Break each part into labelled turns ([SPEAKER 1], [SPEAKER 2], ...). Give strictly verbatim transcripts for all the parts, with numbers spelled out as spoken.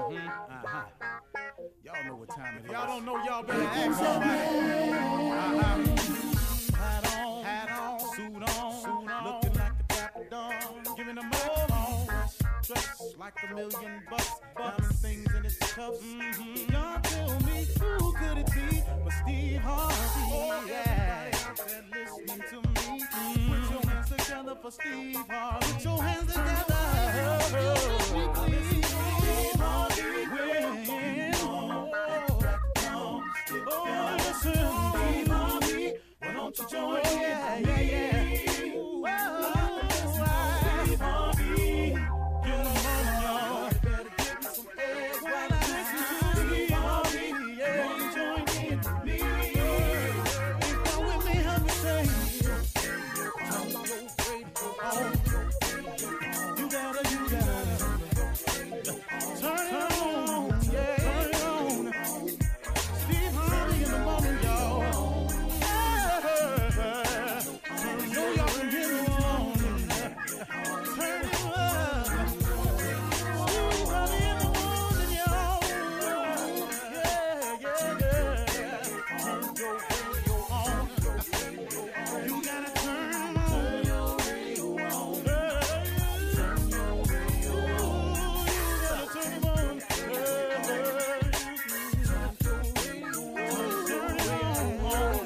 [SPEAKER 1] Mm-hmm. Uh-huh. Y'all know what time it is. Y'all don't know, y'all better ask somebody. Uh-huh. Hat on, hat on, suit on, suit on, looking like a dapper dawn, giving them all dressed like a million bucks, diamond things in its cuffs. Mm-hmm. Y'all tell me who could it be but Steve Harvey? Oh, yeah. Everybody out there listening to me, mm-hmm. Put your hands together for Steve Harvey. Put your hands together. Oh, Steve Harvey win. Oh, listen, Steve Harvey, why don't you join in? Yeah, yeah, yeah. Ooh, oh, Steve Harvey. Get them on, y'all. Better give me some eggs while I listen to Steve Harvey. Yeah, you join in with me. If you're with me, help me say, turn your radio on. You gotta, you gotta turn it on. Yeah, turn it on. Steve Harvey in the morning, y'all. Yeah. I know y'all can hear me on. Turn it up. Steve Harvey in the morning, y'all. Yeah, yeah, yeah. Turn your radio on. You gotta turn on your radio on. Turn your radio on. You gotta turn it on. Turn your radio on.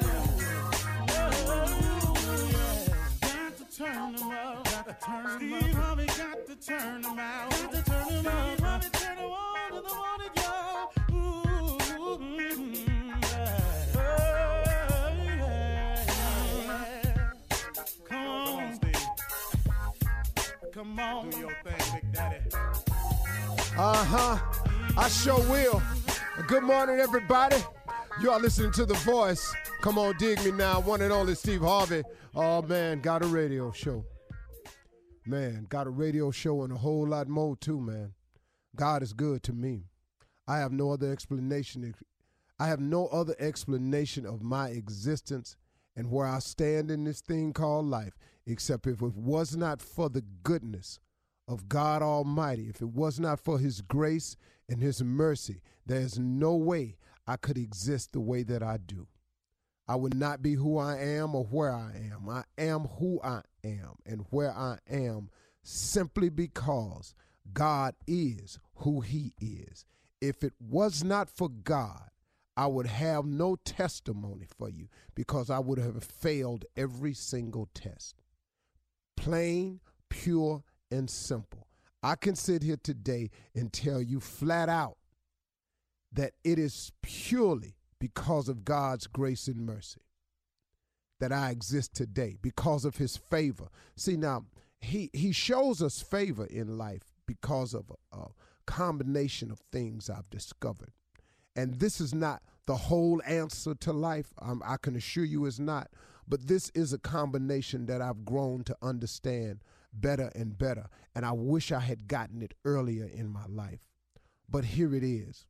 [SPEAKER 1] Got to turn them up. Got to turn them Steve up. Harvey got to turn them out. Got to turn them up. Steve Harvey turn them on to the morning, y'all. Ooh, mm, yeah. Yeah, yeah. Come on, Steve. Come on. Do your thing, Big Daddy.
[SPEAKER 2] Uh-huh. I sure will. Good morning, everybody. You are listening to The Voice. Come on, dig me now. One and only Steve Harvey. Oh, man, got a radio show. Man, got a radio show and a whole lot more, too, man. God is good to me. I have no other explanation. I have no other explanation of my existence and where I stand in this thing called life, except if it was not for the goodness of God Almighty, if it was not for his grace and his mercy, there's no way I could exist the way that I do. I would not be who I am or where I am. I am who I am and where I am simply because God is who he is. If it was not for God, I would have no testimony for you because I would have failed every single test. Plain, pure, and simple. I can sit here today and tell you flat out that it is purely because of God's grace and mercy that I exist today, because of his favor. See, now, he, he shows us favor in life because of a, a combination of things I've discovered. And this is not the whole answer to life. Um, I can assure you it's not. But this is a combination that I've grown to understand better and better. And I wish I had gotten it earlier in my life. But here it is.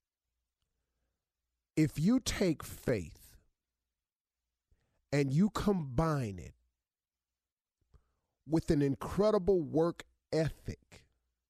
[SPEAKER 2] If you take faith and you combine it with an incredible work ethic,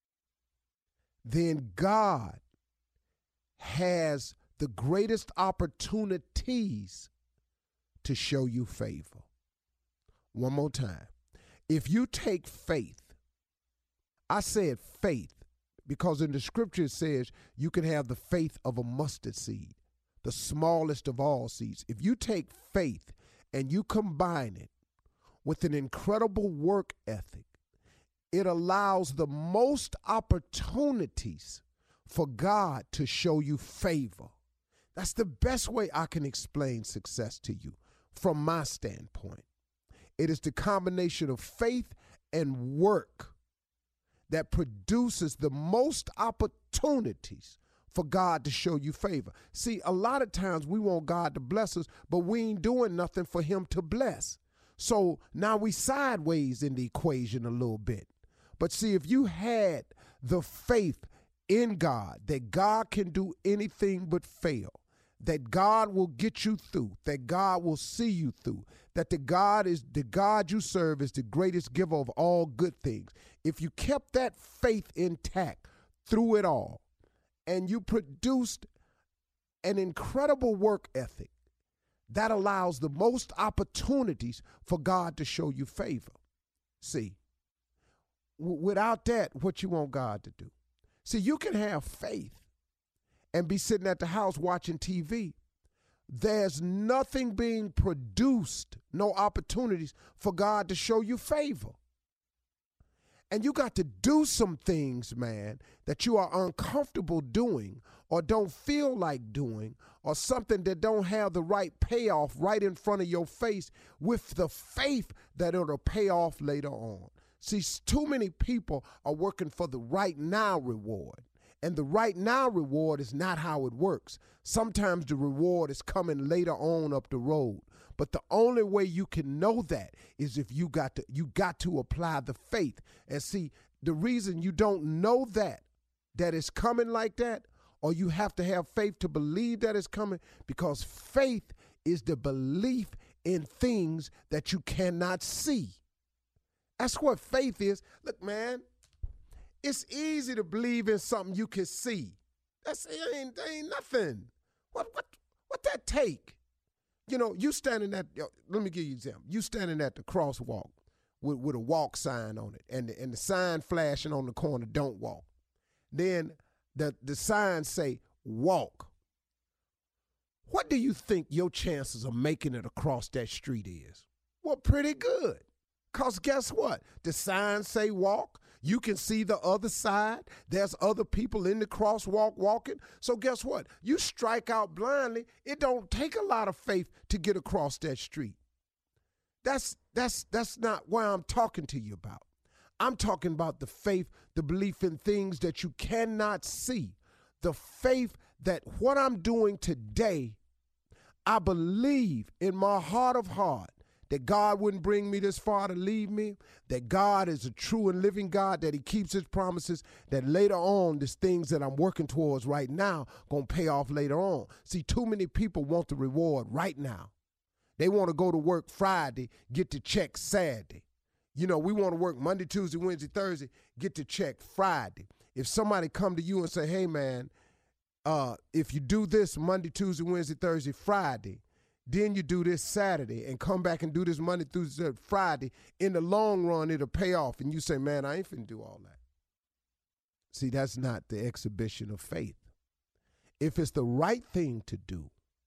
[SPEAKER 2] then God has the greatest opportunities to show you favor. One more time. If you take faith, I said faith because in the scripture it says you can have the faith of a mustard seed, the smallest of all seeds. If you take faith and you combine it with an incredible work ethic, it allows the most opportunities for God to show you favor. That's the best way I can explain success to you from my standpoint. It is the combination of faith and work that produces the most opportunities for God to show you favor. See, a lot of times we want God to bless us, but we ain't doing nothing for him to bless. So now we sideways in the equation a little bit. But see, if you had the faith in God, that God can do anything but fail, that God will get you through, that God will see you through, that the God is the God you serve is the greatest giver of all good things. If you kept that faith intact through it all, and you produced an incredible work ethic that allows the most opportunities for God to show you favor. See, w- without that, what you want God to do? See, you can have faith and be sitting at the house watching T V. There's nothing being produced, no opportunities for God to show you favor. And you got to do some things, man, that you are uncomfortable doing or don't feel like doing, or something that don't have the right payoff right in front of your face with the faith that it'll pay off later on. See, too many people are working for the right now reward. And the right now reward is not how it works. Sometimes the reward is coming later on up the road. But the only way you can know that is if you got to you got to apply the faith. And see, the reason you don't know that, that it's coming like that, or you have to have faith to believe that it's coming, because faith is the belief in things that you cannot see. That's what faith is. Look, man, it's easy to believe in something you can see. That's it ain't, that ain't nothing. What what what that take? You know, you standing at, let me give you an example. You standing at the crosswalk with, with a walk sign on it, and the, and the sign flashing on the corner, don't walk. Then the, the sign say, walk. What do you think your chances of making it across that street is? Well, pretty good. Because guess what? The sign say walk. You can see the other side. There's other people in the crosswalk walking. So guess what? You strike out blindly. It don't take a lot of faith to get across that street. That's that's that's not what I'm talking to you about. I'm talking about the faith, the belief in things that you cannot see. The faith that what I'm doing today, I believe in my heart of heart that God wouldn't bring me this far to leave me, that God is a true and living God, that he keeps his promises, that later on, these things that I'm working towards right now going to pay off later on. See, too many people want the reward right now. They want to go to work Friday, get the check Saturday. You know, we want to work Monday, Tuesday, Wednesday, Thursday, get the check Friday. If somebody come to you and say, hey, man, uh, if you do this Monday, Tuesday, Wednesday, Thursday, Friday, then you do this Saturday and come back and do this Monday through Friday, in the long run, it'll pay off. And you say, man, I ain't finna do all that. See, that's not the exhibition of faith. If it's the right thing to do,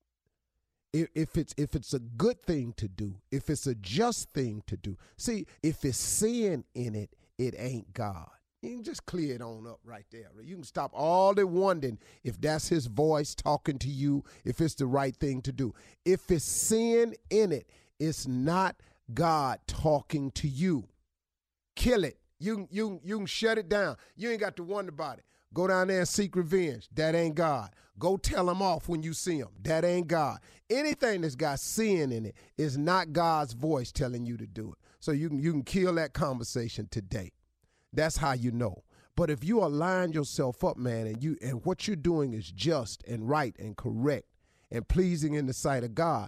[SPEAKER 2] if, if it's if it's a good thing to do, if it's a just thing to do. See, if it's sin in it, it ain't God. You can just clear it on up right there. You can stop all the wondering if that's his voice talking to you, if it's the right thing to do. If it's sin in it, it's not God talking to you. Kill it. You, you, you can shut it down. You ain't got to wonder about it. Go down there and seek revenge. That ain't God. Go tell him off when you see him. That ain't God. Anything that's got sin in it is not God's voice telling you to do it. So you can, you can kill that conversation today. That's how you know. But if you align yourself up, man, and you and what you're doing is just and right and correct and pleasing in the sight of God,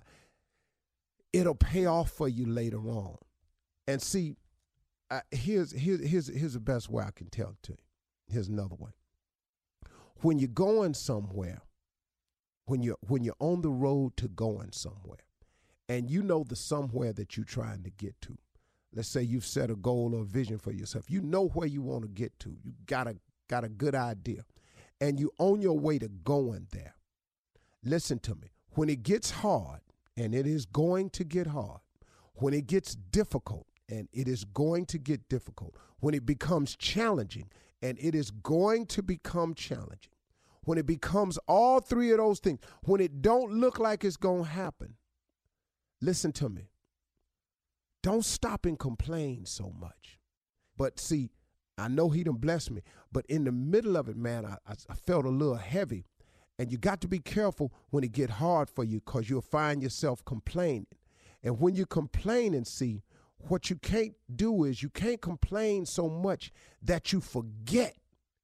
[SPEAKER 2] it'll pay off for you later on. And see, uh, here's here's here's here's the best way I can tell it to you. Here's another way. When you're going somewhere, when you're when you're on the road to going somewhere, and you know the somewhere that you're trying to get to. Let's say you've set a goal or a vision for yourself. You know where you want to get to. You got a, got a good idea. And you on your way to going there. Listen to me. When it gets hard, and it is going to get hard, when it gets difficult, and it is going to get difficult, when it becomes challenging, and it is going to become challenging, when it becomes all three of those things, when it don't look like it's going to happen, listen to me. Don't stop and complain so much. But see, I know he done blessed me, but in the middle of it, man, I, I felt a little heavy. And you got to be careful when it get hard for you, because you'll find yourself complaining. And when you complain, and see, what you can't do is you can't complain so much that you forget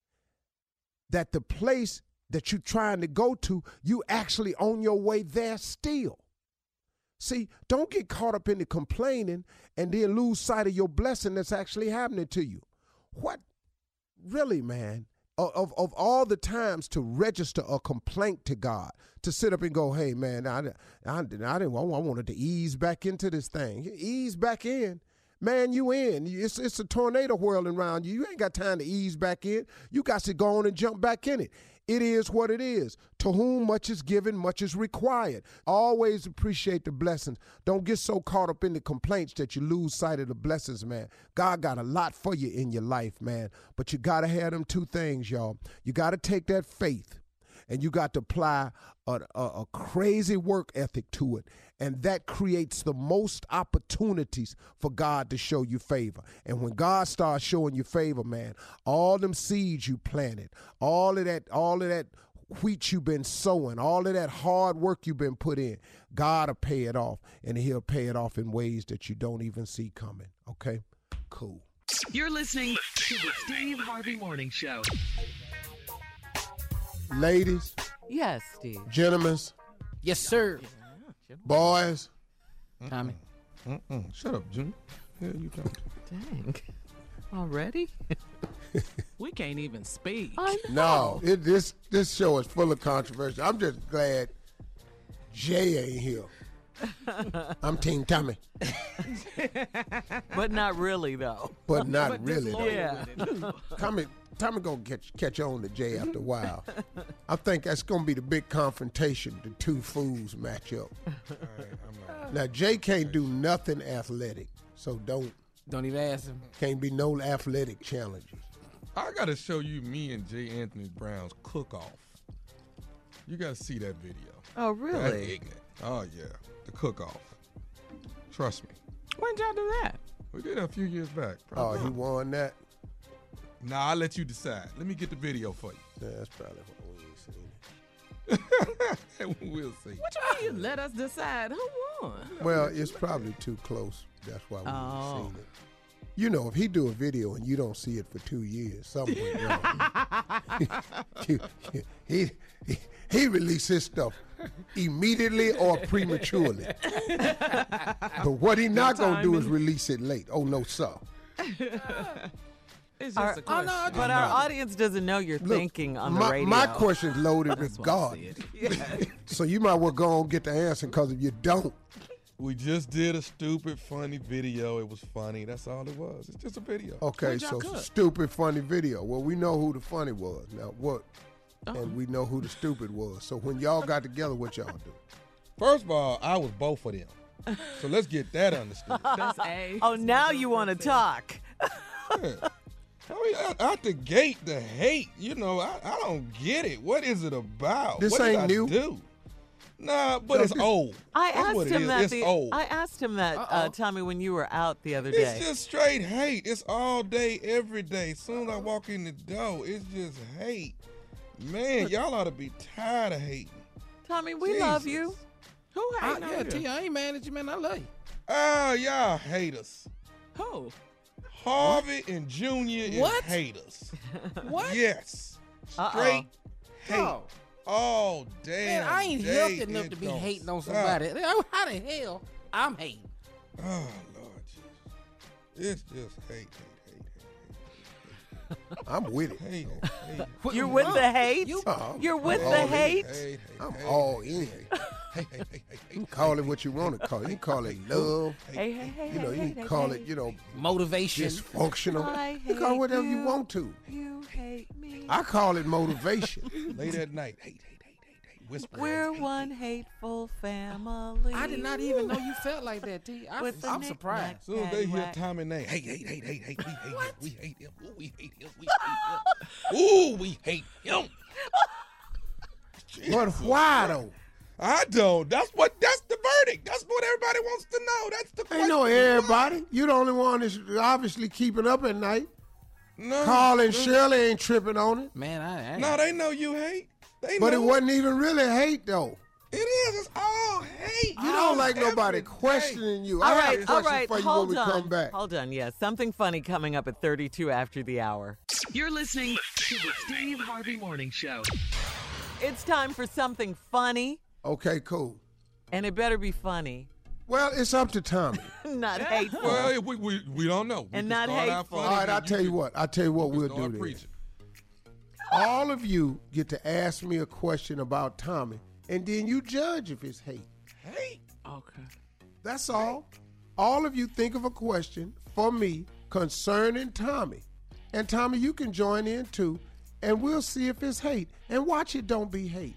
[SPEAKER 2] that the place that you're trying to go to, you actually on your way there still. See, don't get caught up in the complaining and then lose sight of your blessing that's actually happening to you. What? Really, man, of, of all the times to register a complaint to God, to sit up and go, hey, man, I, I, I didn't, I wanted to ease back into this thing. Ease back in. Man, you in. It's, it's a tornado whirling around you. You ain't got time to ease back in. You got to go on and jump back in it. It is what it is. To whom much is given, much is required. Always appreciate the blessings. Don't get so caught up in the complaints that you lose sight of the blessings, man. God got a lot for you in your life, man. But you got to have them two things, y'all. You got to take that faith and you got to apply a, a, a crazy work ethic to it. And that creates the most opportunities for God to show you favor. And when God starts showing you favor, man, all them seeds you planted, all of that, all of that wheat you've been sowing, all of that hard work you've been put in, God will pay it off. And he'll pay it off in ways that you don't even see coming. Okay? Cool.
[SPEAKER 3] You're listening to the Steve Harvey Morning Show.
[SPEAKER 2] Ladies.
[SPEAKER 4] Yes, Steve.
[SPEAKER 2] Gentlemen.
[SPEAKER 5] Yes, sir.
[SPEAKER 2] Boys.
[SPEAKER 5] Tommy.
[SPEAKER 6] Mm-mm. Shut up, Junior. Yeah, you talking.
[SPEAKER 4] Dang. Already?
[SPEAKER 5] We can't even speak.
[SPEAKER 2] No, it, this this show is full of controversy. I'm just glad Jay ain't here. I'm Team Tommy.
[SPEAKER 4] But not really, though.
[SPEAKER 2] But not
[SPEAKER 5] But
[SPEAKER 2] really, though.
[SPEAKER 4] Yeah.
[SPEAKER 2] Tommy, Tommy gonna catch catch on to Jay after a while. I think that's gonna be the big confrontation. The two fools match up. Now Jay can't do nothing athletic, so don't
[SPEAKER 5] Don't even ask him.
[SPEAKER 2] can't be no athletic challenges.
[SPEAKER 6] I got to show you me and Jay Anthony Brown's cook-off. You got to see that video.
[SPEAKER 4] Oh,
[SPEAKER 6] That's
[SPEAKER 4] really?
[SPEAKER 6] ignorant. Oh, yeah. The cook-off. Trust me.
[SPEAKER 5] When did y'all do that?
[SPEAKER 6] We did it a few years back.
[SPEAKER 2] Oh,
[SPEAKER 6] Probably.
[SPEAKER 2] he won that.
[SPEAKER 6] Nah, I'll let you decide. Let me get the video for you.
[SPEAKER 2] Yeah, that's probably what we ain't seen.
[SPEAKER 6] We'll see.
[SPEAKER 5] What you mean you let us decide who won?
[SPEAKER 2] Well, it's probably too close. That's why we
[SPEAKER 4] Oh.
[SPEAKER 2] ain't seen it. You know, if he do a video and you don't see it for two years, something went wrong. he, he, he, he released his stuff immediately or prematurely. But what he not going to do is release it late. Oh, no, sir.
[SPEAKER 5] It's just
[SPEAKER 4] Our-
[SPEAKER 5] a question.
[SPEAKER 4] Oh, no, but our audience doesn't know you're
[SPEAKER 2] Look,
[SPEAKER 4] thinking on the
[SPEAKER 2] my,
[SPEAKER 4] radio.
[SPEAKER 2] my question's loaded
[SPEAKER 5] That's
[SPEAKER 2] with
[SPEAKER 5] why I
[SPEAKER 2] God.
[SPEAKER 5] see it.
[SPEAKER 2] So you might well go on and get the answer, because if you don't,
[SPEAKER 6] We just did a stupid, funny video. It was funny. That's all it was. It's just a video.
[SPEAKER 2] okay,
[SPEAKER 5] Where'd y'all
[SPEAKER 2] so it's a
[SPEAKER 5] cut?
[SPEAKER 2] stupid, funny video. Well, we know who the funny was. Now, what?
[SPEAKER 5] Oh.
[SPEAKER 2] And we know who the stupid was. So when y'all got together, what y'all do?
[SPEAKER 6] First of all, I was both of them. So let's get that understood.
[SPEAKER 5] That's A.
[SPEAKER 4] Oh, now you want to talk.
[SPEAKER 6] Yeah. I mean, out, out the gate, the hate, you know, I, I don't get it. What is it about?
[SPEAKER 2] This
[SPEAKER 6] what did
[SPEAKER 2] ain't
[SPEAKER 6] I
[SPEAKER 2] new.
[SPEAKER 6] do? Nah, but
[SPEAKER 2] No,
[SPEAKER 6] it's
[SPEAKER 2] this-
[SPEAKER 6] old.
[SPEAKER 4] I
[SPEAKER 6] That's
[SPEAKER 4] asked
[SPEAKER 6] what it
[SPEAKER 4] him
[SPEAKER 6] is.
[SPEAKER 4] that.
[SPEAKER 6] It's
[SPEAKER 4] The,
[SPEAKER 6] old.
[SPEAKER 4] I asked him that, uh,
[SPEAKER 5] Uh-oh.
[SPEAKER 4] Tommy, when you were out the other
[SPEAKER 6] It's
[SPEAKER 4] day.
[SPEAKER 6] just straight hate. It's all day, every day. As soon as I walk in the door, it's just hate. Man, y'all ought to be tired of hating.
[SPEAKER 4] Tommy, we love
[SPEAKER 6] Jesus.
[SPEAKER 4] you.
[SPEAKER 5] Who I, hating yeah, on T, you? I ain't mad at you, man. I love you.
[SPEAKER 6] Ah, y'all haters.
[SPEAKER 5] Who?
[SPEAKER 6] Harvey and Junior is
[SPEAKER 5] What?
[SPEAKER 6] haters.
[SPEAKER 5] What?
[SPEAKER 6] Yes.
[SPEAKER 4] Uh-oh.
[SPEAKER 6] Straight hate.
[SPEAKER 5] Oh.
[SPEAKER 6] Oh, damn.
[SPEAKER 5] Man, I ain't
[SPEAKER 6] day,
[SPEAKER 5] healthy enough
[SPEAKER 6] it
[SPEAKER 5] to be
[SPEAKER 6] don't
[SPEAKER 5] hating on
[SPEAKER 6] stop.
[SPEAKER 5] somebody. How the hell I'm hating?
[SPEAKER 6] Oh, Lord Jesus. It's just hate, hate, hate,
[SPEAKER 2] I'm with it.
[SPEAKER 6] hate, hate, hate.
[SPEAKER 5] What-
[SPEAKER 4] You're with
[SPEAKER 5] Huh?
[SPEAKER 4] the hate?
[SPEAKER 5] You-
[SPEAKER 2] Oh,
[SPEAKER 4] You're with
[SPEAKER 2] I'm
[SPEAKER 4] the
[SPEAKER 2] all in.
[SPEAKER 4] hate?
[SPEAKER 6] Hate, hate,
[SPEAKER 2] I'm
[SPEAKER 6] hate,
[SPEAKER 2] all in.
[SPEAKER 6] hate, hate, hate, hate,
[SPEAKER 2] You
[SPEAKER 6] hate,
[SPEAKER 2] can call it what you want to call it. You can call it love.
[SPEAKER 4] Hey, hey, hey,
[SPEAKER 2] You know,
[SPEAKER 4] hey,
[SPEAKER 2] you
[SPEAKER 4] hey,
[SPEAKER 2] can
[SPEAKER 4] hey,
[SPEAKER 2] call
[SPEAKER 4] hey.
[SPEAKER 2] it, you know,
[SPEAKER 5] Motivation.
[SPEAKER 2] dysfunctional.
[SPEAKER 4] I
[SPEAKER 2] You call it
[SPEAKER 4] hate
[SPEAKER 2] whatever you
[SPEAKER 4] you.
[SPEAKER 2] want to.
[SPEAKER 4] You hate me.
[SPEAKER 2] I call it motivation.
[SPEAKER 6] Late at night. Hate, hate, hate, hate, hate. Whisper.
[SPEAKER 4] We're
[SPEAKER 6] hate,
[SPEAKER 4] one hateful family.
[SPEAKER 5] I did not even know you felt like that, T. I,
[SPEAKER 4] With the
[SPEAKER 5] I'm
[SPEAKER 4] knick-knack.
[SPEAKER 5] surprised.
[SPEAKER 6] As soon as they hear
[SPEAKER 4] Paddywhack.
[SPEAKER 6] Tommy name, hate, hate, hate, hate, hate. We hate him. We hate him. Ooh, we hate him. We hate him. Ooh, we hate him.
[SPEAKER 2] But why though?
[SPEAKER 6] I don't. That's what. That's the verdict. That's what everybody wants to know. That's the question.
[SPEAKER 2] Ain't no everybody. You the only one that's obviously keeping up at night.
[SPEAKER 6] No.
[SPEAKER 2] Carl and Shirley ain't tripping on it.
[SPEAKER 5] Man, I, I
[SPEAKER 6] No, they know you hate. They
[SPEAKER 2] But it
[SPEAKER 6] know
[SPEAKER 2] wasn't even really hate though.
[SPEAKER 6] It is. It's all hate.
[SPEAKER 2] You don't like nobody
[SPEAKER 6] Every day.
[SPEAKER 2] questioning you.
[SPEAKER 4] All
[SPEAKER 2] I
[SPEAKER 4] right,
[SPEAKER 2] have a
[SPEAKER 4] all
[SPEAKER 2] question
[SPEAKER 4] right.
[SPEAKER 2] for you
[SPEAKER 4] Hold
[SPEAKER 2] when we
[SPEAKER 4] on.
[SPEAKER 2] come back.
[SPEAKER 4] Hold on. Yes, something funny coming up at thirty-two after the hour.
[SPEAKER 3] You're listening to the Steve Harvey Morning Show.
[SPEAKER 4] It's time for something funny,
[SPEAKER 2] Okay, cool.
[SPEAKER 4] and it better be funny,
[SPEAKER 2] Well, it's up to Tommy.
[SPEAKER 4] not hateful.
[SPEAKER 6] Well, we, we, we don't know. We
[SPEAKER 4] And
[SPEAKER 6] can
[SPEAKER 4] not
[SPEAKER 6] start out
[SPEAKER 4] hateful.
[SPEAKER 6] funny,
[SPEAKER 2] All right,
[SPEAKER 6] then
[SPEAKER 2] I'll tell you
[SPEAKER 6] can-
[SPEAKER 2] what. I'll tell you what
[SPEAKER 6] can
[SPEAKER 2] we'll
[SPEAKER 6] start
[SPEAKER 2] do then.
[SPEAKER 6] preaching.
[SPEAKER 2] all of you get to ask me a question about Tommy, and then you judge if it's hate.
[SPEAKER 6] Hate?
[SPEAKER 5] Okay.
[SPEAKER 2] That's all. All of you think of a question for me concerning Tommy. And Tommy, you can join in too, and we'll see if it's hate. And watch it don't be hate.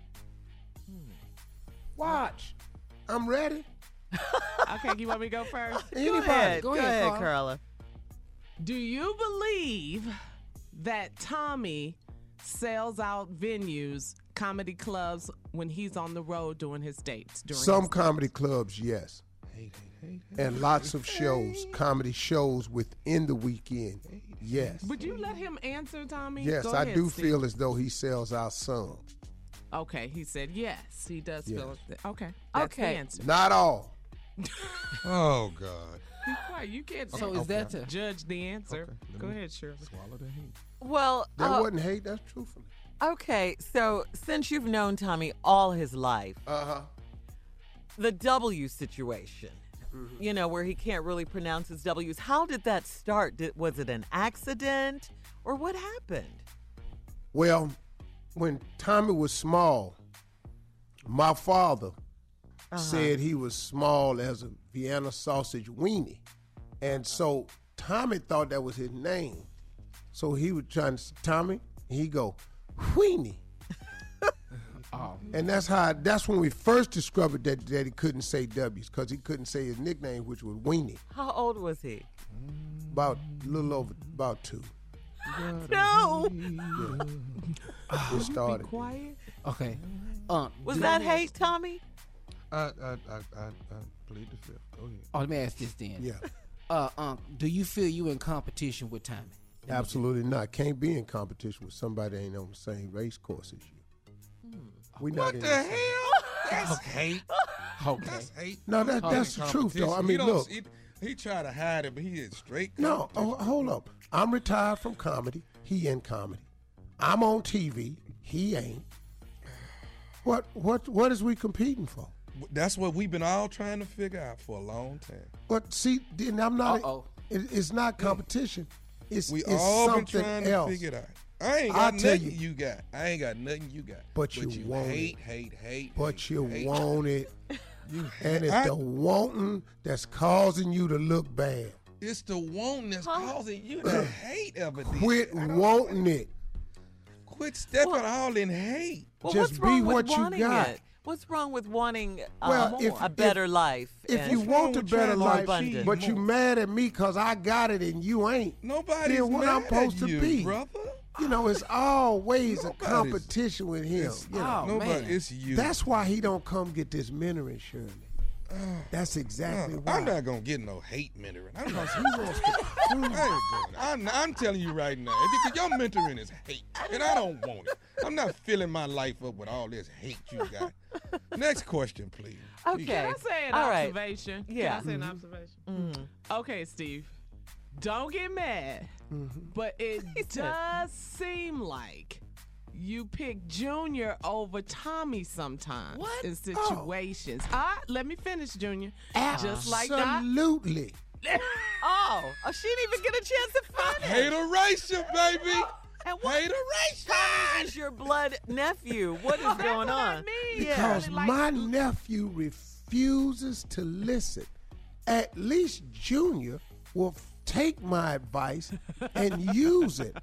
[SPEAKER 2] Watch. I'm ready.
[SPEAKER 5] Okay, you want me to go first?
[SPEAKER 2] Anybody.
[SPEAKER 4] Go ahead,
[SPEAKER 5] Go
[SPEAKER 4] go
[SPEAKER 5] ahead,
[SPEAKER 4] ahead,
[SPEAKER 5] Carla.
[SPEAKER 4] Carla.
[SPEAKER 5] Do you believe that Tommy sells out venues, comedy clubs, when he's on the road doing his dates? During
[SPEAKER 2] Some
[SPEAKER 5] his
[SPEAKER 2] comedy clubs, yes.
[SPEAKER 6] Hate, hate, hate, hate.
[SPEAKER 2] And lots of shows, comedy shows within the weekend. Yes.
[SPEAKER 5] Would you let him answer, Tommy?
[SPEAKER 2] Yes,
[SPEAKER 5] Go
[SPEAKER 2] I
[SPEAKER 5] ahead,
[SPEAKER 2] do
[SPEAKER 5] Steve.
[SPEAKER 2] feel as though he sells out some.
[SPEAKER 5] Okay, he said yes. He does
[SPEAKER 2] Yes.
[SPEAKER 5] feel it. Okay, that's
[SPEAKER 4] Okay.
[SPEAKER 5] the answer.
[SPEAKER 2] Not all.
[SPEAKER 6] Oh, God.
[SPEAKER 5] Be quiet. You can't
[SPEAKER 7] So is that to
[SPEAKER 5] judge the answer.
[SPEAKER 6] Okay, let
[SPEAKER 5] Go
[SPEAKER 6] me
[SPEAKER 5] ahead, Shirley.
[SPEAKER 6] Swallow the hate.
[SPEAKER 4] Well,
[SPEAKER 2] That
[SPEAKER 4] uh,
[SPEAKER 2] wasn't hate, that's truthful.
[SPEAKER 4] okay, so since you've known Tommy all his life,
[SPEAKER 2] Uh-huh.
[SPEAKER 4] the W situation,
[SPEAKER 2] Mm-hmm.
[SPEAKER 4] you know, where he can't really pronounce his W's, how did that start? Did, was it an accident or what happened?
[SPEAKER 2] Well, when Tommy was small, my father said he was small as a Vienna sausage weenie. And so Tommy thought that was his name. So he was trying to, Tommy, he go, weenie. And that's how, that's when we first discovered that, that he couldn't say W's, because he couldn't say his nickname, which was Weenie.
[SPEAKER 4] How old was he?
[SPEAKER 2] About a little over, about two.
[SPEAKER 4] No.
[SPEAKER 2] It started.
[SPEAKER 5] Quiet.
[SPEAKER 7] okay? Um,
[SPEAKER 4] Was
[SPEAKER 7] do-
[SPEAKER 4] that hate, Tommy?
[SPEAKER 6] I, I, I, I, I plead the fifth. Go ahead.
[SPEAKER 7] Oh, let me ask this then.
[SPEAKER 2] Yeah,
[SPEAKER 7] Uh, um, do you feel you in competition with Tommy?
[SPEAKER 2] absolutely not. Can't be in competition with somebody that ain't on the same race course as you. We not
[SPEAKER 6] What
[SPEAKER 2] in
[SPEAKER 6] the
[SPEAKER 2] the
[SPEAKER 6] hell?
[SPEAKER 2] same-
[SPEAKER 6] That's hate.
[SPEAKER 7] Okay.
[SPEAKER 6] That's hate.
[SPEAKER 2] No, that,
[SPEAKER 6] Ain't
[SPEAKER 2] that's the truth, though. I
[SPEAKER 6] competition.
[SPEAKER 2] mean,
[SPEAKER 6] he don't-
[SPEAKER 2] look.
[SPEAKER 6] He, he try to hide it, but he is straight.
[SPEAKER 2] No,
[SPEAKER 6] competition.
[SPEAKER 2] oh, hold up. I'm retired from comedy. He in comedy. I'm on T V. He ain't. What what what is we competing for?
[SPEAKER 6] That's what we've been all trying to figure out for a long time.
[SPEAKER 2] But see, then I'm not.
[SPEAKER 7] Uh-oh.
[SPEAKER 2] It, it's not competition. It's
[SPEAKER 6] We
[SPEAKER 2] it's
[SPEAKER 6] all been
[SPEAKER 2] something
[SPEAKER 6] trying
[SPEAKER 2] else.
[SPEAKER 6] to figure it out. I ain't
[SPEAKER 2] I'll
[SPEAKER 6] got
[SPEAKER 2] tell
[SPEAKER 6] nothing
[SPEAKER 2] you.
[SPEAKER 6] you. got. I ain't got nothing you got.
[SPEAKER 2] But you want
[SPEAKER 6] hate,
[SPEAKER 2] it.
[SPEAKER 6] hate, hate,
[SPEAKER 2] But
[SPEAKER 6] hate,
[SPEAKER 2] you
[SPEAKER 6] hate.
[SPEAKER 2] want it,
[SPEAKER 6] You
[SPEAKER 2] and it's
[SPEAKER 6] I-
[SPEAKER 2] the wanting that's causing you to look bad.
[SPEAKER 6] It's the wanting that's causing you to hate everything.
[SPEAKER 2] Quit
[SPEAKER 6] I don't-
[SPEAKER 2] wanting it.
[SPEAKER 6] Quit stepping all in hate.
[SPEAKER 4] Well,
[SPEAKER 2] Just
[SPEAKER 4] what's
[SPEAKER 2] be
[SPEAKER 4] wrong with
[SPEAKER 2] what you
[SPEAKER 4] wanting
[SPEAKER 2] got.
[SPEAKER 4] it? What's wrong with wanting uh,
[SPEAKER 2] Well, if-
[SPEAKER 4] a better life?
[SPEAKER 2] If
[SPEAKER 4] and-
[SPEAKER 2] you
[SPEAKER 6] What's wrong
[SPEAKER 2] want a
[SPEAKER 6] with
[SPEAKER 2] better
[SPEAKER 6] trying to
[SPEAKER 2] life,
[SPEAKER 4] achieve
[SPEAKER 2] but you
[SPEAKER 6] more?
[SPEAKER 2] mad at me because I got it and you ain't.
[SPEAKER 6] Nobody's
[SPEAKER 2] Then what
[SPEAKER 6] mad
[SPEAKER 2] I'm supposed
[SPEAKER 6] at
[SPEAKER 2] to
[SPEAKER 6] you,
[SPEAKER 2] be?
[SPEAKER 6] brother.
[SPEAKER 2] You know, it's always a
[SPEAKER 6] Nobody's-
[SPEAKER 2] competition with him.
[SPEAKER 6] It's,
[SPEAKER 2] You know,
[SPEAKER 7] Oh,
[SPEAKER 6] nobody,
[SPEAKER 7] man.
[SPEAKER 6] it's you.
[SPEAKER 2] that's why he don't come get this mentoring, Shirley. That's exactly
[SPEAKER 6] Uh,
[SPEAKER 2] why.
[SPEAKER 6] I'm not gonna get no hate mentoring. I'm not.
[SPEAKER 2] He wants to
[SPEAKER 6] I ain't doing it. I'm, I'm telling you right now, because your mentoring is hate, and I don't want it. I'm not filling my life up with all this hate you got. Next question, please.
[SPEAKER 4] Okay.
[SPEAKER 5] Can I say an
[SPEAKER 4] All right.
[SPEAKER 5] observation?
[SPEAKER 4] Yeah.
[SPEAKER 5] Can I say an observation? Okay, Steve. Don't get mad, but it does seem like you pick Junior over Tommy sometimes
[SPEAKER 7] What?
[SPEAKER 5] in situations. Ah, let me finish, Junior. Just like that.
[SPEAKER 2] Absolutely.
[SPEAKER 4] Oh, oh, she didn't even get a chance to finish.
[SPEAKER 6] Hateration, baby.
[SPEAKER 4] And what
[SPEAKER 6] Hateration.
[SPEAKER 4] Tommy is your blood nephew? What is going
[SPEAKER 5] That's what I
[SPEAKER 4] on?
[SPEAKER 5] mean.
[SPEAKER 2] Because
[SPEAKER 5] Like-
[SPEAKER 2] my nephew refuses to listen. At least Junior will f- take my advice and use it.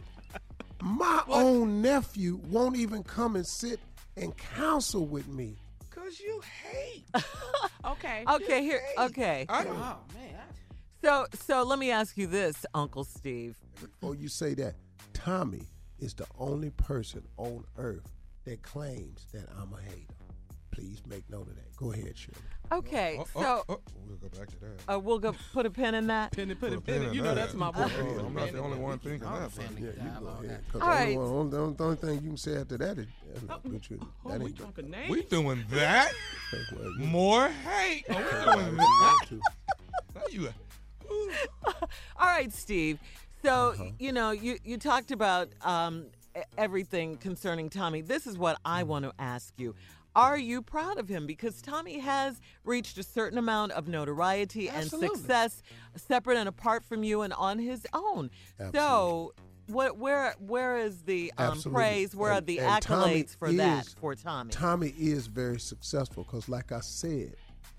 [SPEAKER 2] My own nephew won't even come and sit and counsel with me.
[SPEAKER 6] Cause you hate.
[SPEAKER 5] Okay.
[SPEAKER 4] Okay, here. Okay.
[SPEAKER 6] I,
[SPEAKER 7] Oh man.
[SPEAKER 4] So, so let me ask you this, Uncle Steve.
[SPEAKER 2] Before you say that, Tommy is the only person on earth that claims that I'm a hater. Please make note of that. Go ahead, Shirley.
[SPEAKER 4] Okay,
[SPEAKER 6] oh,
[SPEAKER 4] so
[SPEAKER 6] oh, oh, we'll go back to that.
[SPEAKER 4] uh, we'll go put a pin in that.
[SPEAKER 5] Penny, put
[SPEAKER 6] Put a
[SPEAKER 5] it, penny.
[SPEAKER 6] pin
[SPEAKER 5] You
[SPEAKER 6] in
[SPEAKER 5] know
[SPEAKER 6] that.
[SPEAKER 5] that's my boy.
[SPEAKER 6] Oh, I'm not the only one thinking
[SPEAKER 7] All
[SPEAKER 6] that.
[SPEAKER 7] the family
[SPEAKER 2] Yeah, you go
[SPEAKER 7] dialogue.
[SPEAKER 2] ahead. 'Cause
[SPEAKER 4] All
[SPEAKER 2] the,
[SPEAKER 4] right.
[SPEAKER 2] only one, the, only, the only thing you can say after that is, uh, that ain't-
[SPEAKER 5] Oh,
[SPEAKER 2] that
[SPEAKER 5] we
[SPEAKER 2] ain't
[SPEAKER 5] talking names?
[SPEAKER 6] We doing that?
[SPEAKER 2] well, you-
[SPEAKER 6] More hate. Oh, we
[SPEAKER 2] well,
[SPEAKER 6] doing
[SPEAKER 2] you
[SPEAKER 6] that?
[SPEAKER 2] want to.
[SPEAKER 6] Now you, ooh.
[SPEAKER 4] All right, Steve. So,
[SPEAKER 2] Uh-huh.
[SPEAKER 4] you know, you, you talked about um, e- everything concerning Tommy. This is what I want to ask you. Are you proud of him? Because Tommy has reached a certain amount of notoriety
[SPEAKER 7] Absolutely.
[SPEAKER 4] and success separate and apart from you and on his own. So,
[SPEAKER 2] Absolutely.
[SPEAKER 4] what? Where? Where is the um,
[SPEAKER 2] Absolutely.
[SPEAKER 4] praise? Where
[SPEAKER 2] And-
[SPEAKER 4] are the
[SPEAKER 2] and Tommy
[SPEAKER 4] accolades for that
[SPEAKER 2] is-
[SPEAKER 4] for Tommy?
[SPEAKER 2] Tommy is very successful because, like I said,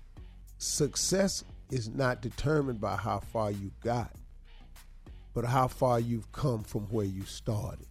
[SPEAKER 2] success is not determined by how far you got, but how far you've come from where you started.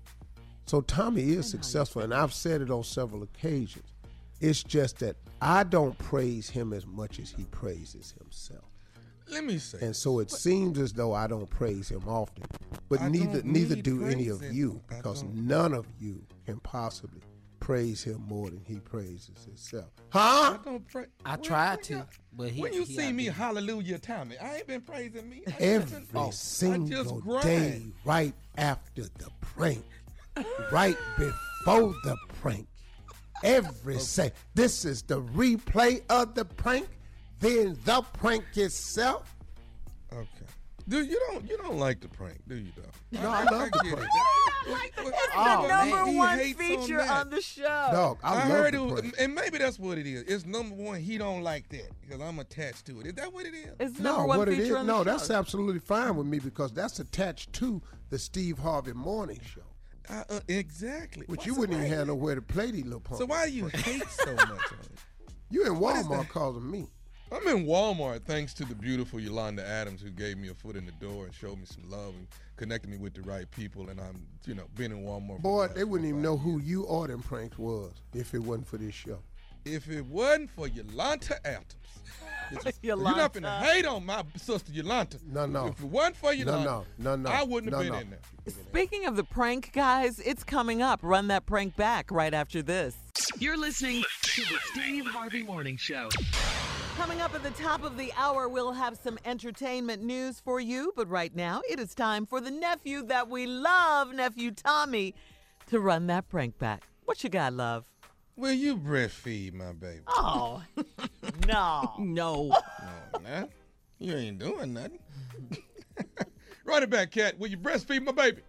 [SPEAKER 2] So Tommy is successful, and I've said it on several occasions. It's just that I don't praise him as much as he praises himself.
[SPEAKER 6] Let me say.
[SPEAKER 2] And so it seems as though I don't praise him often. But
[SPEAKER 6] I
[SPEAKER 2] neither
[SPEAKER 6] don't
[SPEAKER 2] neither
[SPEAKER 6] need
[SPEAKER 2] do any of
[SPEAKER 6] praising.
[SPEAKER 2] you,
[SPEAKER 6] I
[SPEAKER 2] because
[SPEAKER 6] don't.
[SPEAKER 2] none of you can possibly praise him more than he praises himself.
[SPEAKER 6] I
[SPEAKER 2] Huh?
[SPEAKER 6] don't pray.
[SPEAKER 7] I
[SPEAKER 6] when-
[SPEAKER 7] tried
[SPEAKER 6] when
[SPEAKER 7] to,
[SPEAKER 6] y'all-
[SPEAKER 7] but he.
[SPEAKER 6] When you
[SPEAKER 7] he
[SPEAKER 6] see me
[SPEAKER 7] outdid
[SPEAKER 6] hallelujah Tommy, I ain't been praising me. I just
[SPEAKER 2] Every
[SPEAKER 6] been- I
[SPEAKER 2] single
[SPEAKER 6] just grind.
[SPEAKER 2] day right after the prank, right before the prank. Every say, this is the replay of the prank, then the prank itself.
[SPEAKER 6] Okay. Dude, you don't you don't like the prank, do you, though?
[SPEAKER 2] No, I love the
[SPEAKER 6] get
[SPEAKER 2] prank.
[SPEAKER 6] it.
[SPEAKER 4] It's
[SPEAKER 6] Well,
[SPEAKER 2] Oh,
[SPEAKER 4] the
[SPEAKER 2] man.
[SPEAKER 4] number
[SPEAKER 6] he
[SPEAKER 4] one
[SPEAKER 6] hates
[SPEAKER 4] feature
[SPEAKER 6] that.
[SPEAKER 4] on the show.
[SPEAKER 2] Dog, I,
[SPEAKER 6] I,
[SPEAKER 2] love
[SPEAKER 6] heard
[SPEAKER 2] the
[SPEAKER 6] it, was,
[SPEAKER 2] prank.
[SPEAKER 6] and maybe that's what it is. It's number one. He don't like that because I'm attached to it. Is that what it is?
[SPEAKER 4] It's the
[SPEAKER 2] No,
[SPEAKER 4] number one
[SPEAKER 2] what it
[SPEAKER 4] feature
[SPEAKER 2] is,
[SPEAKER 4] on the
[SPEAKER 2] no,
[SPEAKER 4] show.
[SPEAKER 2] that's absolutely fine with me because that's attached to the Steve Harvey Morning Show,
[SPEAKER 6] Uh, uh, exactly.
[SPEAKER 2] which
[SPEAKER 6] Why-
[SPEAKER 2] you
[SPEAKER 6] so
[SPEAKER 2] wouldn't even
[SPEAKER 6] why-
[SPEAKER 2] have nowhere to play these little punks.
[SPEAKER 6] So why do you hate so much on it?
[SPEAKER 2] You in
[SPEAKER 6] what is
[SPEAKER 2] Walmart
[SPEAKER 6] that?
[SPEAKER 2] calling me?
[SPEAKER 6] I'm in Walmart thanks to the beautiful Yolanda Adams who gave me a foot in the door and showed me some love and connected me with the right people. And I'm, you know, been in Walmart. For
[SPEAKER 2] Boy,
[SPEAKER 6] the
[SPEAKER 2] they
[SPEAKER 6] last
[SPEAKER 2] wouldn't even
[SPEAKER 6] four,
[SPEAKER 2] know
[SPEAKER 6] five
[SPEAKER 2] who
[SPEAKER 6] years.
[SPEAKER 2] you or them pranks was if it wasn't for this show.
[SPEAKER 6] If it wasn't for Yolanda Adams, you're not
[SPEAKER 4] Yolanda.
[SPEAKER 6] finna hate on my sister Yolanda.
[SPEAKER 2] No, no.
[SPEAKER 6] If it wasn't for Yolanda,
[SPEAKER 2] no, no, no.
[SPEAKER 6] I wouldn't have
[SPEAKER 2] no,
[SPEAKER 6] been
[SPEAKER 2] no.
[SPEAKER 6] in there.
[SPEAKER 4] Speaking of the prank, guys, it's coming up. Run that prank back right after this.
[SPEAKER 3] You're listening to the Steve Harvey Morning Show.
[SPEAKER 4] Coming up at the top of the hour, we'll have some entertainment news for you. But right now, it is time for the nephew that we love, Nephew Tommy, to run that prank back. What you got, love?
[SPEAKER 6] Will you breastfeed my baby?
[SPEAKER 4] Oh, no.
[SPEAKER 5] No.
[SPEAKER 6] No, man. You ain't doing nothing. Run it back, cat. Will you breastfeed my baby?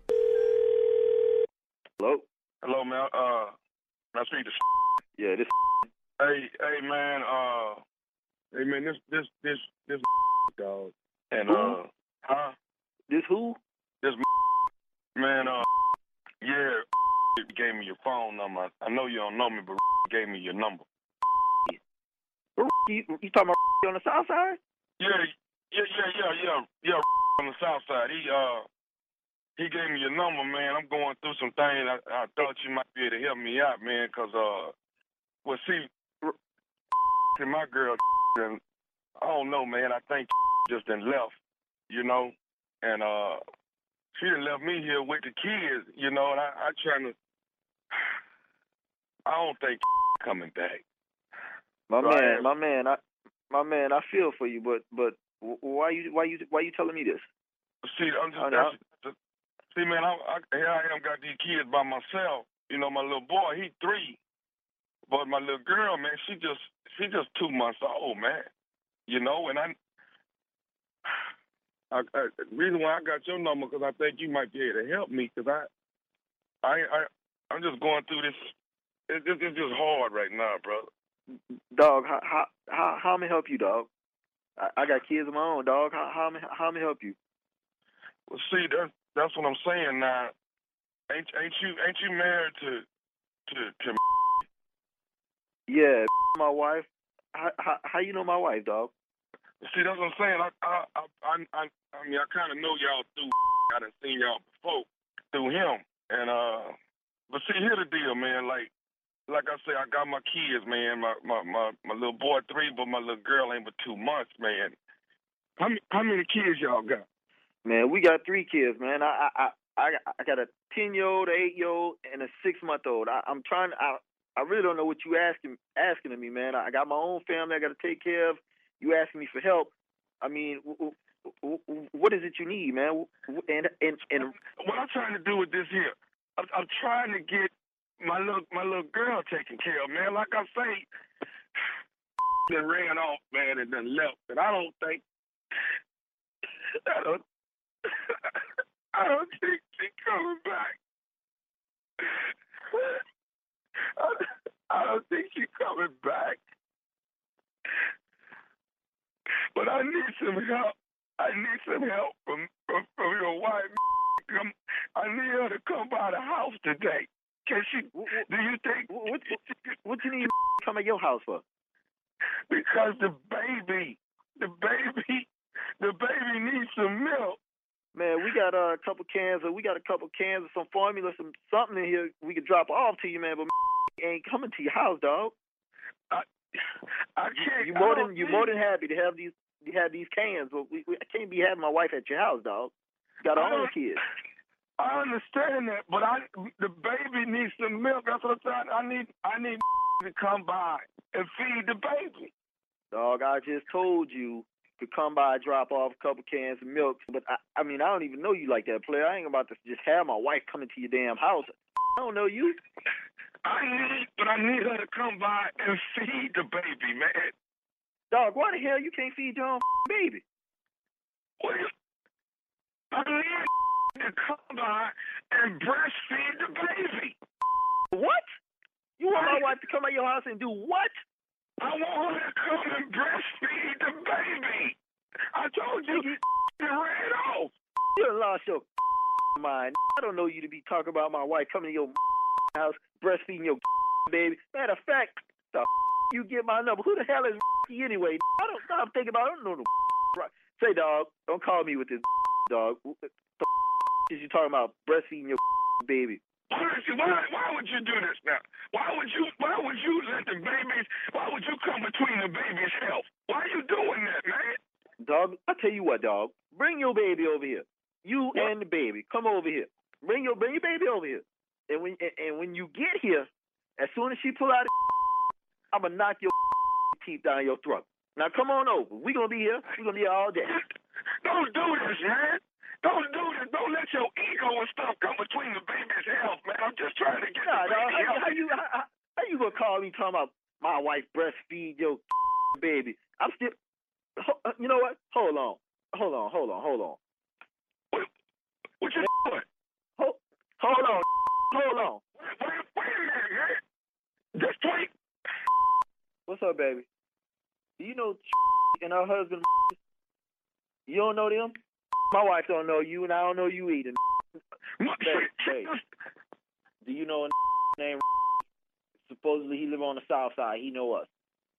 [SPEAKER 8] Hello?
[SPEAKER 9] Hello, man. Uh, I speak to.
[SPEAKER 8] Yeah, this.
[SPEAKER 9] Hey, hey, man. Uh, hey, man. This, this, this, this dog. And
[SPEAKER 8] Who?
[SPEAKER 9] uh, huh?
[SPEAKER 8] This who?
[SPEAKER 9] This man. Uh, yeah. You gave me your phone number. I know you don't know me, but gave me your number.
[SPEAKER 8] You, you talking about on the south side?
[SPEAKER 9] Yeah, yeah, yeah, yeah, yeah, yeah. On the south side, he uh, he gave me your number, man. I'm going through some things. I, I thought you might be able to help me out, man. Cause uh, well, see, and my girl, and I don't know, man. I think just done left, you know, and uh, she done left me here with the kids, you know, and I, I trying to. I don't think coming back.
[SPEAKER 8] My
[SPEAKER 9] Right.
[SPEAKER 8] man, my man, I, my man, I feel for you, but but wh- why you why you why you telling me this?
[SPEAKER 9] See, I'm just,
[SPEAKER 8] I know.
[SPEAKER 9] that's, see, man, I, I, here I am, got these kids by myself. You know, my little boy, he three, but my little girl, man, she just, she just two months old, man. You know, and I, I, I the reason why I got your number because I think you might be able to help me because I, I, I, I'm just going through this. It, it, it's just hard right now, brother.
[SPEAKER 8] Dog, how how how how me help you, dog? I, I got kids of my own, dog. How how me how me help you?
[SPEAKER 9] Well, see, that's that's what I'm saying now. Ain't ain't you ain't you married to to to?
[SPEAKER 8] Yeah, my wife. How how, how you know my wife, dog?
[SPEAKER 9] See, that's what I'm saying. I I I I, I, I mean, I kind of know y'all through. I done seen y'all before through him, and uh, but see, here's the deal, man. Like. Like I say, I got my kids, man. My, my my my little boy three, but my little girl ain't but two months, man. How many how many kids y'all got?
[SPEAKER 8] Man, we got three kids, man. I I I, I got a ten year old, an eight year old, and a six month old. I, I'm trying. I I really don't know what you asking asking of me, man. I got my own family I got to take care of. You asking me for help? I mean, w- w- w- what is it you need, man? And and and
[SPEAKER 9] What I'm trying to do with this here, I'm, I'm trying to get my little my little girl taken care of, man. Like I say, then ran off, man, and then left. And I don't think I don't I don't think she's coming back. I, I don't think she's coming back. But I need some help. I need some help from from, from your wife, come. I need her to come by the house today. Can she? Do you think?
[SPEAKER 8] What, what, what you need to come at your house for?
[SPEAKER 9] Because the baby, the baby, the baby needs some milk.
[SPEAKER 8] Man, we got uh, a couple cans of we got a couple cans of some formula, some something in here we could drop off to you, man. But ain't coming to your house, dog.
[SPEAKER 9] I, I can't.
[SPEAKER 8] You more
[SPEAKER 9] I
[SPEAKER 8] than you more than happy to have these you have these cans, but we, we I can't be having my wife at your house, dog. Got our own kids.
[SPEAKER 9] I understand that, but I the baby needs some milk. That's what I'm saying. I need I need to come by and feed the baby.
[SPEAKER 8] Dog, I just told you to come by, drop off a couple cans of milk. But I, I mean, I don't even know you like that, player. I ain't about to just have my wife coming to your damn house. I don't know you.
[SPEAKER 9] I need, but I need her to come by and feed the baby, man.
[SPEAKER 8] Dog, why the hell you can't feed your own baby?
[SPEAKER 9] What is, I need to come by and breastfeed the baby.
[SPEAKER 8] What? You want my wife to come at your house and do what?
[SPEAKER 9] I want her to come and breastfeed the baby. I told you, you ran off.
[SPEAKER 8] You done lost your mind. I don't know you to be talking about my wife coming to your house, breastfeeding your baby. Matter of fact, the you get my number. Who the hell is anyway? I don't stop thinking about it. I don't know the right. Say, dog, don't call me with this dog. The is you talking about breastfeeding your baby?
[SPEAKER 9] Why, why would you do this now? Why would you why would you let the babies, why would you come between the baby's health? Why are you doing that, man?
[SPEAKER 8] Dog, I tell you what, dog. Bring your baby over here. You what? And the baby. Come over here. Bring your bring your baby over here. And when and, and when you get here, as soon as she pull out I'm gonna knock your teeth down your throat. Now come on over. We're gonna be here. We're gonna be here all day.
[SPEAKER 9] Don't do this, man. Don't do this. Don't let your ego and stuff come between the baby's health, man. I'm just trying to get
[SPEAKER 8] nah,
[SPEAKER 9] the baby
[SPEAKER 8] dog, how,
[SPEAKER 9] healthy.
[SPEAKER 8] how you how, how you gonna call me talking about my wife breastfeed your baby? I'm still. You know what? Hold on. Hold on. Hold on. Hold on.
[SPEAKER 9] What, what you doing?
[SPEAKER 8] Hold, hold on. Hold on.
[SPEAKER 9] Wait, wait, wait a minute, man. Just wait.
[SPEAKER 8] What's up, baby? Do you know and her husband? You don't know them? My wife don't know you, and I don't know you either. Babe, babe, do you know a name? Supposedly he live on the south side. He know us.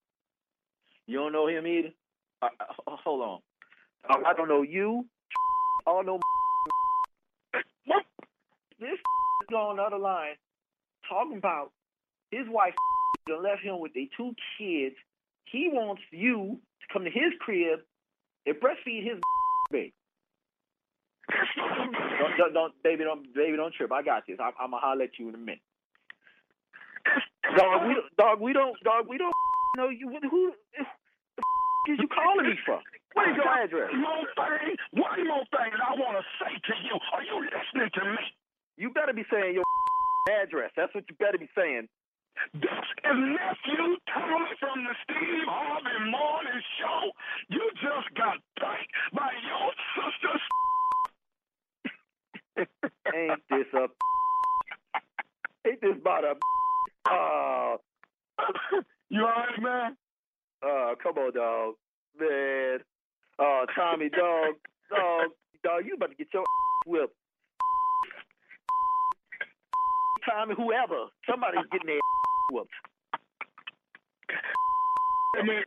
[SPEAKER 8] You don't know him either? Uh, uh, hold on. I, I don't know you. I don't know what? This is on the other line talking about his wife left him with their two kids. He wants you to come to his crib and breastfeed his baby. Don't, don't, don't, baby, don't, baby, don't trip. I got this. I'm, I'm gonna holler at you in a minute. Dog, we, dog, we don't, dog, we don't know you. Who, who the is you calling me for? What is your address?
[SPEAKER 9] One more thing, one more thing that I want to say to you. Are you listening to me?
[SPEAKER 8] You better be saying your address. That's what you better be saying.
[SPEAKER 9] This is nephew Tommy from the Steve Harvey Morning Show. You just got pranked by your sister's.
[SPEAKER 8] Ain't this a? Ain't this about a? Uh,
[SPEAKER 9] you all right, man?
[SPEAKER 8] Uh, come on, dog, man. Uh, Tommy, dog, dog, dog, you about to get your whipped. Tommy, whoever, somebody's getting their whooped.
[SPEAKER 9] I mean,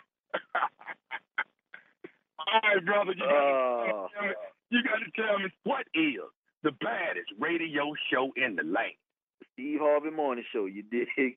[SPEAKER 9] all right, brother, you got
[SPEAKER 8] Uh,
[SPEAKER 9] to you got to tell me what is the baddest radio show in the land?
[SPEAKER 8] Steve Harvey Morning Show, you dig?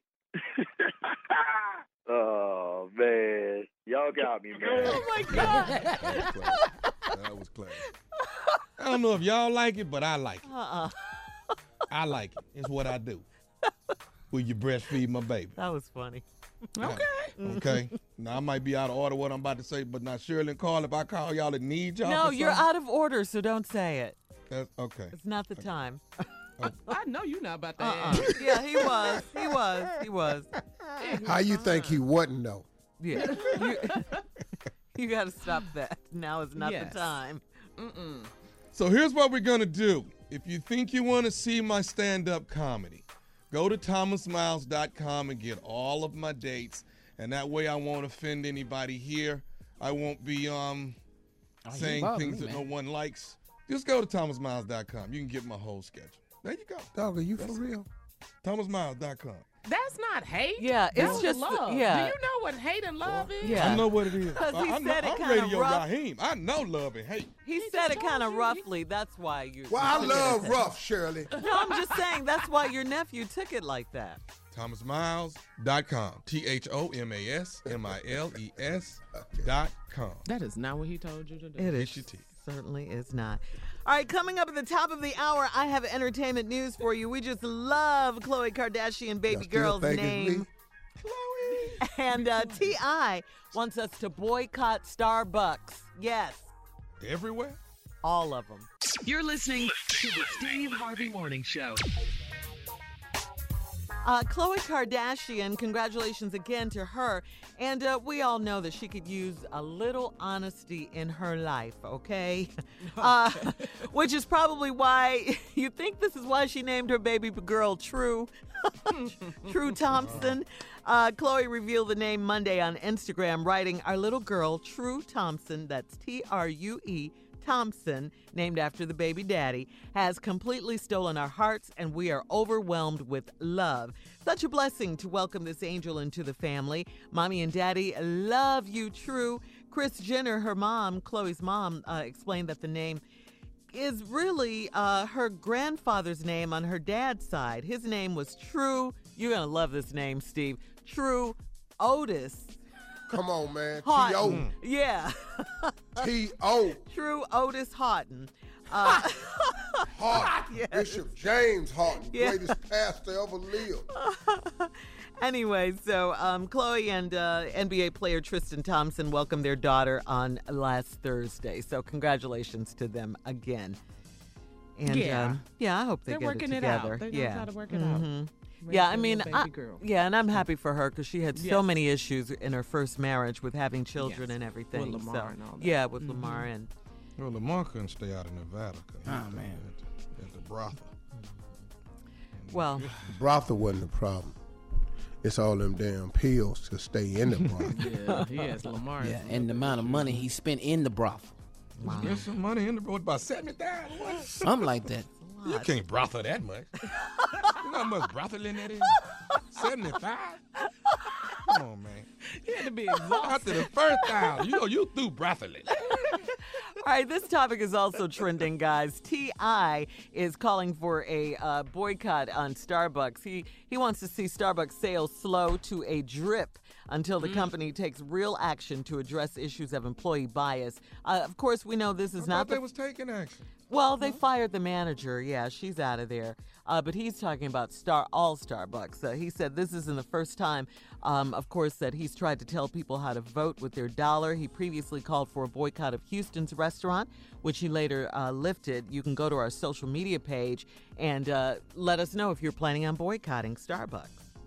[SPEAKER 8] Oh, man. Y'all got me, man.
[SPEAKER 4] Oh, my God.
[SPEAKER 6] That was class. That was class. I don't know if y'all like it, but I like it.
[SPEAKER 4] Uh-uh.
[SPEAKER 6] I like it. It's what I do. Will you breastfeed my baby?
[SPEAKER 4] That was funny.
[SPEAKER 5] Okay.
[SPEAKER 6] Okay. Now, I might be out of order what I'm about to say, but now Shirley and Carl, if I call y'all and need y'all
[SPEAKER 4] No,
[SPEAKER 6] for
[SPEAKER 4] you're
[SPEAKER 6] something,
[SPEAKER 4] out of order, so don't say it.
[SPEAKER 6] that's okay.
[SPEAKER 4] It's not the time.
[SPEAKER 5] I know you're not about to
[SPEAKER 4] Uh-uh.
[SPEAKER 5] ask.
[SPEAKER 4] Yeah, he was. He was. He was.
[SPEAKER 2] How you think he wouldn't know?
[SPEAKER 4] Yeah. You, you got to stop that. Now is not
[SPEAKER 5] Yes.
[SPEAKER 4] the time.
[SPEAKER 5] Mm-mm.
[SPEAKER 6] So here's what we're going to do. If you think you want to see my stand-up comedy, go to thomas miles dot com and get all of my dates. And that way I won't offend anybody here. I won't be um
[SPEAKER 7] Oh, you
[SPEAKER 6] saying
[SPEAKER 7] bother
[SPEAKER 6] things
[SPEAKER 7] me,
[SPEAKER 6] that
[SPEAKER 7] man.
[SPEAKER 6] no one likes. Just go to thomas miles dot com. You can get my whole schedule. There you go.
[SPEAKER 2] Dog, are you for real?
[SPEAKER 6] thomas miles dot com.
[SPEAKER 5] That's not hate.
[SPEAKER 4] Yeah, it's
[SPEAKER 5] That's
[SPEAKER 4] just
[SPEAKER 5] love.
[SPEAKER 4] yeah.
[SPEAKER 5] Do you know what hate and love is?
[SPEAKER 4] Yeah.
[SPEAKER 6] I know what it is.
[SPEAKER 4] 'Cause
[SPEAKER 6] I,
[SPEAKER 4] he
[SPEAKER 6] I know,
[SPEAKER 4] said it
[SPEAKER 6] I'm
[SPEAKER 4] kinda
[SPEAKER 6] Radio
[SPEAKER 4] rough.
[SPEAKER 6] Raheem. I know love and hate.
[SPEAKER 4] He,
[SPEAKER 5] He
[SPEAKER 4] said
[SPEAKER 5] just
[SPEAKER 4] it kind of
[SPEAKER 5] told you.
[SPEAKER 4] roughly. That's why you.
[SPEAKER 2] Well,
[SPEAKER 4] you
[SPEAKER 2] I
[SPEAKER 4] took it
[SPEAKER 2] love
[SPEAKER 4] as-
[SPEAKER 2] rough, Shirley.
[SPEAKER 4] No, I'm just saying that's why your nephew took it like that.
[SPEAKER 6] thomas miles dot com. T H O M A S M I L E S dot com.
[SPEAKER 5] That is not what he told you to do.
[SPEAKER 4] It
[SPEAKER 6] Get
[SPEAKER 4] is
[SPEAKER 6] your teeth.
[SPEAKER 4] certainly is not. All right, coming up at the top of the hour, I have entertainment news for you. We just love Khloe Kardashian, baby
[SPEAKER 2] Y'all still
[SPEAKER 4] girl's
[SPEAKER 2] think it's
[SPEAKER 4] name.
[SPEAKER 2] me?
[SPEAKER 4] And uh, T I wants us to boycott Starbucks. Yes,
[SPEAKER 6] Everywhere?
[SPEAKER 4] all of them.
[SPEAKER 3] You're listening to the Steve Harvey Morning Show.
[SPEAKER 4] Uh, Khloe Kardashian, congratulations again to her. And uh, we all know that she could use a little honesty in her life, okay? Uh, which is probably why you think this is why she named her baby girl True. True Thompson. Uh, Khloe revealed the name Monday on Instagram, writing, "Our little girl, True Thompson," that's T R U E, Thompson, named after the baby daddy, has completely stolen our hearts, and we are overwhelmed with love. Such a blessing to welcome this angel into the family. Mommy and Daddy love you, True. Kris Jenner, her mom, Khloe's mom, uh, explained that the name is really uh, her grandfather's name on her dad's side. His name was True. You're going to love this name, Steve. True Otis
[SPEAKER 2] Come on, man. T
[SPEAKER 4] Houghton.
[SPEAKER 2] O.
[SPEAKER 4] Yeah.
[SPEAKER 2] T O.
[SPEAKER 4] True Otis Houghton. Uh,
[SPEAKER 2] Houghton.
[SPEAKER 4] Yes.
[SPEAKER 2] Bishop James Houghton,
[SPEAKER 4] Yeah.
[SPEAKER 2] greatest pastor ever lived.
[SPEAKER 4] Anyway, so um, Khloe and uh, N B A player Tristan Thompson welcomed their daughter on last Thursday. So congratulations to them again. And
[SPEAKER 5] Yeah.
[SPEAKER 4] um, yeah, I hope they
[SPEAKER 5] They're
[SPEAKER 4] get
[SPEAKER 5] working
[SPEAKER 4] it
[SPEAKER 5] it
[SPEAKER 4] together.
[SPEAKER 5] out. They're gonna
[SPEAKER 4] yeah.
[SPEAKER 5] try to work it out.
[SPEAKER 4] Mhm.
[SPEAKER 5] Raise
[SPEAKER 4] Yeah,
[SPEAKER 5] their
[SPEAKER 4] I mean,
[SPEAKER 5] little
[SPEAKER 4] I,
[SPEAKER 5] baby girl.
[SPEAKER 4] yeah, and I'm happy for her because she had so
[SPEAKER 5] Yes.
[SPEAKER 4] many issues in her first marriage with having children
[SPEAKER 5] Yes.
[SPEAKER 4] and everything.
[SPEAKER 5] With Lamar
[SPEAKER 4] so,
[SPEAKER 5] and all that.
[SPEAKER 4] Yeah, with
[SPEAKER 5] Mhm.
[SPEAKER 4] Lamar and
[SPEAKER 6] Well, Lamar couldn't stay out of Nevada. 'Cause he
[SPEAKER 7] Oh,
[SPEAKER 6] was
[SPEAKER 7] man.
[SPEAKER 6] At the, at the brothel.
[SPEAKER 4] well,
[SPEAKER 2] The brothel wasn't the problem. It's all them damn pills to stay in the brothel.
[SPEAKER 5] Yeah, he has Lamar.
[SPEAKER 7] Yeah, and the amount of money he spent in the brothel.
[SPEAKER 6] Get some money in the brothel. About seventy thousand. What?
[SPEAKER 7] Something like that.
[SPEAKER 6] You can't brothel that much. You know how much brothel in that is? seventy-five? Come on, man.
[SPEAKER 5] He had to be exhausted.
[SPEAKER 6] After the first thousand, you know, you through brotheling.
[SPEAKER 4] all right, this topic is also trending, guys. T I is calling for a uh, boycott on Starbucks. He he wants to see Starbucks sales slow to a drip until the company takes real action to address issues of employee bias. Uh, of course, we know this is
[SPEAKER 6] I
[SPEAKER 4] not
[SPEAKER 6] thought
[SPEAKER 4] the
[SPEAKER 6] they was taking action.
[SPEAKER 4] Well, they fired the manager. Yeah, she's out of there. Uh, but he's talking about star all Starbucks. Uh, he said this isn't the first time, um, of course, that he's tried to tell people how to vote with their dollar. He previously called for a boycott of Houston's restaurant, which he later uh, lifted. You can go to our social media page and uh, let us know if you're planning on boycotting Starbucks.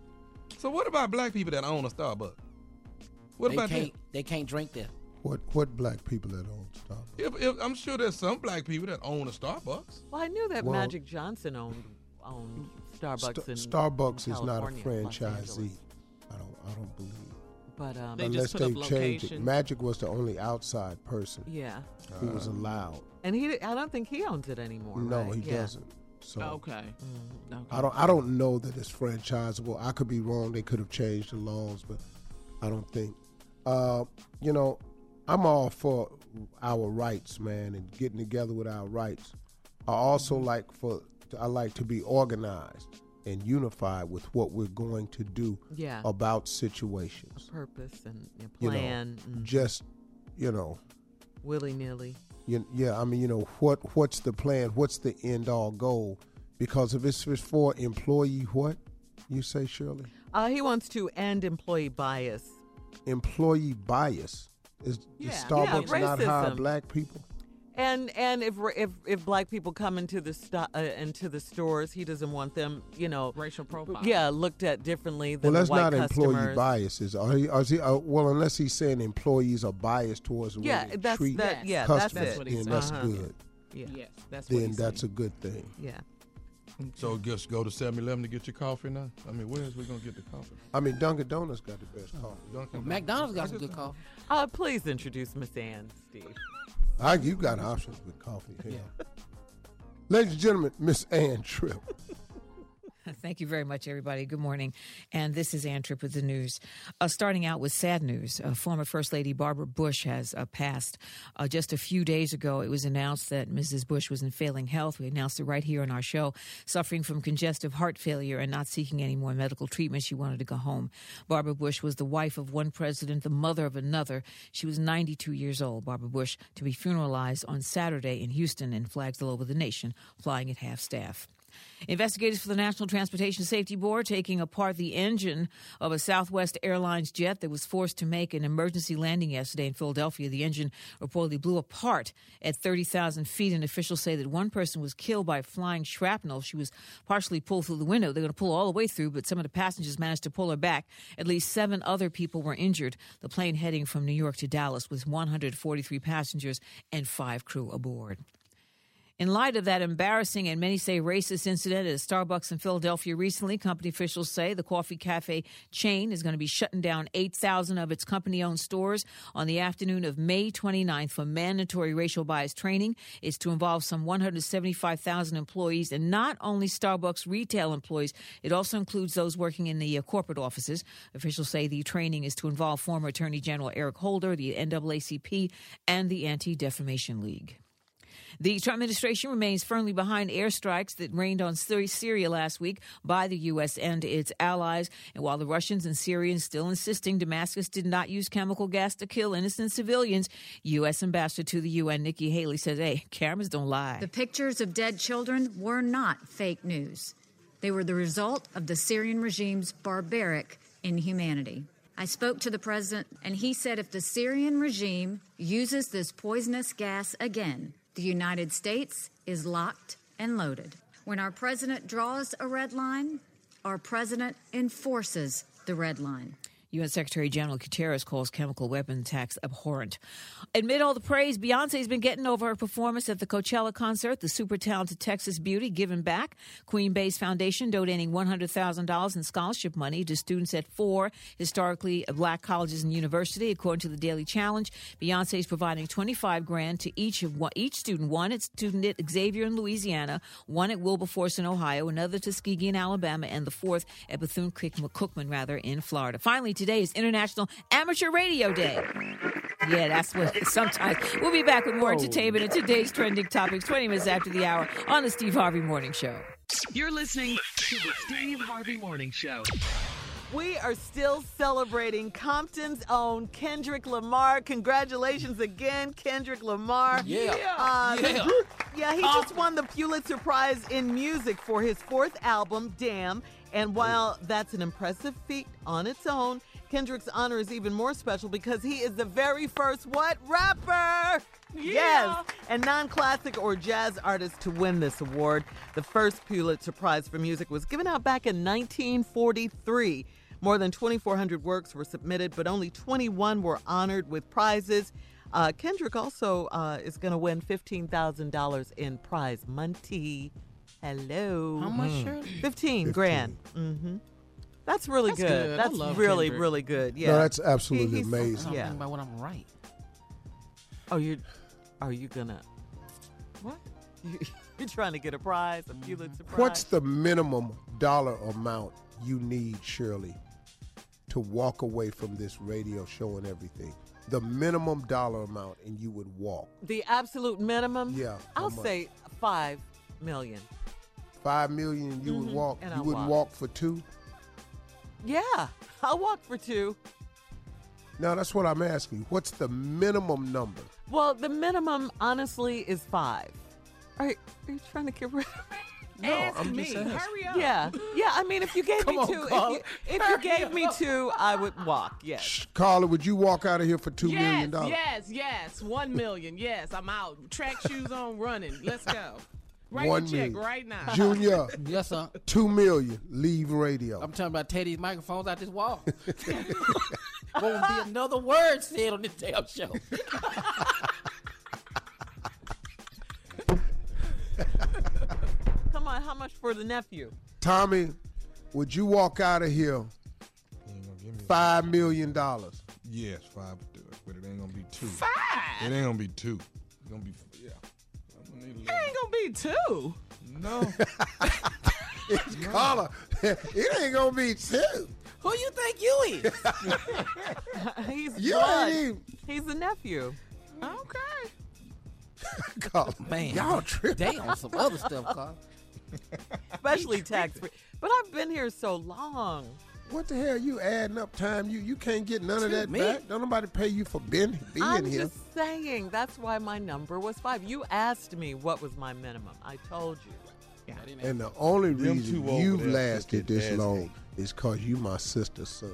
[SPEAKER 6] So what about black people that own a Starbucks? What
[SPEAKER 7] They
[SPEAKER 6] about
[SPEAKER 7] can't.
[SPEAKER 6] them?
[SPEAKER 7] They can't drink there.
[SPEAKER 2] What what black people that own Starbucks?
[SPEAKER 6] If, if, I'm sure there's some black people that own a Starbucks.
[SPEAKER 4] Well, I knew that
[SPEAKER 2] Well-
[SPEAKER 4] Magic Johnson owned owned Starbucks
[SPEAKER 2] Sta-
[SPEAKER 4] in
[SPEAKER 2] Starbucks
[SPEAKER 4] in
[SPEAKER 2] is not a
[SPEAKER 4] California, Los
[SPEAKER 2] franchisee.
[SPEAKER 4] Angeles.
[SPEAKER 2] I don't I don't believe.
[SPEAKER 4] But um,
[SPEAKER 5] They
[SPEAKER 2] Unless
[SPEAKER 5] just put
[SPEAKER 2] they
[SPEAKER 5] up
[SPEAKER 2] change it.
[SPEAKER 5] locations.
[SPEAKER 2] Magic was the only outside person
[SPEAKER 4] yeah,
[SPEAKER 2] who was allowed.
[SPEAKER 4] and he I don't think he owns it anymore.
[SPEAKER 2] No,
[SPEAKER 4] right?
[SPEAKER 2] he
[SPEAKER 4] Yeah.
[SPEAKER 2] doesn't. So
[SPEAKER 5] Okay.
[SPEAKER 4] Mm-hmm.
[SPEAKER 5] Okay.
[SPEAKER 2] I don't I don't know that it's franchisable. I could be wrong. They could have changed the laws, but I don't think. Uh, you know, I'm all for our rights, man, and getting together with our rights. I also like for I like to be organized and unified with what we're going to do
[SPEAKER 4] Yeah.
[SPEAKER 2] about situations.
[SPEAKER 4] Purpose and a
[SPEAKER 2] You know,
[SPEAKER 4] plan, and
[SPEAKER 2] Just, you know,
[SPEAKER 4] willy nilly.
[SPEAKER 2] you, yeah. I mean, you know, what what's the plan? What's the end all goal? Because if it's, if it's for employee, what you say, Shirley?
[SPEAKER 4] Uh, he wants to end employee bias.
[SPEAKER 2] Employee bias. Is,
[SPEAKER 5] Yeah.
[SPEAKER 2] is Starbucks
[SPEAKER 4] Yeah,
[SPEAKER 2] not hire
[SPEAKER 4] racism.
[SPEAKER 2] black people?
[SPEAKER 4] And and if if if black people come into the sto- uh, into the stores, he doesn't want them, you know,
[SPEAKER 5] Racial profile.
[SPEAKER 4] yeah, looked at differently than
[SPEAKER 2] Well, that's
[SPEAKER 4] the white
[SPEAKER 2] not employee
[SPEAKER 4] customers.
[SPEAKER 2] biases. Are he, is he, uh, well, unless he's saying employees are biased towards the way
[SPEAKER 4] Yeah,
[SPEAKER 2] they
[SPEAKER 4] that's
[SPEAKER 2] treat
[SPEAKER 4] that. Yeah,
[SPEAKER 2] customers,
[SPEAKER 4] that's
[SPEAKER 5] That's what
[SPEAKER 4] it.
[SPEAKER 5] he's
[SPEAKER 2] then that's
[SPEAKER 4] Uh-huh.
[SPEAKER 2] good.
[SPEAKER 5] Yes, that's what
[SPEAKER 2] Then
[SPEAKER 5] he's
[SPEAKER 2] that's
[SPEAKER 5] saying.
[SPEAKER 2] a good thing.
[SPEAKER 4] Yeah.
[SPEAKER 6] So just go to seven eleven to get your coffee now? I mean, where's we going to get the coffee?
[SPEAKER 2] I mean, Dunkin' Donuts got the best coffee.
[SPEAKER 6] Dunkin'
[SPEAKER 7] McDonald's got
[SPEAKER 6] I
[SPEAKER 7] some
[SPEAKER 6] just-
[SPEAKER 7] good coffee.
[SPEAKER 4] Uh, please introduce Miss Ann, Steve.
[SPEAKER 2] I, you got options with coffee here. Yeah. Ladies and gentlemen, Miss Ann Tripp.
[SPEAKER 10] Thank you very much, everybody. Good morning. And this is Ann Tripp with the news. Uh, starting out with sad news, uh, former First Lady Barbara Bush has uh, passed. Uh, just a few days ago, it was announced that Missus Bush was in failing health. We announced it right here on our show, suffering from congestive heart failure and not seeking any more medical treatment. She wanted to go home. Barbara Bush was the wife of one president, the mother of another. She was ninety-two years old. Barbara Bush to be funeralized on Saturday in Houston, and flags all over the nation flying at half staff. Investigators for the National Transportation Safety Board taking apart the engine of a Southwest Airlines jet that was forced to make an emergency landing yesterday in Philadelphia. The engine reportedly blew apart at thirty thousand feet, and officials say that one person was killed by flying shrapnel. She was partially pulled through the window. They're going to pull all the way through, but some of the passengers managed to pull her back. At least seven other people were injured. The plane heading from New York to Dallas with one hundred forty-three passengers and five crew aboard. In light of that embarrassing and many say racist incident at a Starbucks in Philadelphia recently, company officials say the coffee cafe chain is going to be shutting down eight thousand of its company-owned stores on the afternoon of May twenty-ninth for mandatory racial bias training. It's to involve some one hundred seventy-five thousand employees, and not only Starbucks retail employees. It also includes those working in the uh, corporate offices. Officials say the training is to involve former Attorney General Eric Holder, the N double A C P, and the Anti-Defamation League. The Trump administration remains firmly behind airstrikes that rained on Syria last week by the U S and its allies. And while the Russians and Syrians still insisting Damascus did not use chemical gas to kill innocent civilians, U S Ambassador to the U N Nikki Haley says, hey, cameras don't lie.
[SPEAKER 11] The pictures of dead children were not fake news. They were the result of the Syrian regime's barbaric inhumanity. I spoke to the president, and he said if the Syrian regime uses this poisonous gas again, the United States is locked and loaded. When our president draws a red line, our president enforces the red line.
[SPEAKER 10] U N Secretary General Guterres calls chemical weapon attacks abhorrent. Amid all the praise, Beyonce's been getting over her performance at the Coachella concert. The super talented Texas beauty giving back. Queen Base Foundation donating one hundred thousand dollars in scholarship money to students at four historically black colleges and universities. According to the Daily Challenge, Beyonce is providing twenty-five grand to each of one, each student. One at student at Xavier in Louisiana, one at Wilberforce in Ohio, another Tuskegee in Alabama, and the fourth at Bethune-Cookman, rather, in Florida. Finally, today is International Amateur Radio Day. Yeah, that's what sometimes. We'll be back with more entertainment and today's trending topics twenty minutes after the hour on the Steve Harvey Morning Show.
[SPEAKER 3] You're listening to the Steve Harvey Morning Show.
[SPEAKER 4] We are still celebrating Compton's own Kendrick Lamar. Congratulations again, Kendrick Lamar.
[SPEAKER 7] Yeah.
[SPEAKER 4] Uh,
[SPEAKER 7] yeah.
[SPEAKER 4] Yeah, he just won the Pulitzer Prize in Music for his fourth album, Damn. And while that's an impressive feat on its own, Kendrick's honor is even more special because he is the very first what? Rapper!
[SPEAKER 5] Yeah.
[SPEAKER 4] Yes, and non-classic or jazz artist to win this award. The first Pulitzer Prize for Music was given out back in nineteen forty-three. More than twenty-four hundred works were submitted, but only twenty-one were honored with prizes. Uh, Kendrick also uh, is going to win fifteen thousand dollars in prize money. Hello.
[SPEAKER 7] How much, Shirley?
[SPEAKER 4] fifteen grand. Mm-hmm. That's really
[SPEAKER 5] That's
[SPEAKER 4] good.
[SPEAKER 5] good. I
[SPEAKER 4] That's
[SPEAKER 5] love
[SPEAKER 4] really,
[SPEAKER 5] Kendrick.
[SPEAKER 4] really good. Yeah.
[SPEAKER 2] No, that's absolutely
[SPEAKER 4] He- he's-
[SPEAKER 2] amazing.
[SPEAKER 7] I'm
[SPEAKER 4] Yeah.
[SPEAKER 7] thinking about what I'm right.
[SPEAKER 4] Oh, you are you gonna what? You, you're trying to get a prize, a Pulitzer Prize?
[SPEAKER 2] What's the minimum dollar amount you need, Shirley, to walk away from this radio show and everything? The minimum dollar amount, and you would walk.
[SPEAKER 4] the absolute minimum?
[SPEAKER 2] Yeah.
[SPEAKER 4] I'll
[SPEAKER 2] how much?
[SPEAKER 4] say five million.
[SPEAKER 2] Five million, and you would
[SPEAKER 4] Mhm,
[SPEAKER 2] walk.
[SPEAKER 4] and
[SPEAKER 2] You
[SPEAKER 4] I'll
[SPEAKER 2] wouldn't
[SPEAKER 4] walk.
[SPEAKER 2] walk for two.
[SPEAKER 4] Yeah, I'll walk for two.
[SPEAKER 2] No, that's what I'm asking you. What's the minimum number?
[SPEAKER 4] Well, the minimum, honestly, is five. Are, are you trying to get rid of me?
[SPEAKER 2] No,
[SPEAKER 5] Ask
[SPEAKER 2] I'm
[SPEAKER 5] me.
[SPEAKER 2] just asking.
[SPEAKER 5] Hurry up.
[SPEAKER 4] Yeah, yeah. I mean, if you gave
[SPEAKER 7] Come
[SPEAKER 4] me
[SPEAKER 7] on,
[SPEAKER 4] two,
[SPEAKER 7] Carl.
[SPEAKER 4] if you, if you gave me two, I would walk. Yes.
[SPEAKER 2] Shh, Carla, would you walk out of here for two
[SPEAKER 5] yes,
[SPEAKER 2] million dollars?
[SPEAKER 5] yes, yes. One million. Yes, I'm out. Track shoes on, running. Let's go. Write
[SPEAKER 2] One
[SPEAKER 5] a check
[SPEAKER 2] million.
[SPEAKER 5] right now.
[SPEAKER 2] Junior,
[SPEAKER 7] Yes, sir.
[SPEAKER 2] two million. Leave radio.
[SPEAKER 7] I'm talking about Teddy's microphones out this wall. Won't be another word said on this damn show.
[SPEAKER 4] Come on, how much for the nephew?
[SPEAKER 2] Tommy, would you walk out of here
[SPEAKER 6] You ain't gonna give me
[SPEAKER 2] five million dollars?
[SPEAKER 6] Yes, five would do it, but it ain't gonna be two.
[SPEAKER 5] Five.
[SPEAKER 6] It ain't gonna be two. It's gonna be, yeah. I'm gonna need a
[SPEAKER 5] It
[SPEAKER 6] little.
[SPEAKER 5] ain't gonna be two.
[SPEAKER 6] No.
[SPEAKER 2] It's Carla. It ain't gonna be two.
[SPEAKER 7] Who you think you is?
[SPEAKER 4] He's
[SPEAKER 2] You
[SPEAKER 4] blood.
[SPEAKER 2] ain't even
[SPEAKER 4] He's the nephew.
[SPEAKER 5] Okay.
[SPEAKER 2] Carla.
[SPEAKER 7] Man,
[SPEAKER 2] Y'all tripping.
[SPEAKER 7] they on some other stuff, Carl.
[SPEAKER 4] Especially tax free. But I've been here so long.
[SPEAKER 2] What the hell you adding up time? You you can't get none of
[SPEAKER 7] To
[SPEAKER 2] that
[SPEAKER 7] me.
[SPEAKER 2] back. Don't nobody pay you for being, being
[SPEAKER 4] I'm
[SPEAKER 2] here.
[SPEAKER 4] just saying that's why my number was five. You asked me what was my minimum. I told you.
[SPEAKER 5] Yeah.
[SPEAKER 2] And the only
[SPEAKER 6] Them
[SPEAKER 2] reason
[SPEAKER 6] two over
[SPEAKER 2] you've
[SPEAKER 6] there
[SPEAKER 2] lasted
[SPEAKER 6] just get
[SPEAKER 2] this
[SPEAKER 6] ass
[SPEAKER 2] long
[SPEAKER 6] hate.
[SPEAKER 2] is because you my sister's son.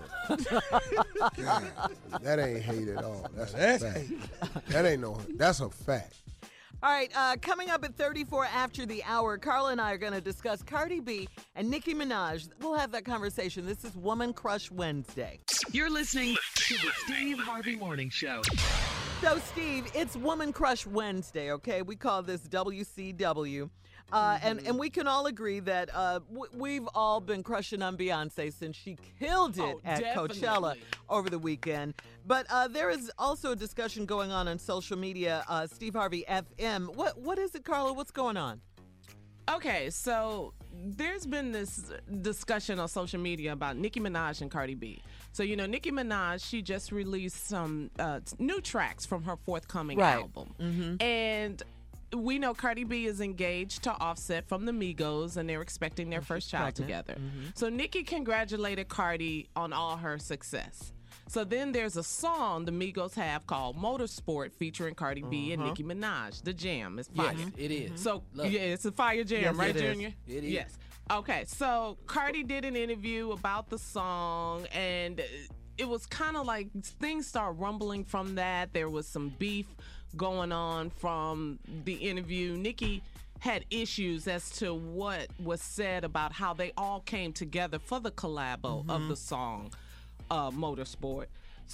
[SPEAKER 2] God, that ain't hate at all. That's,
[SPEAKER 6] That's
[SPEAKER 2] a fact.
[SPEAKER 6] hate.
[SPEAKER 2] That ain't no. That's a fact.
[SPEAKER 4] All right, uh, coming up at thirty-four after the hour, Carla and I are going to discuss Cardi B and Nicki Minaj. We'll have that conversation. This is Woman Crush Wednesday.
[SPEAKER 3] You're listening to the Steve Harvey Morning Show.
[SPEAKER 4] So, Steve, it's Woman Crush Wednesday, okay? We call this W C W. Uh, and, and we can all agree that uh, w- we've all been crushing on Beyonce since she killed it
[SPEAKER 5] Oh,
[SPEAKER 4] at
[SPEAKER 5] definitely.
[SPEAKER 4] Coachella over the weekend. But uh, there is also a discussion going on on social media, uh, Steve Harvey F M. What What is it, Carla? What's going on?
[SPEAKER 5] Okay, so there's been this discussion on social media about Nicki Minaj and Cardi B. So, you know, Nicki Minaj, she just released some uh, new tracks from her forthcoming
[SPEAKER 4] Right.
[SPEAKER 5] album. And we know Cardi B is engaged to Offset from the Migos, and they're expecting their first child
[SPEAKER 4] pregnant.
[SPEAKER 5] together. So Nicki congratulated Cardi on all her success. So then there's a song the Migos have called Motorsport featuring Cardi B and Nicki Minaj. The jam is fire.
[SPEAKER 7] Yes, it is.
[SPEAKER 5] So
[SPEAKER 7] Love it.
[SPEAKER 5] yeah, it's a fire jam,
[SPEAKER 4] Yes,
[SPEAKER 5] right,
[SPEAKER 4] it is.
[SPEAKER 5] Junior?
[SPEAKER 7] It is.
[SPEAKER 5] Yes. Okay, so Cardi did an interview about the song, and it was kind of like things start rumbling from that. There was some beef going on from the interview. Nicki had issues as to what was said about how they all came together for the collabo of the song uh, Motorsport.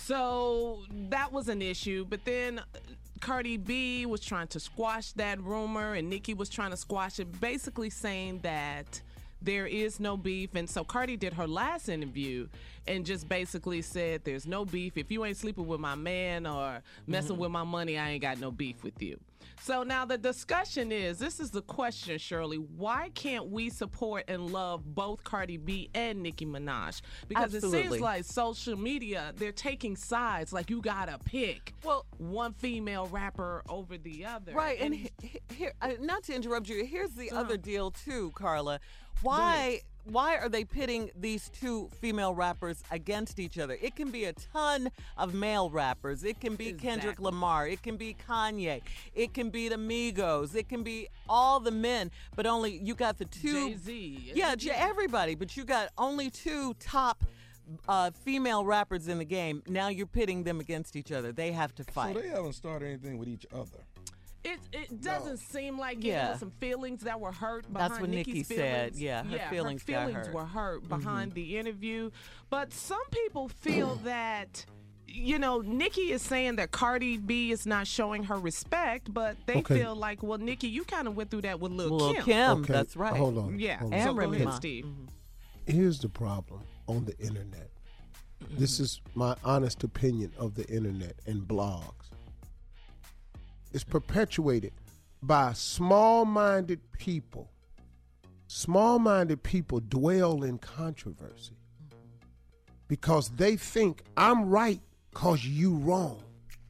[SPEAKER 5] So that was an issue, but then Cardi B was trying to squash that rumor, and Nicki was trying to squash it, basically saying that there is no beef. And so Cardi did her last interview and just basically said, there's no beef. If you ain't sleeping with my man or messing with my money, I ain't got no beef with you. So now the discussion is, this is the question, Shirley, why can't we support and love both Cardi B and Nicki Minaj? Because it
[SPEAKER 4] Absolutely.
[SPEAKER 5] seems like social media, they're taking sides, like you gotta pick
[SPEAKER 4] Well,
[SPEAKER 5] one female rapper over the other.
[SPEAKER 4] right, and he- he- here, uh, not to interrupt you, here's the
[SPEAKER 5] Uh-huh.
[SPEAKER 4] other deal too, Carla. Why why are they pitting these two female rappers against each other? It can be a ton of male rappers. It can be Kendrick
[SPEAKER 5] Exactly.
[SPEAKER 4] Lamar. It can be Kanye. It can be the Migos. It can be all the men, but only you got the two.
[SPEAKER 5] Jay-Z.
[SPEAKER 4] Yeah, J- everybody, but you got only two top uh, female rappers in the game. Now you're pitting them against each other. They have to fight.
[SPEAKER 6] So they haven't started anything with each other.
[SPEAKER 5] It it doesn't seem like yeah.
[SPEAKER 4] Yeah.
[SPEAKER 5] There were some feelings that were hurt
[SPEAKER 4] That's
[SPEAKER 5] behind
[SPEAKER 4] what
[SPEAKER 5] Nicki's
[SPEAKER 4] Nikki said.
[SPEAKER 5] feelings.
[SPEAKER 4] Yeah, her
[SPEAKER 5] yeah,
[SPEAKER 4] feelings
[SPEAKER 5] her
[SPEAKER 4] got
[SPEAKER 5] feelings
[SPEAKER 4] hurt.
[SPEAKER 5] were hurt behind the interview. But some people feel that, you know, Nicki is saying that Cardi B is not showing her respect, but they
[SPEAKER 2] Okay.
[SPEAKER 5] feel like, well, Nicki, you kind of went through that with Lil,
[SPEAKER 4] Lil
[SPEAKER 5] Kim.
[SPEAKER 4] Kim,
[SPEAKER 2] Okay,
[SPEAKER 4] that's right.
[SPEAKER 2] Hold on.
[SPEAKER 5] Yeah,
[SPEAKER 2] hold
[SPEAKER 5] so
[SPEAKER 2] on.
[SPEAKER 4] And
[SPEAKER 5] go
[SPEAKER 4] Remy
[SPEAKER 5] ahead,
[SPEAKER 4] Ma.
[SPEAKER 5] Steve.
[SPEAKER 2] Here's the problem on the internet. This is my honest opinion of the internet and blogs. It's perpetuated by small-minded people. Small-minded people dwell in controversy because they think I'm right because you wrong.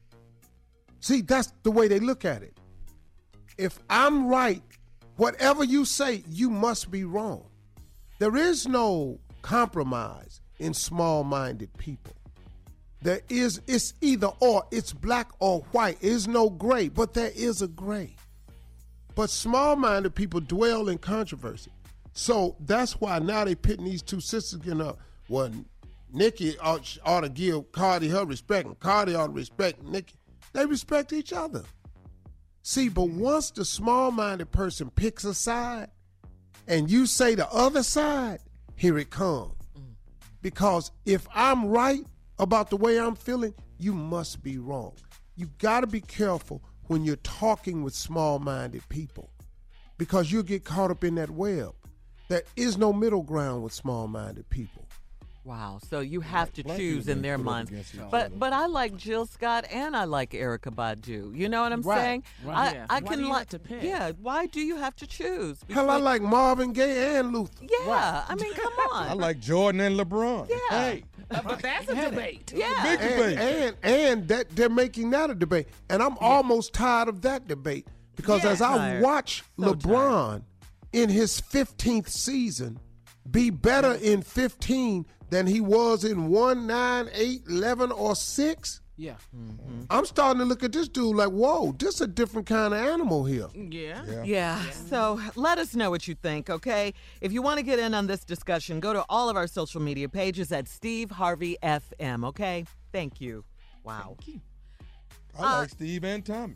[SPEAKER 2] See, that's the way they look at it. If I'm right, whatever you say, you must be wrong. There is no compromise in small-minded people. There is, it's either or, it's black or white. There is no gray, but there is a gray. But small-minded people dwell in controversy. So that's why now they pitting these two sisters getting up. Well, Nicki ought, ought to give Cardi her respect, and Cardi ought to respect Nicki. They respect each other. See, but once the small-minded person picks a side, and you say the other side, here it comes. Because if I'm right about the way I'm feeling, you must be wrong. You got to be careful when you're talking with small-minded people because you'll get caught up in that web. There is no middle ground with small-minded people.
[SPEAKER 4] Wow. So you have to
[SPEAKER 2] Black
[SPEAKER 4] choose
[SPEAKER 2] people
[SPEAKER 4] in their
[SPEAKER 2] put up
[SPEAKER 4] minds.
[SPEAKER 2] against each other.
[SPEAKER 4] But but I like Jill Scott and I like Erykah Badu. You know what I'm
[SPEAKER 7] Right,
[SPEAKER 4] saying?
[SPEAKER 7] right.
[SPEAKER 4] I,
[SPEAKER 5] Yeah.
[SPEAKER 4] I
[SPEAKER 5] Why
[SPEAKER 4] can
[SPEAKER 5] do you
[SPEAKER 4] like
[SPEAKER 5] have to pick?
[SPEAKER 4] Yeah, why do you have to choose?
[SPEAKER 2] Hell, I
[SPEAKER 4] Between-
[SPEAKER 2] like Marvin Gaye and Luther.
[SPEAKER 4] Yeah, I mean, come on.
[SPEAKER 6] I like Jordan and LeBron.
[SPEAKER 4] Yeah.
[SPEAKER 6] Hey,
[SPEAKER 5] But that's a debate.
[SPEAKER 4] Yeah.
[SPEAKER 6] big
[SPEAKER 2] And,
[SPEAKER 6] debate.
[SPEAKER 2] and and that they're making that a debate, and I'm almost tired of that debate because
[SPEAKER 4] Yeah.
[SPEAKER 2] as I
[SPEAKER 4] Tired.
[SPEAKER 2] watch
[SPEAKER 4] So
[SPEAKER 2] LeBron in his fifteenth season be better in fifteen than he was in one, nine, eight, eleven, or six,
[SPEAKER 7] Yeah.
[SPEAKER 2] I'm starting to look at this dude like, whoa, this is a different kind of animal here.
[SPEAKER 5] Yeah.
[SPEAKER 6] Yeah.
[SPEAKER 4] Yeah. So let us know what you think, okay? If you want to get in on this discussion, go to all of our social media pages at Steve Harvey F M, okay? Thank you. Wow.
[SPEAKER 6] I like Steve and Tommy.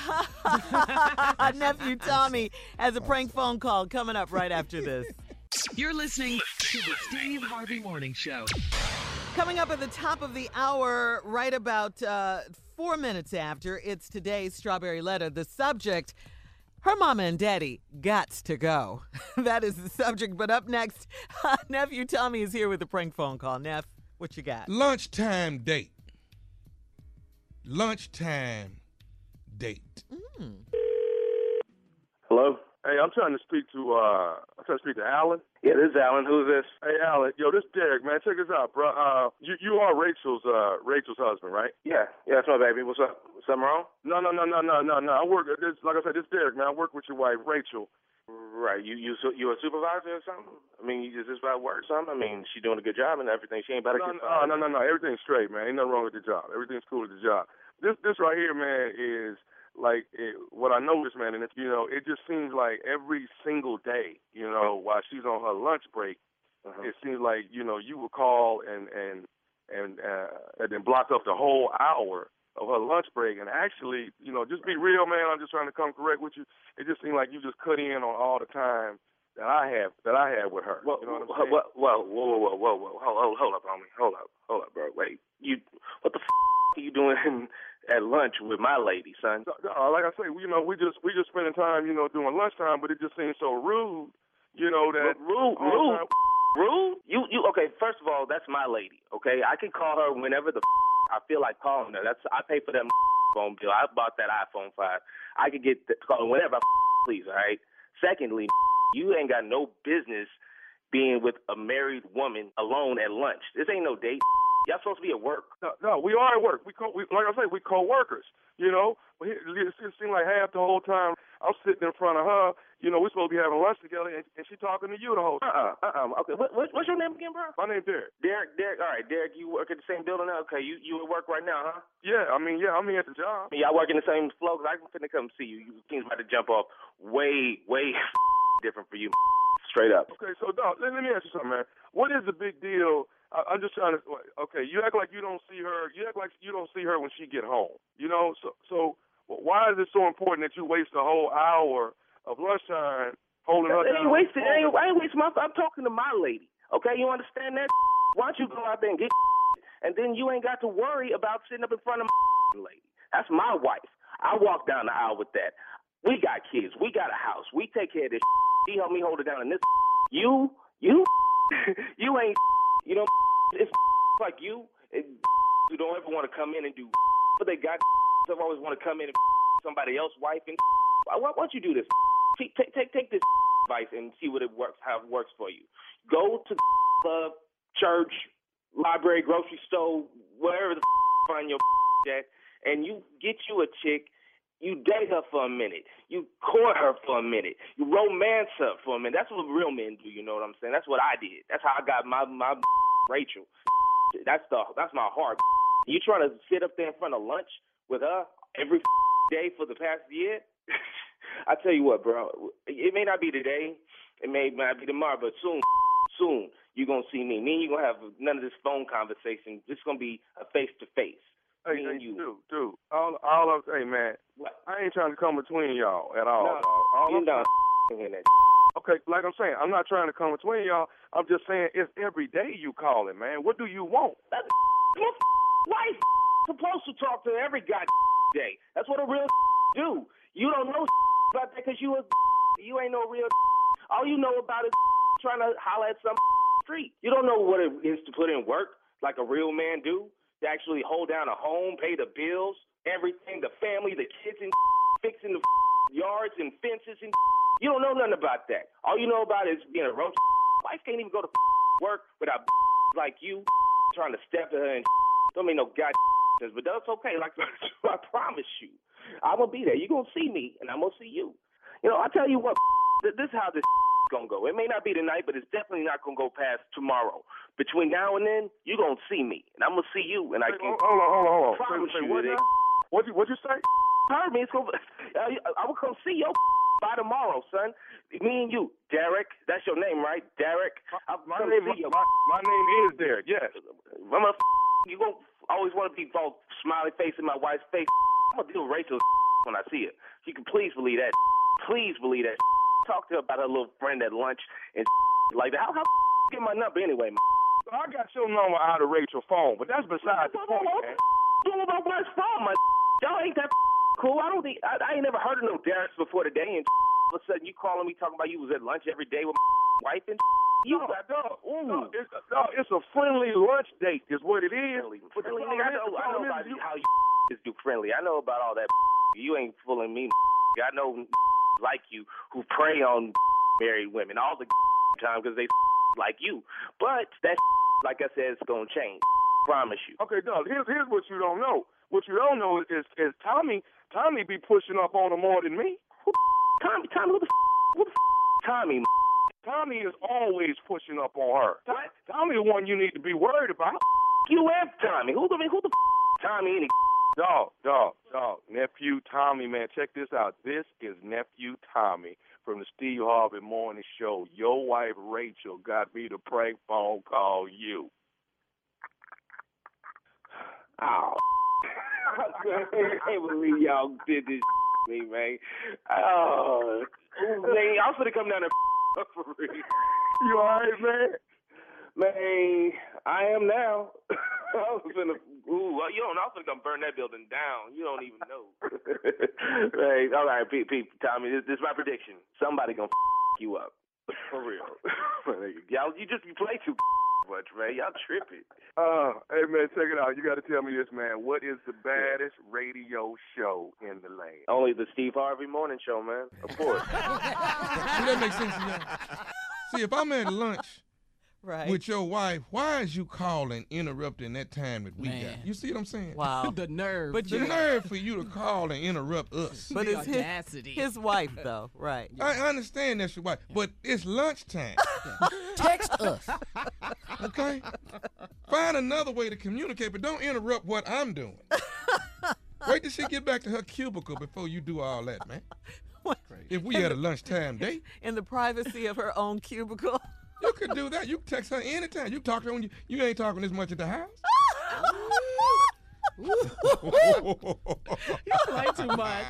[SPEAKER 4] Nephew Tommy has a prank phone call coming up right after this.
[SPEAKER 3] You're listening to the Steve Harvey Morning Show.
[SPEAKER 4] Coming up at the top of the hour, right about uh, four minutes after, it's today's Strawberry Letter. The subject, her mama and daddy gots to go. That is the subject. But up next, Nephew Tommy is here with a prank phone call. Neff, what you got?
[SPEAKER 6] Lunchtime date. Lunchtime date.
[SPEAKER 9] Hello? Hey, I'm trying to speak to, uh, I'm trying to speak to Alan. Yeah, this is Alan. Who's this? Hey, Alan. Yo, this is Derek, man. Check this out, bro. Uh, you, you are Rachel's, uh, Rachel's husband, right? Yeah. Yeah, that's my baby. What's up? Something wrong? No, no, no, no, no, no, no. I work, this, like I said, this is Derek, man. I work with your wife, Rachel. Right. You, you, you a supervisor or something? I mean, is this about work or something? I mean, she doing a good job and everything. She ain't about to get fired. No, no, no, no. Everything's straight, man. Ain't nothing wrong with the job. Everything's cool with the job. This, this right here, man, is, like, it, what I noticed, man, and it's, you know, it just seems like every single day, you know, while she's on her lunch break, uh-huh. It seems like, you know, you would call and and and uh, and then block up the whole hour of her lunch break. And actually, you know, just be real, man. I'm just trying to come correct with you. It just seemed like you just cut in on all the time that I have that I have with her. Well, you know what I'm saying? Well, well, whoa, whoa, whoa, whoa, hold, hold, hold up, homie, hold up, hold up, bro. Wait, you, what the f- are you doing at lunch with my lady, son? No, like I say, you know, we just we just spending time, you know, doing lunchtime, but it just seems so rude, you know, that
[SPEAKER 12] rude, rude, rude. You, you. Okay, first of all, that's my lady. Okay, I can call her whenever the f- I feel like calling her. That's I pay for that phone bill. I bought that iPhone five. I could get the call whenever I f- please. All right. Secondly, you ain't got no business being with a married woman alone at lunch. This ain't no date. Y'all supposed to be at work.
[SPEAKER 9] No, no, we are at work. We, co- we like I say, we co-workers, you know. But it, it, it seemed like half the whole time I'm sitting in front of her, you know, we're supposed to be having lunch together, and, and she talking to you the whole time.
[SPEAKER 12] Uh-uh, uh-uh. Okay, what, what, what's your name again, bro?
[SPEAKER 9] My name's Derek.
[SPEAKER 12] Derek, Derek, all right, Derek, you work at the same building now? Okay, you, you at work right now, huh?
[SPEAKER 9] Yeah, I mean, yeah, I'm here at the job.
[SPEAKER 12] Y'all work in the same flow? Because I'm finna come see you. You seems about to jump off way, way different for you, straight up.
[SPEAKER 9] Okay, so, dog, let, let me ask you something, man. What is the big deal? I, I'm just trying to, okay, you act like you don't see her, you act like you don't see her when she get home, you know? So, so why is it so important that you waste a whole hour of lunchtime holding her
[SPEAKER 12] It
[SPEAKER 9] down?
[SPEAKER 12] ain't wasted. It ain't, I ain't wasting my. I'm talking to my lady. Okay, you understand that? Why don't you go out there and get, and then you ain't got to worry about sitting up in front of my lady. That's my wife. I walk down the aisle with that. We got kids. We got a house. We take care of this. She helped me hold it down. And this, you, you, you ain't. You know, it's like you. It, who don't ever want to come in and do. But they got. Some always want to come in and somebody else's wife and. Why, why don't you do this? Take, take, take, take this advice and see what it works, how it works for you. Go to club, church, library, grocery store, wherever the find your at, and you get you a chick. You date her for a minute. You court her for a minute. You romance her for a minute. That's what real men do. You know what I'm saying? That's what I did. That's how I got my my Rachel. That's the that's my heart. You trying to sit up there in front of lunch with her every day for the past year? I tell you what, bro. It may not be today. It may not be tomorrow, but soon, soon you're gonna see me. Me and you gonna have none of this phone conversation. It's gonna be a face to face.
[SPEAKER 9] Hey,
[SPEAKER 12] Me
[SPEAKER 9] hey,
[SPEAKER 12] and you.
[SPEAKER 9] dude, dude. All, all of, hey, man.
[SPEAKER 12] What?
[SPEAKER 9] I ain't trying to come between y'all at all.
[SPEAKER 12] No,
[SPEAKER 9] dog. All
[SPEAKER 12] you
[SPEAKER 9] I'm
[SPEAKER 12] not
[SPEAKER 9] trying-
[SPEAKER 12] hearing that.
[SPEAKER 9] Okay, like I'm saying, I'm not trying to come between y'all. I'm just saying it's every day you calling, man. What do you want?
[SPEAKER 12] That's your wife supposed to talk to every god day. That's what a real do. You don't know about that because you a you ain't no real. All you know about is trying to holler at some street. You don't know what it is to put in work like a real man do, to actually hold down a home, pay the bills, everything, the family, the kids, and fixing the yards and fences. And you don't know nothing about that. All you know about is being a roach. Wife can't even go to work without like you trying to step to her and don't make no god sense. But that's okay. Like I promise you, I'm gonna be there. You're gonna see me, and I'm gonna see you. You know, I tell you what, this is how this gonna go. It may not be tonight, but it's definitely not gonna go past tomorrow. Between now and then, you gonna see me, and I'm gonna see you, and I can
[SPEAKER 9] Hold on, hold on, hold on.
[SPEAKER 12] promise
[SPEAKER 9] Say, say,
[SPEAKER 12] you
[SPEAKER 9] what
[SPEAKER 12] that.
[SPEAKER 9] now? What you what you say?
[SPEAKER 12] Heard me. It's gonna, uh, I will come see your by tomorrow, son. Me and you, Derek. That's your name, right, Derek? I'll
[SPEAKER 9] My
[SPEAKER 12] come
[SPEAKER 9] name,
[SPEAKER 12] see
[SPEAKER 9] my,
[SPEAKER 12] your
[SPEAKER 9] my name is Derek. Yes.
[SPEAKER 12] I'm a, you gonna always want to be all smiley face in my wife's face. I'm gonna deal with Rachel when I see her. She can please believe that. Please believe that. Talk to her about her little friend at lunch and like that. How how get my number anyway, man?
[SPEAKER 9] I got your number out of Rachel's phone, but that's besides the point, man.
[SPEAKER 12] Doing about what's wrong, my y'all ain't that cool. I don't think I, I ain't never heard of no Dereks before today, and all of a sudden you calling me talking about you was at lunch every day with my wife and you.
[SPEAKER 9] No, no, no, it's, no, it's a friendly lunch date, is what it is.
[SPEAKER 12] Friendly,
[SPEAKER 9] But the
[SPEAKER 12] friendly.
[SPEAKER 9] problem
[SPEAKER 12] I
[SPEAKER 9] is-
[SPEAKER 12] know,
[SPEAKER 9] the
[SPEAKER 12] I know
[SPEAKER 9] problem
[SPEAKER 12] about
[SPEAKER 9] is you-
[SPEAKER 12] how you is do friendly. I know about all that. You ain't fooling me. I know like you who prey on married women all the time because they like you. But that, like I said, it's gonna change. Promise you.
[SPEAKER 9] Okay, Doug, here's here's what you don't know. What you don't know is, is, is Tommy Tommy be pushing up on her more than me.
[SPEAKER 12] Who Tommy? Tommy? Who the? Who the? Tommy?
[SPEAKER 9] Tommy is always pushing up on her.
[SPEAKER 12] What?
[SPEAKER 9] Tommy the one you need to be worried about.
[SPEAKER 12] You and Tommy? Who the? Who the? Tommy? Any?
[SPEAKER 9] Dog, dog, dog. Nephew Tommy, man, check this out. This is Nephew Tommy from the Steve Harvey Morning Show. Your wife Rachel got me to prank phone call you.
[SPEAKER 12] Oh, I can't believe y'all did this to me, man. Oh, man, I'm gonna come down there for real.
[SPEAKER 9] You all right, man?
[SPEAKER 12] Man, I am now. I was gonna, ooh, well, you don't know, I was gonna come burn that building down. You don't even know. Hey, all right, Pete, Pete, Tommy, this, this is my prediction. Somebody gonna you up. For real. Y'all, you just you play too much, man. Y'all tripping.
[SPEAKER 9] Uh, hey, man, check it out. You got to tell me this, man. What is the baddest radio show in the land?
[SPEAKER 12] Only the Steve Harvey Morning Show, man. Of course.
[SPEAKER 6] See, that makes sense to y'all. See, if I'm at lunch
[SPEAKER 4] Right.
[SPEAKER 6] with your wife, why is you calling, interrupting that time that we
[SPEAKER 7] Man.
[SPEAKER 6] got? You see what I'm saying?
[SPEAKER 4] Wow.
[SPEAKER 5] The nerve.
[SPEAKER 4] But
[SPEAKER 6] The
[SPEAKER 4] you-
[SPEAKER 6] nerve for you to call and interrupt us.
[SPEAKER 4] But
[SPEAKER 5] The
[SPEAKER 4] it's his,
[SPEAKER 5] audacity.
[SPEAKER 4] his wife, though, right?
[SPEAKER 6] I I understand that's your wife, but it's lunchtime.
[SPEAKER 7] Text us.
[SPEAKER 6] Okay? Find another way to communicate, but don't interrupt what I'm doing. Wait till she get back to her cubicle before you do all that, man. If we had a lunchtime date,
[SPEAKER 4] In the privacy of her own cubicle.
[SPEAKER 6] you could do that. You can text her anytime. You talk to her when you, you ain't talking this much at the house.
[SPEAKER 5] You play too much.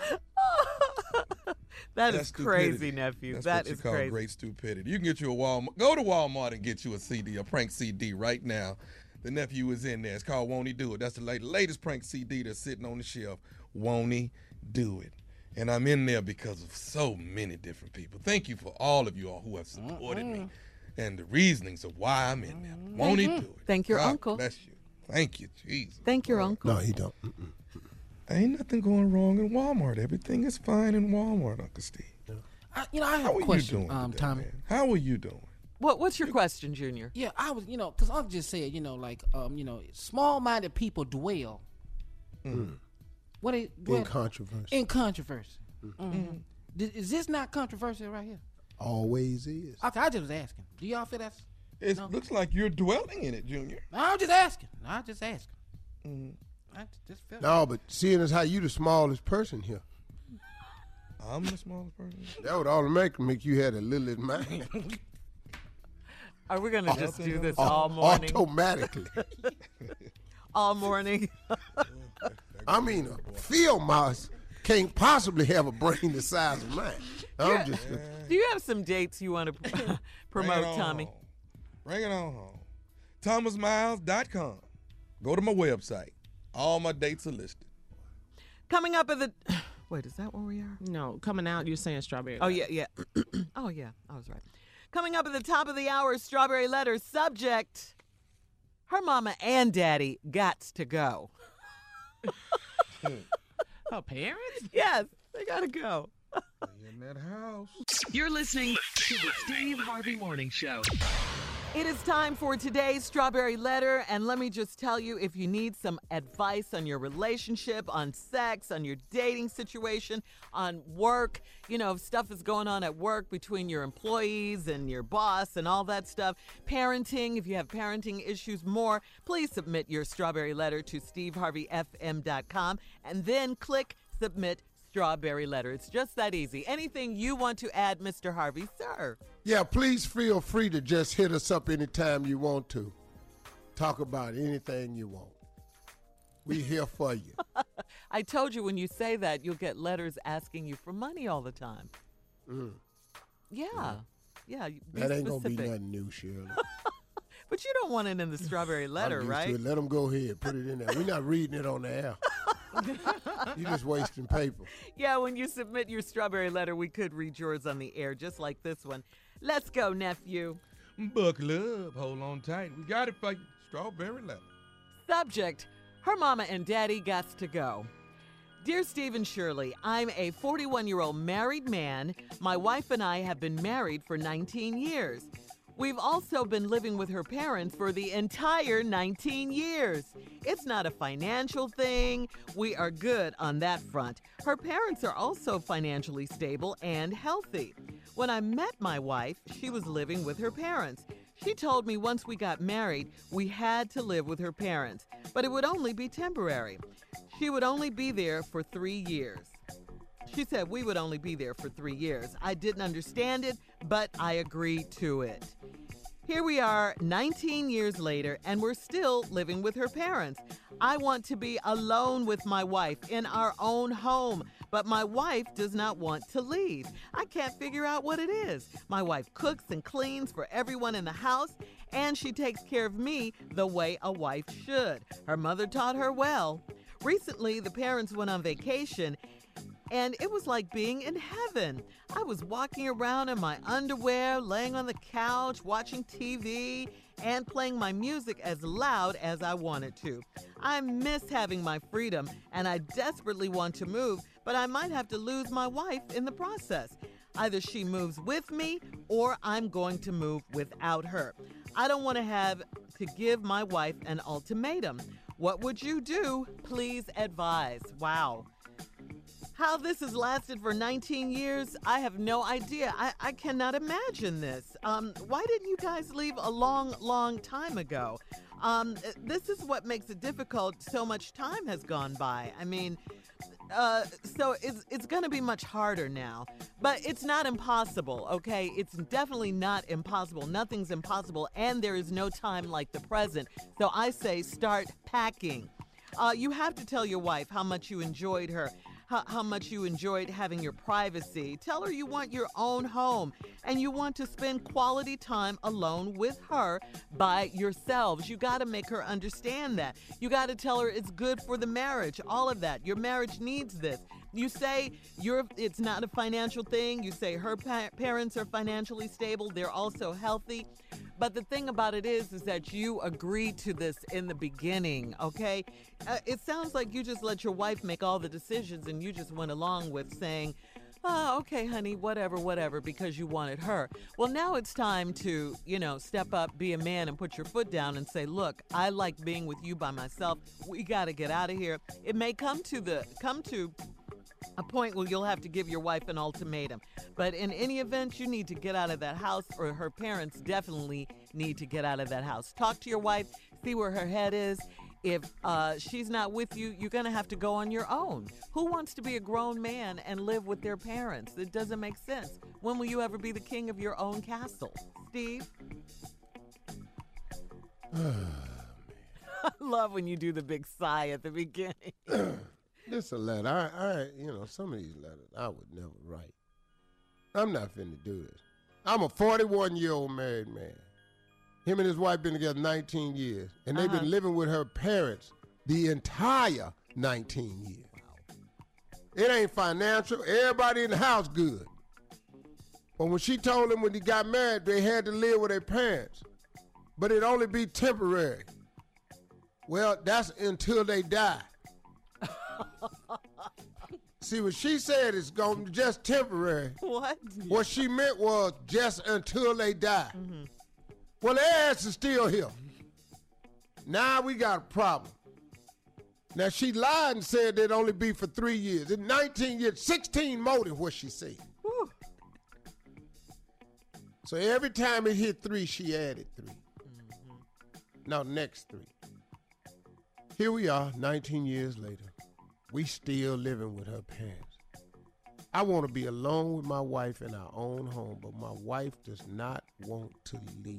[SPEAKER 4] That
[SPEAKER 6] That's
[SPEAKER 4] is crazy,
[SPEAKER 6] stupidity.
[SPEAKER 4] nephew.
[SPEAKER 6] That's
[SPEAKER 4] That
[SPEAKER 6] what you
[SPEAKER 4] is
[SPEAKER 6] call
[SPEAKER 4] crazy.
[SPEAKER 6] great stupidity. You can get you a Walmart. Go to Walmart and get you a C D, a prank C D right now. The nephew is in there. It's called Won't He Do It. That's the late, latest prank C D that's sitting on the shelf. Won't He Do It? And I'm in there because of so many different people. Thank you for all of you all who have supported me and the reasonings of why I'm in there. Won't He Do It?
[SPEAKER 4] Thank your
[SPEAKER 6] God
[SPEAKER 4] uncle.
[SPEAKER 6] Bless you. Thank you, Jesus.
[SPEAKER 4] Thank your uncle.
[SPEAKER 2] No, he don't. Mm-mm.
[SPEAKER 6] Ain't nothing going wrong in Walmart. Everything is fine in Walmart, Uncle Steve.
[SPEAKER 7] I, you know, I have
[SPEAKER 6] How
[SPEAKER 7] a
[SPEAKER 6] are
[SPEAKER 7] question,
[SPEAKER 6] you doing
[SPEAKER 7] um,
[SPEAKER 6] today,
[SPEAKER 7] Tommy.
[SPEAKER 6] man? How are you doing?
[SPEAKER 4] What What's your question, Junior?
[SPEAKER 7] Yeah, I was, you know, because I've just said, you know, like, um, you know, small-minded people dwell.
[SPEAKER 2] Mm.
[SPEAKER 7] What they
[SPEAKER 2] In
[SPEAKER 7] dwell
[SPEAKER 2] controversy.
[SPEAKER 7] in controversy. Mhm. Th- Is this not controversial right here?
[SPEAKER 2] Always is.
[SPEAKER 7] Okay, I just was asking. Do y'all feel that's?
[SPEAKER 6] It
[SPEAKER 7] No.
[SPEAKER 6] looks like you're dwelling in it, Junior.
[SPEAKER 7] I'm just asking. I'm just asking.
[SPEAKER 6] Mm.
[SPEAKER 7] I just feel.
[SPEAKER 2] No, but seeing as how you the smallest person here,
[SPEAKER 6] I'm the smallest person.
[SPEAKER 2] that would automatically make you have a little mind.
[SPEAKER 4] Are we gonna just do this
[SPEAKER 2] Au-
[SPEAKER 4] all morning?
[SPEAKER 2] Automatically.
[SPEAKER 4] All morning.
[SPEAKER 2] I mean, a field mouse can't possibly have a brain the size of mine. I'm
[SPEAKER 4] Yeah.
[SPEAKER 2] just.
[SPEAKER 4] Do you have some dates you want to
[SPEAKER 6] Bring it
[SPEAKER 4] promote,
[SPEAKER 6] on
[SPEAKER 4] Tommy?
[SPEAKER 6] home. Bring it on home. thomas miles dot com. Go to my website. All my dates are listed.
[SPEAKER 4] Coming up at the. Wait, is that where we are?
[SPEAKER 5] No, coming out, you're saying strawberry.
[SPEAKER 4] Oh yeah, yeah. Oh yeah, I was right. Coming up at the top of the hour, Strawberry Letter subject, her mama and daddy gots to go.
[SPEAKER 5] Her parents?
[SPEAKER 4] Yes, they gotta go.
[SPEAKER 6] In that house.
[SPEAKER 3] You're listening to the Steve Harvey Morning Show.
[SPEAKER 4] It is time for today's Strawberry Letter, and let me just tell you, if you need some advice on your relationship, on sex, on your dating situation, on work, you know, if stuff is going on at work between your employees and your boss and all that stuff, parenting, if you have parenting issues, more, please submit your Strawberry Letter to steve harvey f m dot com and then click Submit Strawberry Letter. It's just that easy. Anything you want to add, Mister Harvey, sir?
[SPEAKER 2] Yeah, please feel free to just hit us up anytime you want to. Talk about anything you want. We here for you.
[SPEAKER 4] I told you when you say that, you'll get letters asking you for money all the time.
[SPEAKER 2] Mm.
[SPEAKER 4] Yeah. Yeah. yeah be
[SPEAKER 2] that ain't
[SPEAKER 4] specific.
[SPEAKER 2] going to be nothing new, Shirley.
[SPEAKER 4] But you don't want it in the Strawberry Letter, right?
[SPEAKER 2] Let them go ahead. Put it in there. We're not reading it on the air. You're just wasting paper.
[SPEAKER 4] Yeah, when you submit your Strawberry Letter, we could read yours on the air, just like this one. Let's go, nephew.
[SPEAKER 6] Buckle up. Hold on tight. We got it for you. Strawberry Letter.
[SPEAKER 4] Subject, her mama and daddy gots to go. Dear Steve and Shirley, I'm a forty-one-year-old married man. My wife and I have been married for nineteen years. We've also been living with her parents for the entire nineteen years. It's not a financial thing. We are good on that front. Her parents are also financially stable and healthy. When I met my wife, she was living with her parents. She told me once we got married, we had to live with her parents, but it would only be temporary. She would only be there for three years. She said we would only be there for three years. I didn't understand it, but I agreed to it. Here we are nineteen years later, and we're still living with her parents. I want to be alone with my wife in our own home, but my wife does not want to leave. I can't figure out what it is. My wife cooks and cleans for everyone in the house, and she takes care of me the way a wife should. Her mother taught her well. Recently, the parents went on vacation, and it was like being in heaven. I was walking around in my underwear, laying on the couch, watching T V, and playing my music as loud as I wanted to. I miss having my freedom, and I desperately want to move, but I might have to lose my wife in the process. Either she moves with me, or I'm going to move without her. I don't want to have to give my wife an ultimatum. What would you do? Please advise. Wow. How this has lasted for nineteen years, I have no idea. I, I cannot imagine this. Um, why didn't you guys leave a long, long time ago? Um, this is what makes it difficult. So much time has gone by. I mean, uh, so it's, it's going to be much harder now. But it's not impossible, okay? It's definitely not impossible. Nothing's impossible, and there is no time like the present. So I say start packing. Uh, you have to tell your wife how much you enjoyed her. How, how much you enjoyed having your privacy. Tell her you want your own home and you want to spend quality time alone with her by yourselves. You got to make her understand that. You got to tell her it's good for the marriage, all of that. Your marriage needs this. You say you're, it's not a financial thing. You say her pa- parents are financially stable. They're also healthy. But the thing about it is, is that you agreed to this in the beginning, okay? Uh, it sounds like you just let your wife make all the decisions and you just went along with saying, oh, okay, honey, whatever, whatever, because you wanted her. Well, now it's time to, you know, step up, be a man, and put your foot down and say, look, I like being with you by myself. We got to get out of here. It may come to the, come to a point where you'll have to give your wife an ultimatum. But in any event, you need to get out of that house, or her parents definitely need to get out of that house. Talk to your wife, see where her head is. If uh, she's not with you, you're going to have to go on your own. Who wants to be a grown man and live with their parents? It doesn't make sense. When will you ever be the king of your own castle? Steve? I love when you do the big sigh at the beginning.
[SPEAKER 2] This a letter. I, I, you know, some of these letters I would never write. I'm not finna do this. I'm a forty-one-year-old married man. Him and his wife been together nineteen years, and they've
[SPEAKER 4] Uh-huh.
[SPEAKER 2] been living with her parents the entire nineteen years. It ain't financial. Everybody in the house good. But when she told him when he got married, they had to live with their parents. But it'd only be temporary. Well, that's until they die. See, what she said is going to be just temporary.
[SPEAKER 4] What?
[SPEAKER 2] What she meant was just until they die. Mm-hmm. Well, their ass is still here. Now we got a problem. Now, she lied and said it'd only be for three years. In nineteen years, sixteen more than what she said. Whew. So every time it hit three, she added three. Mm-hmm. Now, next three. Here we are, nineteen years later. We still living with her parents. I want to be alone with my wife in our own home, but my wife does not want to leave.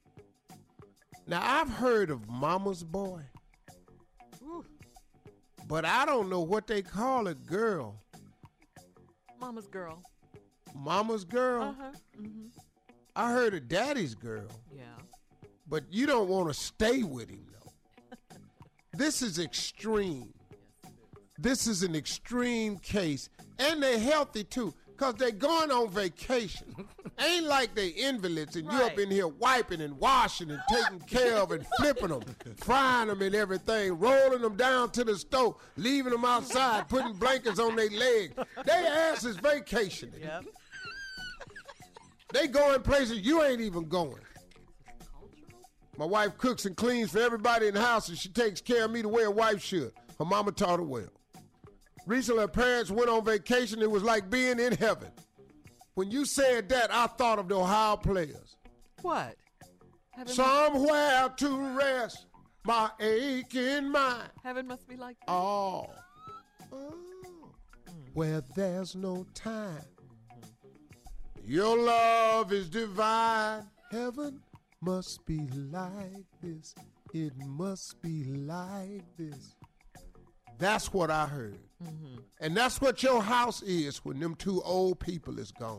[SPEAKER 2] Now, I've heard of Mama's Boy, Ooh. But I don't know what they call a girl.
[SPEAKER 4] Mama's girl.
[SPEAKER 2] Mama's girl?
[SPEAKER 4] Uh-huh. Mm-hmm.
[SPEAKER 2] I heard of Daddy's girl.
[SPEAKER 4] Yeah.
[SPEAKER 2] But you don't want to stay with him, though. This is extreme. This is an extreme case. And they're healthy, too, because they're going on vacation. Ain't like they invalids and right. you up in here wiping and washing and taking care of and flipping them, frying them and everything, rolling them down to the stove, leaving them outside, putting blankets on their legs. They ass is vacationing.
[SPEAKER 4] Yep.
[SPEAKER 2] They going places you ain't even going. My wife cooks and cleans for everybody in the house, and she takes care of me the way a wife should. Her mama taught her well. Recently, her parents went on vacation. It was like being in heaven. When you said that, I thought of the Ohio Players.
[SPEAKER 4] What? Heaven
[SPEAKER 2] Somewhere to rest my aching mind.
[SPEAKER 4] Heaven must be like that.
[SPEAKER 2] Oh. oh. Mm. Where there's no time. Mm-hmm. Your love is divine. Heaven must be like this. It must be like this. That's what I heard. Mm-hmm. And that's what your house is when them two old people is gone.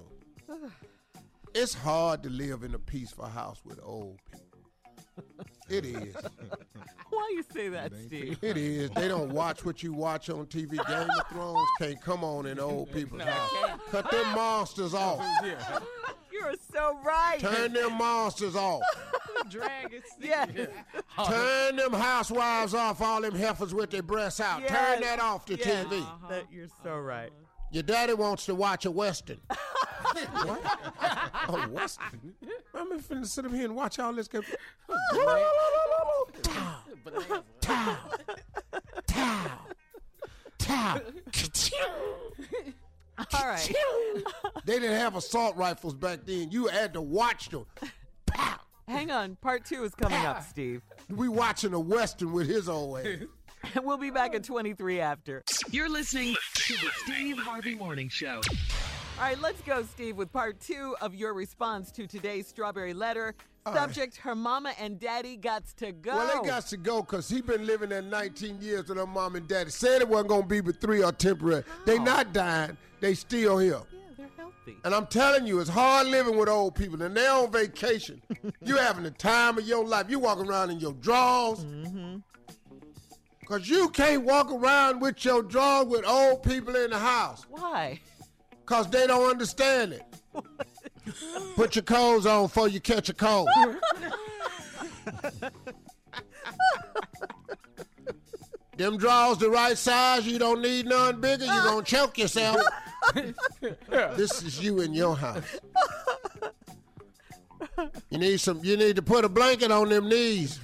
[SPEAKER 2] It's hard to live in a peaceful house with old people. It is.
[SPEAKER 4] Why you say that, Steve?
[SPEAKER 2] It is. They don't watch what you watch on T V. Game of Thrones can't come on in old people's no, house. Cut them monsters off.
[SPEAKER 4] You're so right.
[SPEAKER 2] Turn them monsters off.
[SPEAKER 5] Dragons.
[SPEAKER 4] Yes.
[SPEAKER 2] Turn them housewives off, all them heifers with their breasts out.
[SPEAKER 4] Yes.
[SPEAKER 2] Turn that off the
[SPEAKER 4] yes.
[SPEAKER 2] T V.
[SPEAKER 4] Uh-huh. That, you're so right.
[SPEAKER 2] Your daddy wants to watch a Western. What? A Western? I'm finna sit up here and watch all this. Tow. Tow. Tow. Tow.
[SPEAKER 4] All right.
[SPEAKER 2] They didn't have assault rifles back then. You had to watch them. Pow.
[SPEAKER 4] Hang on. Part two is coming up, Steve.
[SPEAKER 2] We watching a Western with his old ass.
[SPEAKER 4] We'll be back at twenty-three after.
[SPEAKER 3] You're listening to the Steve Harvey Morning Show.
[SPEAKER 4] All right, let's go, Steve, with part two of your response to today's Strawberry Letter. All Subject, right. Her mama and daddy gots to go.
[SPEAKER 2] Well, they got to go because he been living there nineteen years with her mom and daddy. Said it wasn't going to be but three or temporary. Wow. They not dying. They still here.
[SPEAKER 4] Yeah, they're healthy.
[SPEAKER 2] And I'm telling you, it's hard living with old people. And they're on vacation. You having the time of your life. You walking around in your drawers. Mm-hmm. Because you can't walk around with your drawers with old people in the house.
[SPEAKER 4] Why?
[SPEAKER 2] Because they don't understand it. Put your clothes on before you catch a cold. Them drawers the right size. You don't need none bigger. You're going to choke yourself. This is you in your house. You need some. You need to put a blanket on them knees.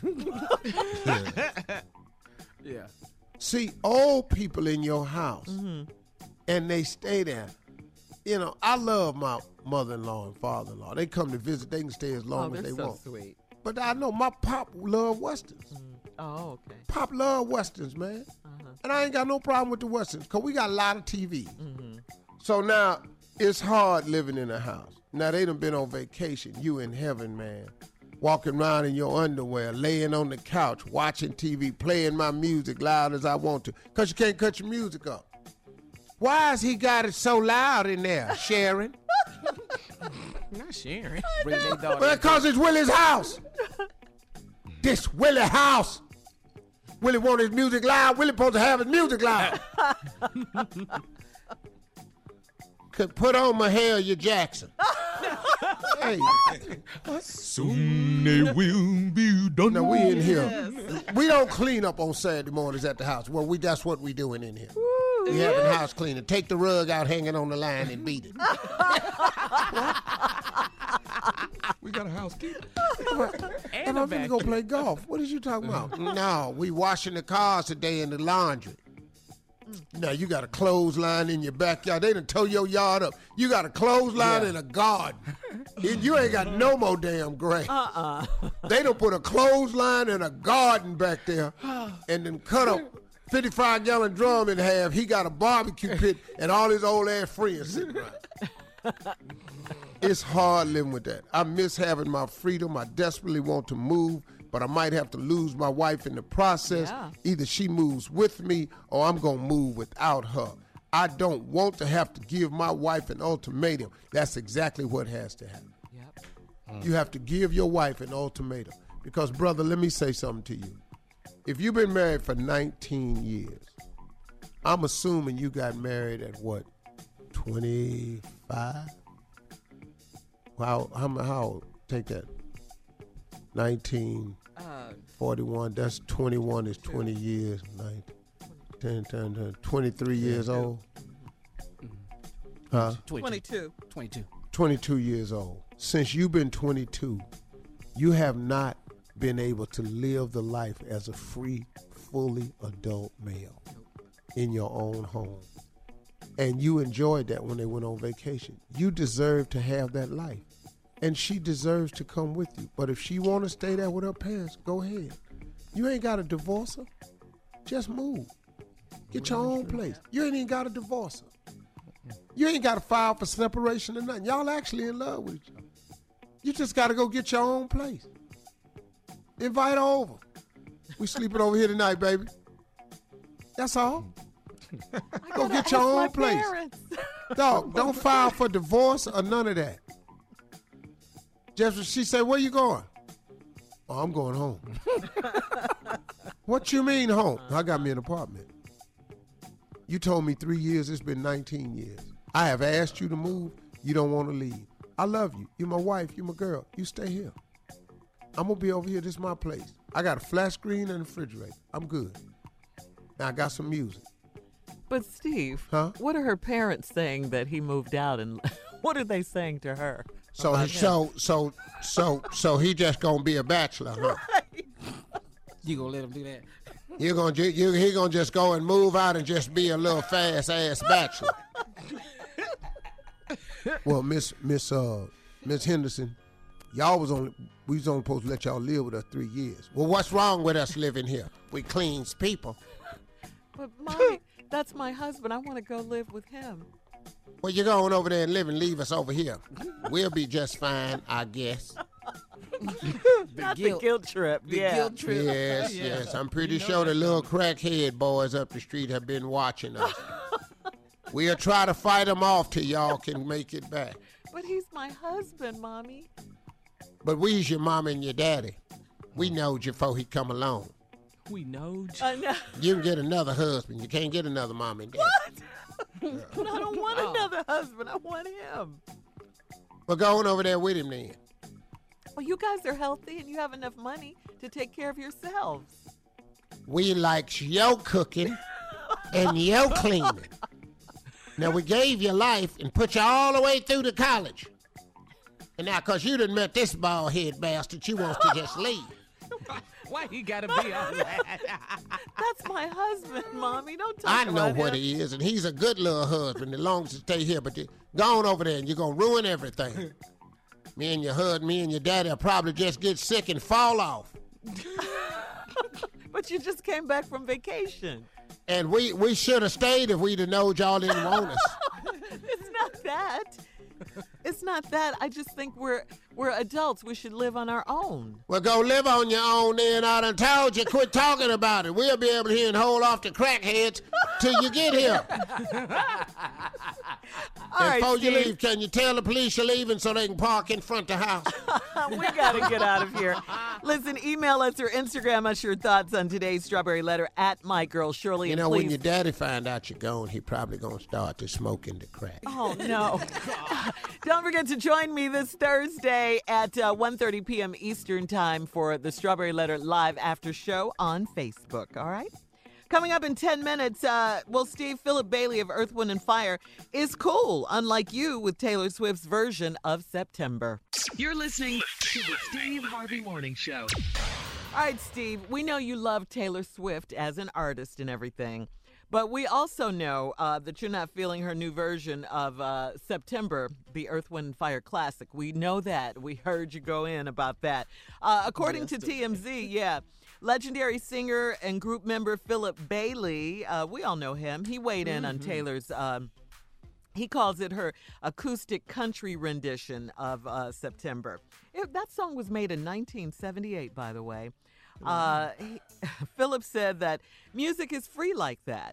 [SPEAKER 7] Yeah.
[SPEAKER 2] See, old people in your house, mm-hmm. and they stay there. You know, I love my mother-in-law and father-in-law. They come to visit. They can stay as long
[SPEAKER 4] oh,
[SPEAKER 2] as they
[SPEAKER 4] so
[SPEAKER 2] want.
[SPEAKER 4] Sweet.
[SPEAKER 2] But I know my pop love Westerns.
[SPEAKER 4] Mm. Oh, okay.
[SPEAKER 2] Pop love Westerns, man. Uh-huh. And I ain't got no problem with the Westerns because we got a lot of T Vs. Mm-hmm. So now, it's hard living in a house. Now, they done been on vacation. You in heaven, man. Walking around in your underwear, laying on the couch, watching T V, playing my music loud as I want to. Because you can't cut your music up. Why has he got it so loud in there, Sharon?
[SPEAKER 5] Not Sharon.
[SPEAKER 2] Well, because it's Willie's house. This Willie house. Willie want his music loud. Willie supposed to have his music loud. Could put on Mahalia Jackson. Hey.
[SPEAKER 6] Soon they will be done.
[SPEAKER 2] Now, we in here. We don't clean up on Saturday mornings at the house. Well, we that's what we doing in here. Woo, we
[SPEAKER 4] yeah.
[SPEAKER 2] having house cleaning. Take the rug out hanging on the line and beat it.
[SPEAKER 6] We got a housekeeper.
[SPEAKER 2] And I'm gonna go play golf. What is you talking about? No, we washing the cars today in the laundry. Now you got a clothesline in your backyard. They done tow your yard up. You got a clothesline
[SPEAKER 4] Yeah.
[SPEAKER 2] in a garden. You ain't got no more damn grass.
[SPEAKER 4] Uh-uh.
[SPEAKER 2] They done put a clothesline in a garden back there and then cut a fifty-five gallon drum in half. He got a barbecue pit and all his old ass friends sitting around. It's hard living with that. I miss having my freedom. I desperately want to move, but I might have to lose my wife in the process.
[SPEAKER 4] Yeah.
[SPEAKER 2] Either she moves with me or I'm going to move without her. I don't want to have to give my wife an ultimatum. That's exactly what has to happen.
[SPEAKER 4] Yep.
[SPEAKER 2] Mm. You have to give your wife an ultimatum. Because, brother, let me say something to you. If you've been married for nineteen years, I'm assuming you got married at what, twenty-five? How, how, how old? Take that. nineteen,
[SPEAKER 4] Uh,
[SPEAKER 2] forty-one, that's twenty-one is twenty years. nineteen, ten, ten, ten, twenty-three years old. Huh?
[SPEAKER 4] twenty-two.
[SPEAKER 7] twenty-two.
[SPEAKER 2] twenty-two years old. Since you've been twenty-two, you have not been able to live the life as a free, fully adult male in your own home. And you enjoyed that when they went on vacation. You deserve to have that life. And she deserves to come with you. But if she want to stay there with her parents, go ahead. You ain't got to divorce her. Just move. Get your own place. You ain't even got to divorce her. You ain't got to file for separation or nothing. Y'all actually in love with each other. You just got to go get your own place. Invite her over. We sleeping over here tonight, baby. That's all. Go get your own place. Dog, don't file for divorce or none of that. Just she said, where you going? Oh, I'm going home. What you mean home? I got me an apartment. You told me three years, it's been nineteen years. I have asked you to move, you don't want to leave. I love you. You're my wife, you're my girl. You stay here. I'm going to be over here, this is my place. I got a flat screen and a refrigerator. I'm good. Now I got some music.
[SPEAKER 4] But Steve,
[SPEAKER 2] Huh?
[SPEAKER 4] what are her parents saying that he moved out, and what are they saying to her?
[SPEAKER 2] So
[SPEAKER 4] about
[SPEAKER 2] so
[SPEAKER 4] him?
[SPEAKER 2] so so so he just gonna be a bachelor, huh?
[SPEAKER 7] You gonna let him do that?
[SPEAKER 2] You're gonna ju- you he gonna just go and move out and just be a little fast ass bachelor. Well, Miss Miss uh Miss Henderson, y'all was only we was only supposed to let y'all live with us three years. Well, what's wrong with us living here? We cleans people.
[SPEAKER 4] But Mommy, that's my husband. I want to go live with him.
[SPEAKER 2] Well, you're going over there and live and leave us over here. We'll be just fine, I guess.
[SPEAKER 7] The
[SPEAKER 4] Not
[SPEAKER 7] guilt.
[SPEAKER 4] the guilt trip.
[SPEAKER 7] The
[SPEAKER 4] yeah.
[SPEAKER 7] guilt trip.
[SPEAKER 2] Yes,
[SPEAKER 7] Yeah.
[SPEAKER 2] yes. I'm pretty
[SPEAKER 7] You know
[SPEAKER 2] sure the
[SPEAKER 7] that.
[SPEAKER 2] little crackhead boys up the street have been watching us. We'll try to fight them off till y'all can make it back.
[SPEAKER 4] But he's my husband, Mommy.
[SPEAKER 2] But we's your mom and your daddy. We knowed you before he come along.
[SPEAKER 5] We know.
[SPEAKER 4] I know.
[SPEAKER 2] You can get another husband. You can't get another mom and daddy.
[SPEAKER 4] But I don't want
[SPEAKER 5] Oh.
[SPEAKER 4] another husband. I want him.
[SPEAKER 2] Well, go on over there with him then.
[SPEAKER 4] Well, you guys are healthy and you have enough money to take care of yourselves.
[SPEAKER 2] We likes your cooking and your cleaning. Now, we gave you life and put you all the way through to college. And now, because you done met this bald head bastard, you wants to just leave.
[SPEAKER 5] Why he gotta be on that?
[SPEAKER 4] That's my husband, Mommy. Don't talk
[SPEAKER 2] I
[SPEAKER 4] about
[SPEAKER 2] know
[SPEAKER 4] him.
[SPEAKER 2] what he is, and he's a good little husband as long as you stay here. But you, go on over there, and you're going to ruin everything. Me and your husband, me and your daddy will probably just get sick and fall off.
[SPEAKER 4] But you just came back from vacation.
[SPEAKER 2] And we, we should have stayed if we'd have known y'all didn't want us.
[SPEAKER 4] It's not that. It's not that. I just think we're we're adults. We should live on our own.
[SPEAKER 2] Well, go live on your own then. I done told you, quit talking about it. We'll be able to hear and hold off the crackheads till you get here.
[SPEAKER 4] All right,
[SPEAKER 2] Before you
[SPEAKER 4] Steve.
[SPEAKER 2] leave, can you tell the police you're leaving so they can park in front of the house?
[SPEAKER 4] We got to get out of here. Listen, email us or Instagram us your thoughts on today's Strawberry Letter at My Girl Shirley.
[SPEAKER 2] You
[SPEAKER 4] and
[SPEAKER 2] know,
[SPEAKER 4] please,
[SPEAKER 2] when your daddy find out you're gone, he probably going to start to smoking the crack.
[SPEAKER 4] Oh, no. Don't forget to join me this Thursday at uh, one thirty p.m. Eastern Time for the Strawberry Letter Live After Show on Facebook, all right? Coming up in ten minutes, uh, well, Steve, Philip Bailey of Earth, Wind and Fire is cool, unlike you with Taylor Swift's version of September.
[SPEAKER 3] You're listening to the Steve Harvey Morning Show.
[SPEAKER 4] All right, Steve, we know you love Taylor Swift as an artist and everything, but we also know uh, that you're not feeling her new version of uh, September, the Earth, Wind and Fire classic. We know that. We heard you go in about that. Uh, according to T M Z, yeah. Legendary singer and group member Philip Bailey, uh, we all know him. He weighed in on Taylor's, um, he calls it her acoustic country rendition of uh, September. It, that song was made in nineteen seventy-eight, by the way. Uh, he, Philip said that music is free like that.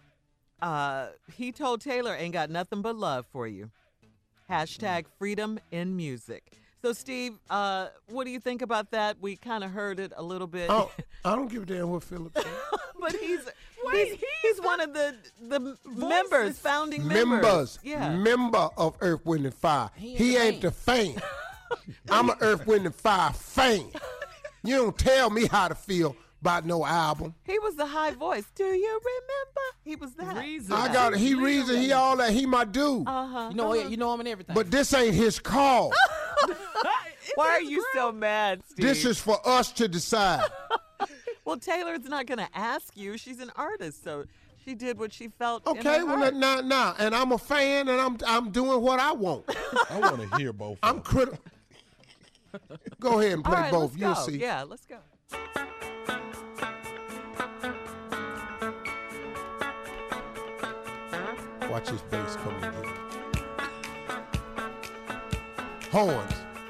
[SPEAKER 4] Uh, he told Taylor, ain't got nothing but love for you. Hashtag freedom in music. So, Steve, uh, what do you think about that? We kind of heard it a little bit.
[SPEAKER 2] Oh, I don't give a damn what Philip said.
[SPEAKER 4] But he's
[SPEAKER 5] Wait,
[SPEAKER 4] he's, he's one of the the members, founding members.
[SPEAKER 2] Members,
[SPEAKER 4] Yeah.
[SPEAKER 2] member of Earth, Wind and Fire.
[SPEAKER 7] He
[SPEAKER 2] He,
[SPEAKER 7] ain't
[SPEAKER 2] ain't the fan. I'm an Earth, Wind and Fire fan. You don't tell me how to feel about no album.
[SPEAKER 4] He was the high voice. Do you remember? He was that.
[SPEAKER 5] Reason.
[SPEAKER 2] I got it. He reason. He all that. He my dude.
[SPEAKER 4] Uh-huh.
[SPEAKER 7] You know, you know him and everything.
[SPEAKER 2] But this ain't his call.
[SPEAKER 4] Why are you so mad, Steve?
[SPEAKER 2] This is for us to decide.
[SPEAKER 4] Well, Taylor's not going to ask you. She's an artist, so she did what she felt. in
[SPEAKER 2] Okay,
[SPEAKER 4] her
[SPEAKER 2] well,
[SPEAKER 4] heart.
[SPEAKER 2] now, now, and I'm a fan, and I'm I'm doing what I want.
[SPEAKER 6] I want to hear both.
[SPEAKER 2] I'm critical. Go ahead and
[SPEAKER 4] All
[SPEAKER 2] play
[SPEAKER 4] right,
[SPEAKER 2] both.
[SPEAKER 4] let's
[SPEAKER 2] You'll
[SPEAKER 4] go.
[SPEAKER 2] see.
[SPEAKER 4] Yeah, let's go.
[SPEAKER 2] Watch his bass coming in. Horns.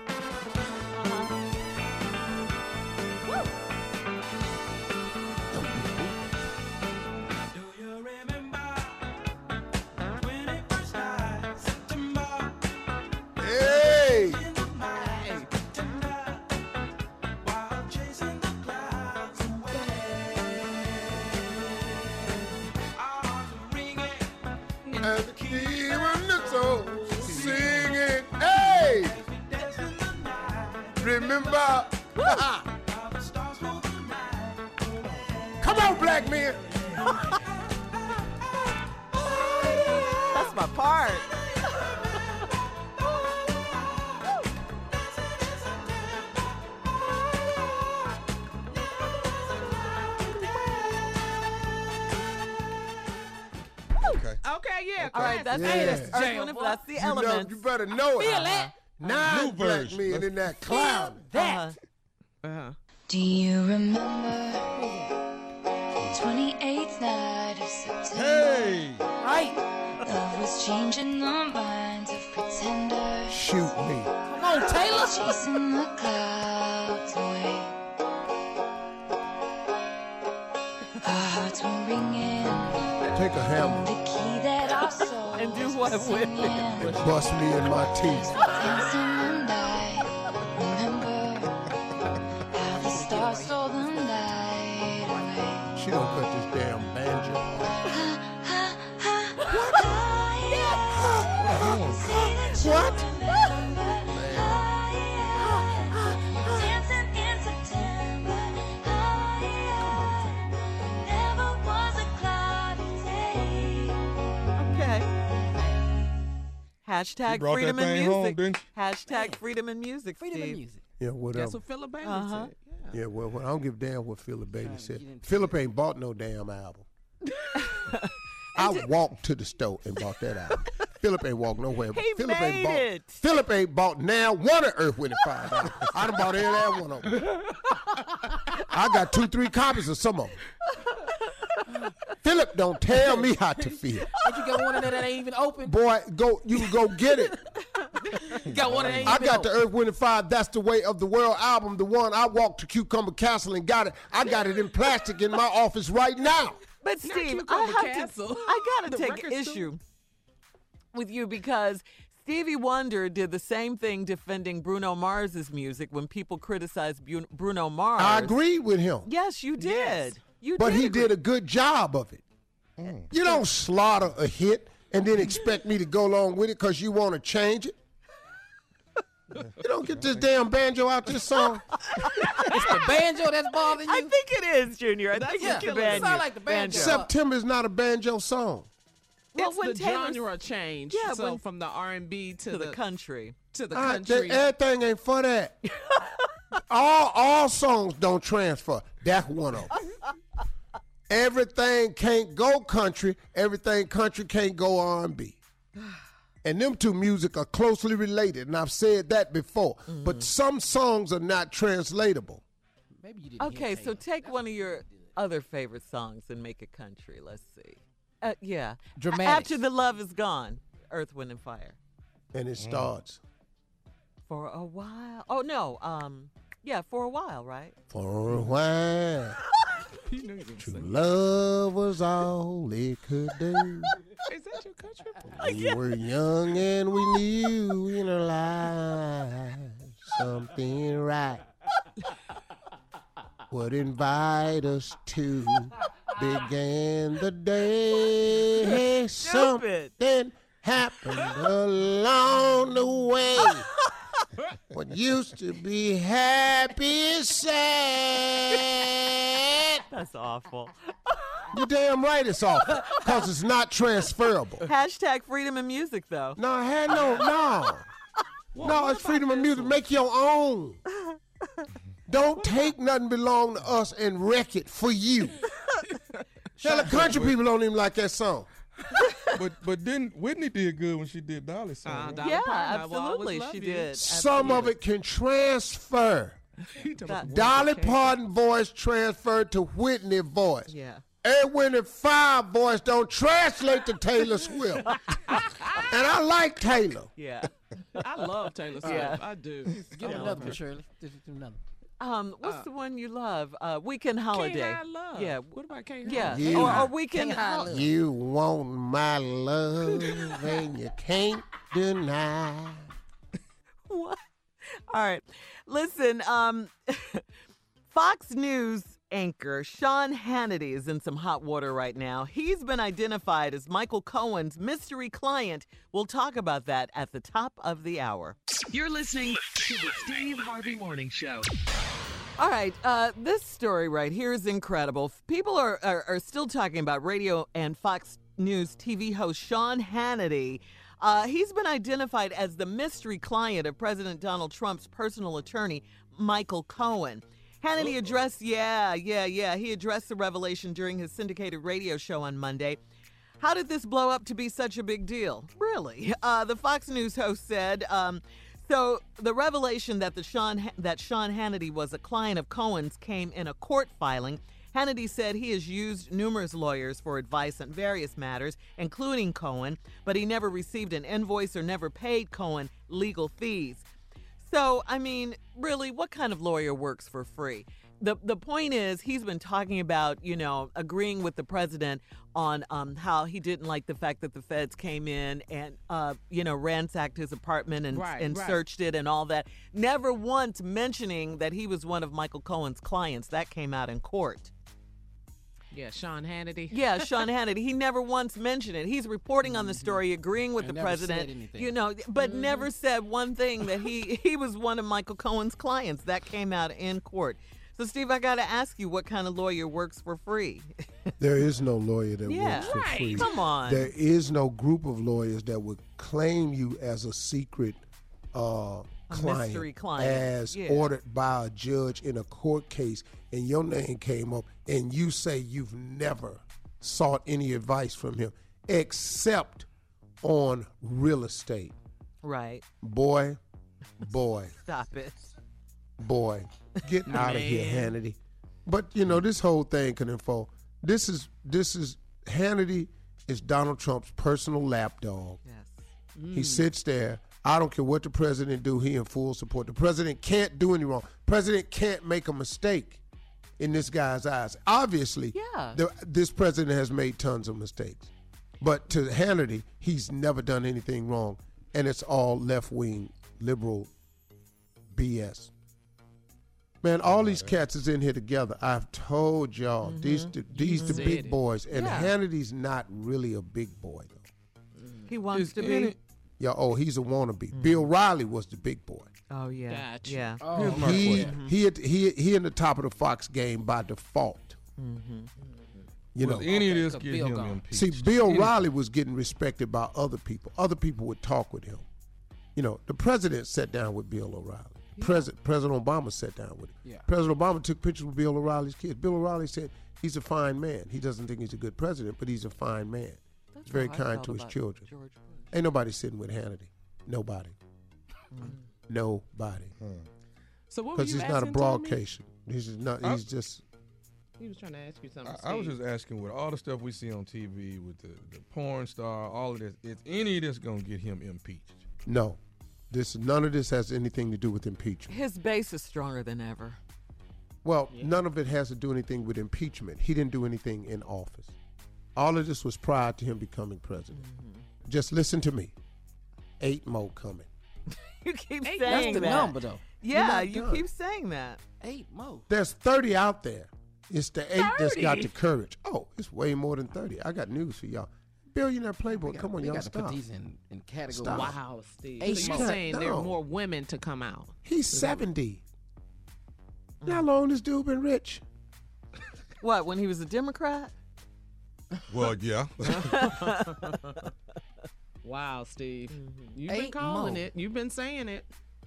[SPEAKER 2] Hey! And the key when the soul singing. Hey! Remember. Come on, black men.
[SPEAKER 4] That's my part.
[SPEAKER 6] Okay.
[SPEAKER 5] Okay, yeah.
[SPEAKER 4] All right, that's
[SPEAKER 2] Yeah.
[SPEAKER 4] it.
[SPEAKER 2] That's
[SPEAKER 4] Earth,
[SPEAKER 5] jam,
[SPEAKER 4] Wind and
[SPEAKER 5] boy.
[SPEAKER 4] Fire. That's the
[SPEAKER 2] You, know,
[SPEAKER 4] elements.
[SPEAKER 2] you better know it.
[SPEAKER 7] Feel it.
[SPEAKER 2] Nine
[SPEAKER 6] New
[SPEAKER 2] black
[SPEAKER 6] version.
[SPEAKER 2] men
[SPEAKER 6] Let's-
[SPEAKER 2] in that cloud.
[SPEAKER 4] Uh-huh.
[SPEAKER 5] Uh-huh.
[SPEAKER 13] Do you remember the twenty-eighth night of September?
[SPEAKER 6] Hey!
[SPEAKER 7] Right.
[SPEAKER 13] Love was changing the minds of pretenders,
[SPEAKER 2] Shoot me.
[SPEAKER 7] Come on, Taylor.
[SPEAKER 13] chasing the clouds away. Our hearts were ringing,
[SPEAKER 2] Take a hammer
[SPEAKER 13] the key that our souls
[SPEAKER 4] And do what
[SPEAKER 13] were
[SPEAKER 4] with it?
[SPEAKER 13] singing.
[SPEAKER 2] and bust me in my teeth.
[SPEAKER 13] Dancing the night, remember how the stars stole the night away.
[SPEAKER 2] She don't cut this damn banjo. What?
[SPEAKER 13] Dancing in September. Never was a cloudy day.
[SPEAKER 4] Okay.
[SPEAKER 6] You
[SPEAKER 4] Hashtag
[SPEAKER 6] brought
[SPEAKER 4] freedom
[SPEAKER 6] that
[SPEAKER 4] in
[SPEAKER 6] thing home,
[SPEAKER 4] music.
[SPEAKER 6] didn't
[SPEAKER 4] Hashtag freedom in music,
[SPEAKER 7] Freedom
[SPEAKER 4] Steve.
[SPEAKER 7] of music.
[SPEAKER 2] Yeah, whatever.
[SPEAKER 5] That's what Philip Bailey
[SPEAKER 4] Uh-huh.
[SPEAKER 5] said. Yeah.
[SPEAKER 2] Yeah, well, well, I don't give a damn what Philip Bailey said.
[SPEAKER 7] you didn't-
[SPEAKER 2] Philip ain't bought no damn album. I walked to the store and bought that album. Philip ain't walked nowhere.
[SPEAKER 4] He
[SPEAKER 2] Philip
[SPEAKER 4] made
[SPEAKER 2] ain't bought.
[SPEAKER 4] it.
[SPEAKER 2] Philip ain't bought now one of Earth, Wind and Fire. I done bought every last one of them. I got two, three copies of some of them. Philip don't tell me how to feel.
[SPEAKER 7] But you got one in there that ain't even open.
[SPEAKER 2] Boy, go you can go get it.
[SPEAKER 7] You got one that ain't
[SPEAKER 2] I
[SPEAKER 7] even
[SPEAKER 2] got the
[SPEAKER 7] open.
[SPEAKER 2] Earth, Wind and Fire, That's the Way of the World album, the one I walked to Cucumber Castle and got it. I got it in plastic in my office right now.
[SPEAKER 4] But
[SPEAKER 5] Not
[SPEAKER 4] Steve,
[SPEAKER 5] Cucumber
[SPEAKER 4] I have
[SPEAKER 5] Castle.
[SPEAKER 4] to, I gotta
[SPEAKER 5] The
[SPEAKER 4] take
[SPEAKER 5] record store.
[SPEAKER 4] issue with you because Stevie Wonder did the same thing defending Bruno Mars's music when people criticized Bu- Bruno Mars.
[SPEAKER 2] I agreed with him.
[SPEAKER 4] Yes, you did.
[SPEAKER 5] Yes.
[SPEAKER 4] You
[SPEAKER 2] But
[SPEAKER 4] did
[SPEAKER 2] he
[SPEAKER 4] agree.
[SPEAKER 2] did a good job of it. You don't slaughter a hit and then expect me to go along with it because you want to change it. You don't get this damn banjo out this song.
[SPEAKER 7] It's the banjo that's bothering you.
[SPEAKER 4] I think it is, Junior. I think
[SPEAKER 7] yeah.
[SPEAKER 4] it's the
[SPEAKER 7] It
[SPEAKER 4] banjo.
[SPEAKER 7] sound like the banjo.
[SPEAKER 2] September is not a banjo song.
[SPEAKER 4] Well,
[SPEAKER 5] It's
[SPEAKER 4] when
[SPEAKER 5] the
[SPEAKER 4] Taylor's-
[SPEAKER 5] genre change.
[SPEAKER 4] Yeah,
[SPEAKER 5] so
[SPEAKER 4] when-
[SPEAKER 5] from the R and B to,
[SPEAKER 4] to the country.
[SPEAKER 5] to the
[SPEAKER 2] Uh,
[SPEAKER 5] country.
[SPEAKER 2] that- everything ain't for that. all all songs don't transfer. That's one of them. Everything can't go country. Everything country can't go R and B. And them two music are closely related, and I've said that before.
[SPEAKER 4] Mm-hmm.
[SPEAKER 2] But some songs are not translatable.
[SPEAKER 7] Maybe you didn't
[SPEAKER 4] Okay,
[SPEAKER 7] hear
[SPEAKER 4] so
[SPEAKER 7] Taylor.
[SPEAKER 4] take one of your other favorite songs and make it country. Let's see. Uh, yeah.
[SPEAKER 7] Dramatics.
[SPEAKER 4] After the Love Is Gone, Earth, Wind, and Fire.
[SPEAKER 2] And it starts
[SPEAKER 4] For a while. Oh, no. Um, yeah, for a while, right?
[SPEAKER 2] for a while.
[SPEAKER 5] You knew you were
[SPEAKER 2] True
[SPEAKER 5] singing.
[SPEAKER 2] love was all it could do.
[SPEAKER 5] Is that your country?
[SPEAKER 2] We were young and we knew in our lives something right would invite us to begin the day.
[SPEAKER 4] Stupid.
[SPEAKER 2] Something happened along the way. What used to be happy is sad.
[SPEAKER 4] That's awful.
[SPEAKER 2] You're damn right it's awful, because it's not transferable.
[SPEAKER 4] Hashtag freedom in music, though.
[SPEAKER 2] No, I had no, no. No, it's freedom of music. Make your own. Don't take nothing belong to us and wreck it for you. Hell, the country people don't even like that song.
[SPEAKER 6] But but didn't Whitney did good when she did Dolly song?
[SPEAKER 5] Uh,
[SPEAKER 6] right?
[SPEAKER 5] Dolly
[SPEAKER 4] Yeah,
[SPEAKER 5] Parton, I will always
[SPEAKER 4] absolutely.
[SPEAKER 5] love
[SPEAKER 4] She
[SPEAKER 5] you.
[SPEAKER 4] did.
[SPEAKER 2] Some of it can transfer.
[SPEAKER 4] That-
[SPEAKER 2] Dolly Parton voice transferred to Whitney voice.
[SPEAKER 4] Yeah.
[SPEAKER 2] Edwin and Five voice don't translate to Taylor Swift. And I like Taylor.
[SPEAKER 4] Yeah.
[SPEAKER 5] I love Taylor Swift.
[SPEAKER 4] Yeah.
[SPEAKER 5] I do.
[SPEAKER 7] Give
[SPEAKER 5] I
[SPEAKER 7] me
[SPEAKER 5] love
[SPEAKER 7] another
[SPEAKER 5] her.
[SPEAKER 7] one, Shirley. Just do another.
[SPEAKER 4] Um, what's the one you love? Uh, Weekend Holiday.
[SPEAKER 5] Can't Hide Love.
[SPEAKER 4] Yeah.
[SPEAKER 5] What about Can't
[SPEAKER 4] Yeah.
[SPEAKER 5] Hide
[SPEAKER 2] You-
[SPEAKER 4] Or, or Weekend
[SPEAKER 7] Can't Hide
[SPEAKER 4] Hol-
[SPEAKER 7] Love.
[SPEAKER 2] You want my love and you can't deny.
[SPEAKER 4] What? All right. Listen, um, Fox News anchor Sean Hannity is in some hot water right now. He's been identified as Michael Cohen's mystery client. We'll talk about that at the top of the hour.
[SPEAKER 3] You're listening to the Steve Harvey Morning Show.
[SPEAKER 4] All right, uh, this story right here is incredible. People are, are, are still talking about radio and Fox News T V host Sean Hannity. Uh, he's been identified as the mystery client of President Donald Trump's personal attorney, Michael Cohen. Hannity addressed, yeah, yeah, yeah. He addressed the revelation during his syndicated radio show on Monday. How did this blow up to be such a big deal? Really? Uh, the Fox News host said, um, so the revelation that the Sean that Sean Hannity was a client of Cohen's came in a court filing. Hannity said he has used numerous lawyers for advice on various matters, including Cohen, but he never received an invoice or never paid Cohen legal fees. So, I mean, really, what kind of lawyer works for free? The the point is, he's been talking about, you know, agreeing with the president on um, how he didn't like the fact that the feds came in and, uh, you know, ransacked his apartment and,
[SPEAKER 5] Right,
[SPEAKER 4] and
[SPEAKER 5] right.
[SPEAKER 4] searched it and all that. Never once mentioning that he was one of Michael Cohen's clients. That came out in court.
[SPEAKER 5] Yeah, Sean Hannity.
[SPEAKER 4] Yeah, Sean Hannity. He never once mentioned it. He's reporting on the story, agreeing with
[SPEAKER 7] And
[SPEAKER 4] the
[SPEAKER 7] never said
[SPEAKER 4] president,
[SPEAKER 7] anything.
[SPEAKER 4] you know, but
[SPEAKER 5] Mm-hmm.
[SPEAKER 4] never said one thing that he he was one of Michael Cohen's clients. That came out in court. So, Steve, I got to ask you, what kind of lawyer works for free?
[SPEAKER 2] There is no lawyer that
[SPEAKER 4] Yeah,
[SPEAKER 2] works for
[SPEAKER 4] right.
[SPEAKER 2] free.
[SPEAKER 4] Come on.
[SPEAKER 2] There is no group of lawyers that would claim you as a secret uh, client,
[SPEAKER 4] mystery client,
[SPEAKER 2] as
[SPEAKER 4] yeah.
[SPEAKER 2] ordered by a judge in a court case, and your name came up, and you say you've never sought any advice from him except on real estate.
[SPEAKER 4] Right.
[SPEAKER 2] Boy, boy,
[SPEAKER 4] Stop it.
[SPEAKER 2] boy, get out of here, Hannity. But you know, this whole thing can unfold. This is this is Hannity is Donald Trump's personal lapdog.
[SPEAKER 4] Yes.
[SPEAKER 2] He sits there. I don't care what the president do. He in full support. The president can't do any wrong. President can't make a mistake. in this guy's eyes. Obviously,
[SPEAKER 4] Yeah.
[SPEAKER 2] the, this president has made tons of mistakes. But to Hannity, he's never done anything wrong, and it's all left-wing, liberal B S. Man, all these cats is in here together. I've told y'all,
[SPEAKER 4] Mm-hmm.
[SPEAKER 2] these the, these the
[SPEAKER 5] said
[SPEAKER 2] big
[SPEAKER 5] it.
[SPEAKER 2] boys, and
[SPEAKER 4] Yeah.
[SPEAKER 2] Hannity's not really a big boy, though.
[SPEAKER 4] He wants
[SPEAKER 6] Is
[SPEAKER 4] to
[SPEAKER 6] any-
[SPEAKER 4] be.
[SPEAKER 2] Yeah, oh, he's a wannabe.
[SPEAKER 4] Mm-hmm.
[SPEAKER 2] Bill Riley was the big boy.
[SPEAKER 4] Oh, yeah.
[SPEAKER 5] Gotcha.
[SPEAKER 4] Yeah.
[SPEAKER 7] Oh,
[SPEAKER 6] Here's my
[SPEAKER 2] he,
[SPEAKER 6] question.
[SPEAKER 2] he, at- he, he in the top of the Fox game by default. You know,
[SPEAKER 6] Was any of
[SPEAKER 7] Okay,
[SPEAKER 6] this
[SPEAKER 7] so
[SPEAKER 6] get
[SPEAKER 7] Bill
[SPEAKER 6] him
[SPEAKER 7] gone.
[SPEAKER 6] impeached?
[SPEAKER 2] see, Bill Riley was getting respected by other people. Other people would talk with him. You know, the president sat down with Bill O'Reilly. President President Obama sat down with him.
[SPEAKER 7] Yeah.
[SPEAKER 2] President Obama took pictures with Bill O'Reilly's kids. Bill O'Reilly said he's a fine man. He doesn't think he's a good president, but he's a fine man.
[SPEAKER 4] That's
[SPEAKER 2] He's very
[SPEAKER 4] what I
[SPEAKER 2] kind
[SPEAKER 4] felt
[SPEAKER 2] to his
[SPEAKER 4] about
[SPEAKER 2] children.
[SPEAKER 4] George Bush.
[SPEAKER 2] Ain't nobody sitting with Hannity. Nobody.
[SPEAKER 4] Mm.
[SPEAKER 2] Nobody.
[SPEAKER 5] So what were
[SPEAKER 2] Because
[SPEAKER 5] you
[SPEAKER 2] he's not a
[SPEAKER 5] asking, Tommy?
[SPEAKER 2] broadcaster. He's just not.
[SPEAKER 6] I-
[SPEAKER 2] He's just.
[SPEAKER 5] He was trying to ask you something.
[SPEAKER 6] I, I was
[SPEAKER 5] Steve.
[SPEAKER 6] just asking, with all the stuff we see on T V, with the, the porn star, all of this, is any of this gonna get him impeached?
[SPEAKER 2] No. This none of this has anything to do with impeachment.
[SPEAKER 4] His base is stronger than ever.
[SPEAKER 2] Well, none of it has to do anything with impeachment. He didn't do anything in office. All of this was prior to him becoming president.
[SPEAKER 4] Mm-hmm.
[SPEAKER 2] Just listen to me. Eight more coming.
[SPEAKER 4] You keep
[SPEAKER 5] Eight,
[SPEAKER 4] saying
[SPEAKER 7] That's the
[SPEAKER 4] that.
[SPEAKER 7] number, though.
[SPEAKER 4] Yeah,
[SPEAKER 2] not
[SPEAKER 4] you
[SPEAKER 2] done.
[SPEAKER 4] keep saying that.
[SPEAKER 7] Eight more.
[SPEAKER 2] There's thirty out there. It's the eight that's got
[SPEAKER 5] thirty?
[SPEAKER 2] the courage. Oh, it's way more than thirty. I got news for y'all. Billionaire Playboy,
[SPEAKER 7] We
[SPEAKER 2] come
[SPEAKER 7] got-
[SPEAKER 2] on,
[SPEAKER 7] we
[SPEAKER 2] y'all
[SPEAKER 7] got to
[SPEAKER 2] stop.
[SPEAKER 7] put these in, in categories.
[SPEAKER 2] Stop.
[SPEAKER 5] Wow, Steve.
[SPEAKER 7] Eight
[SPEAKER 5] so you're
[SPEAKER 7] more.
[SPEAKER 5] saying there
[SPEAKER 2] No.
[SPEAKER 5] are more women to come out?
[SPEAKER 2] He's seventy. You know how long this dude been rich?
[SPEAKER 4] What, when he was a Democrat?
[SPEAKER 6] Well, yeah.
[SPEAKER 5] Wow, Steve.
[SPEAKER 4] Mm-hmm.
[SPEAKER 5] You've been
[SPEAKER 7] Eight
[SPEAKER 5] calling
[SPEAKER 7] more.
[SPEAKER 5] it. You've been saying it.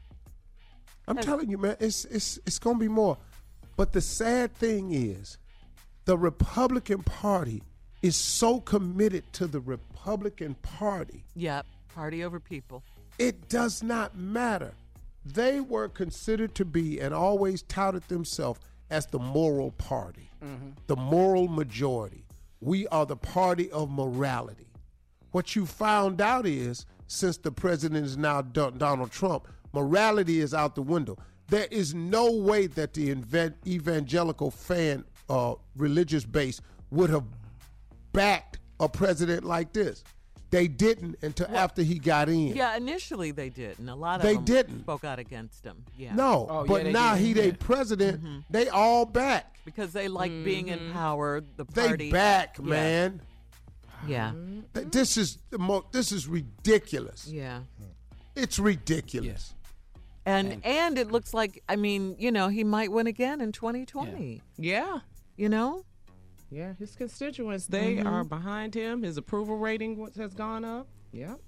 [SPEAKER 2] I'm telling you, man, it's it's it's gonna be more. But the sad thing is, the Republican Party is so committed to the Republican Party.
[SPEAKER 4] Yep. Party over people.
[SPEAKER 2] It does not matter. They were considered to be and always touted themselves as the moral party, the moral majority. We are the party of morality. What you found out is, since the president is now Don- Donald Trump, morality is out the window. There is no way that the inve- evangelical fan uh, religious base would have backed a president like this. They didn't until after he got in.
[SPEAKER 4] Yeah, initially they did, and a lot of
[SPEAKER 2] They
[SPEAKER 4] them
[SPEAKER 2] didn't.
[SPEAKER 4] spoke out against him. Yeah.
[SPEAKER 2] No,
[SPEAKER 7] Oh, yeah,
[SPEAKER 2] but
[SPEAKER 7] they
[SPEAKER 2] now
[SPEAKER 7] did.
[SPEAKER 2] he they
[SPEAKER 7] Yeah.
[SPEAKER 2] president, they all back.
[SPEAKER 4] Because they like being in power, the
[SPEAKER 2] They
[SPEAKER 4] party.
[SPEAKER 2] back,
[SPEAKER 4] Yeah.
[SPEAKER 2] man.
[SPEAKER 4] Yeah.
[SPEAKER 2] Th- This is the mo- this is ridiculous.
[SPEAKER 4] Yeah.
[SPEAKER 2] It's ridiculous.
[SPEAKER 4] And and it looks like, I mean, you know, he might win again in twenty twenty.
[SPEAKER 5] Yeah.
[SPEAKER 4] You know?
[SPEAKER 5] Yeah, his constituents, they
[SPEAKER 4] Mhm.
[SPEAKER 5] are behind him. His approval rating wa- has gone up. Yep.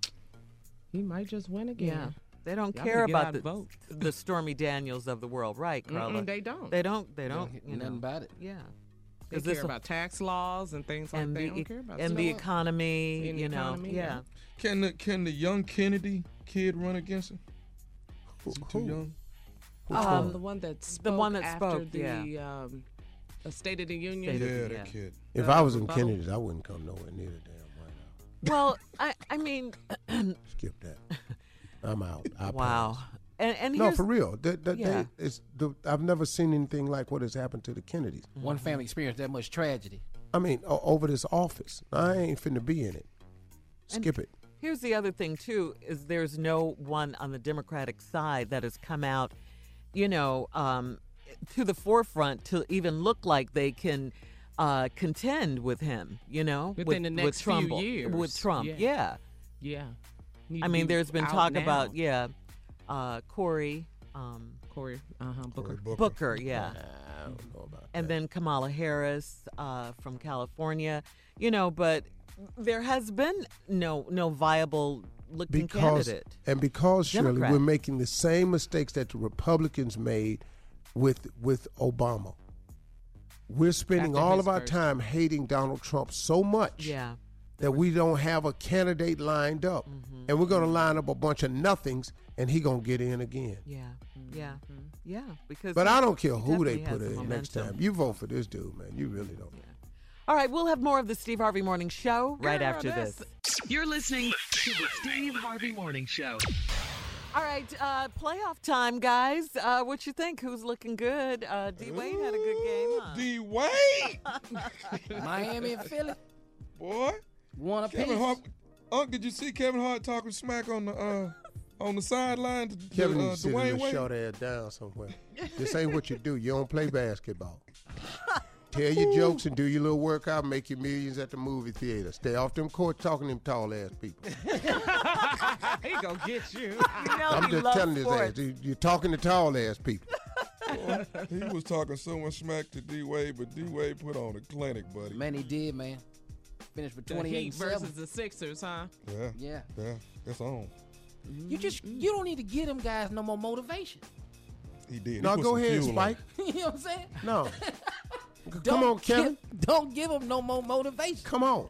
[SPEAKER 5] He might just win again.
[SPEAKER 4] Yeah. They don't
[SPEAKER 5] Y'all
[SPEAKER 4] care
[SPEAKER 5] better get out
[SPEAKER 4] about
[SPEAKER 5] and
[SPEAKER 4] the
[SPEAKER 5] vote.
[SPEAKER 4] the Stormy Daniels of the world, right, Carla?
[SPEAKER 5] Mm-mm, they don't.
[SPEAKER 4] They don't. They
[SPEAKER 7] They
[SPEAKER 4] don't.
[SPEAKER 7] don't
[SPEAKER 4] You know.
[SPEAKER 7] nothing about it.
[SPEAKER 4] Yeah.
[SPEAKER 5] They
[SPEAKER 4] 'Cause
[SPEAKER 5] care
[SPEAKER 4] this-
[SPEAKER 5] about tax laws and things like
[SPEAKER 4] and
[SPEAKER 5] that. They
[SPEAKER 4] the
[SPEAKER 5] don't care about
[SPEAKER 4] and
[SPEAKER 5] stuff.
[SPEAKER 4] the economy.
[SPEAKER 5] And the
[SPEAKER 4] you know.
[SPEAKER 5] economy,
[SPEAKER 4] yeah.
[SPEAKER 5] yeah.
[SPEAKER 6] Can the can the young Kennedy kid run against him? Is he too
[SPEAKER 2] Who?
[SPEAKER 6] young?
[SPEAKER 5] Um, the one that spoke
[SPEAKER 4] one that
[SPEAKER 5] after
[SPEAKER 4] spoke,
[SPEAKER 5] the
[SPEAKER 4] yeah.
[SPEAKER 5] um, a State of the Union.
[SPEAKER 4] State of
[SPEAKER 6] Yeah,
[SPEAKER 4] the-
[SPEAKER 6] that
[SPEAKER 4] yeah.
[SPEAKER 6] kid.
[SPEAKER 2] If
[SPEAKER 5] Uh,
[SPEAKER 2] I was in
[SPEAKER 5] rebuttal.
[SPEAKER 2] Kennedy's, I wouldn't come nowhere near the damn White House.
[SPEAKER 4] Well, I I mean,
[SPEAKER 2] Skip that. I'm out. I
[SPEAKER 4] wow.
[SPEAKER 2] pass.
[SPEAKER 4] And and
[SPEAKER 2] No,
[SPEAKER 4] here's,
[SPEAKER 2] for real. That, that,
[SPEAKER 4] Yeah.
[SPEAKER 2] they, it's the, I've never seen anything like what has happened to the Kennedys.
[SPEAKER 7] One family experienced that much tragedy.
[SPEAKER 2] I mean, o- over this office. I ain't finna be in it.
[SPEAKER 4] And-
[SPEAKER 2] Skip it.
[SPEAKER 4] Here's the other thing too: is there's no one on the Democratic side that has come out, you know, um, to the forefront to even look like they can uh, contend with him. You know,
[SPEAKER 5] Within
[SPEAKER 4] with,
[SPEAKER 5] the next
[SPEAKER 4] with Trump,
[SPEAKER 5] few years.
[SPEAKER 4] With Trump,
[SPEAKER 5] Yeah.
[SPEAKER 4] yeah.
[SPEAKER 5] Yeah. Need
[SPEAKER 4] I
[SPEAKER 5] to
[SPEAKER 4] mean,
[SPEAKER 5] be
[SPEAKER 4] there's been
[SPEAKER 5] out
[SPEAKER 4] talk
[SPEAKER 5] now.
[SPEAKER 4] about yeah, uh, Corey um,
[SPEAKER 5] Corey, uh-huh, Booker.
[SPEAKER 6] Booker.
[SPEAKER 4] Booker, yeah.
[SPEAKER 2] I don't know about
[SPEAKER 4] And
[SPEAKER 2] that.
[SPEAKER 4] then Kamala Harris uh, from California, you know, but there has been no no viable looking
[SPEAKER 2] because
[SPEAKER 4] candidate.
[SPEAKER 2] and because Shirley,
[SPEAKER 4] Democrat.
[SPEAKER 2] we're making the same mistakes that the Republicans made with with Obama. We're spending
[SPEAKER 5] After
[SPEAKER 2] all
[SPEAKER 5] his
[SPEAKER 2] of our
[SPEAKER 5] first-
[SPEAKER 2] time hating Donald Trump so much
[SPEAKER 4] Yeah.
[SPEAKER 2] that we don't have a candidate lined up,
[SPEAKER 4] Mm-hmm.
[SPEAKER 2] and we're going to line up a bunch of nothings, and he going to get in again.
[SPEAKER 4] Yeah, yeah, yeah. Because
[SPEAKER 2] But
[SPEAKER 4] he-
[SPEAKER 2] I don't care
[SPEAKER 4] he
[SPEAKER 2] who they
[SPEAKER 4] definitely
[SPEAKER 2] put
[SPEAKER 4] has the
[SPEAKER 2] in next
[SPEAKER 4] momentum.
[SPEAKER 2] time. You vote for this dude, man. You really don't.
[SPEAKER 4] All right, we'll have more of the Steve Harvey Morning Show right
[SPEAKER 5] Girl,
[SPEAKER 4] after
[SPEAKER 5] that's-
[SPEAKER 4] this.
[SPEAKER 3] You're listening to the Steve Harvey Morning Show.
[SPEAKER 4] All right, uh, playoff time, guys. Uh, what you think? Who's looking good? Uh, D Wade had a good game, huh?
[SPEAKER 6] D Wade,
[SPEAKER 7] Miami and Philly.
[SPEAKER 6] boy.
[SPEAKER 7] One apiece.
[SPEAKER 6] Kevin Hart. Unc, did you see Kevin Hart talking smack on the uh, on the sideline to, to
[SPEAKER 2] Kevin
[SPEAKER 6] uh,
[SPEAKER 2] needs to sit
[SPEAKER 6] Dwayne
[SPEAKER 2] his
[SPEAKER 6] Wade?
[SPEAKER 2] short ass down somewhere. This ain't what you do. You don't play basketball. Tell your jokes and do your little workout, make your millions at the movie theater. Stay off them courts talking to them tall ass people.
[SPEAKER 5] He gonna get you.
[SPEAKER 4] You know
[SPEAKER 2] I'm
[SPEAKER 4] he
[SPEAKER 2] just
[SPEAKER 4] loves
[SPEAKER 2] telling his ass.
[SPEAKER 4] sports.
[SPEAKER 2] you- You're talking to tall ass people.
[SPEAKER 6] Boy, he was talking so much smack to D Wade, but D Wade put on a clinic, buddy.
[SPEAKER 7] Man, he did, man. Finished with
[SPEAKER 5] The
[SPEAKER 7] twenty-eight
[SPEAKER 5] Heat
[SPEAKER 7] seven.
[SPEAKER 5] versus the Sixers, huh?
[SPEAKER 6] Yeah,
[SPEAKER 7] Yeah.
[SPEAKER 6] yeah, that's on.
[SPEAKER 7] You just you don't need to give them guys no more motivation.
[SPEAKER 6] He did. He
[SPEAKER 2] No,
[SPEAKER 6] put
[SPEAKER 2] go
[SPEAKER 6] some
[SPEAKER 2] ahead,
[SPEAKER 6] fuel on
[SPEAKER 2] Spike.
[SPEAKER 6] it.
[SPEAKER 7] You know what I'm saying?
[SPEAKER 2] No.
[SPEAKER 7] Don't
[SPEAKER 2] Come on, Kevin.
[SPEAKER 7] Give, don't give them no more motivation.
[SPEAKER 2] Come on.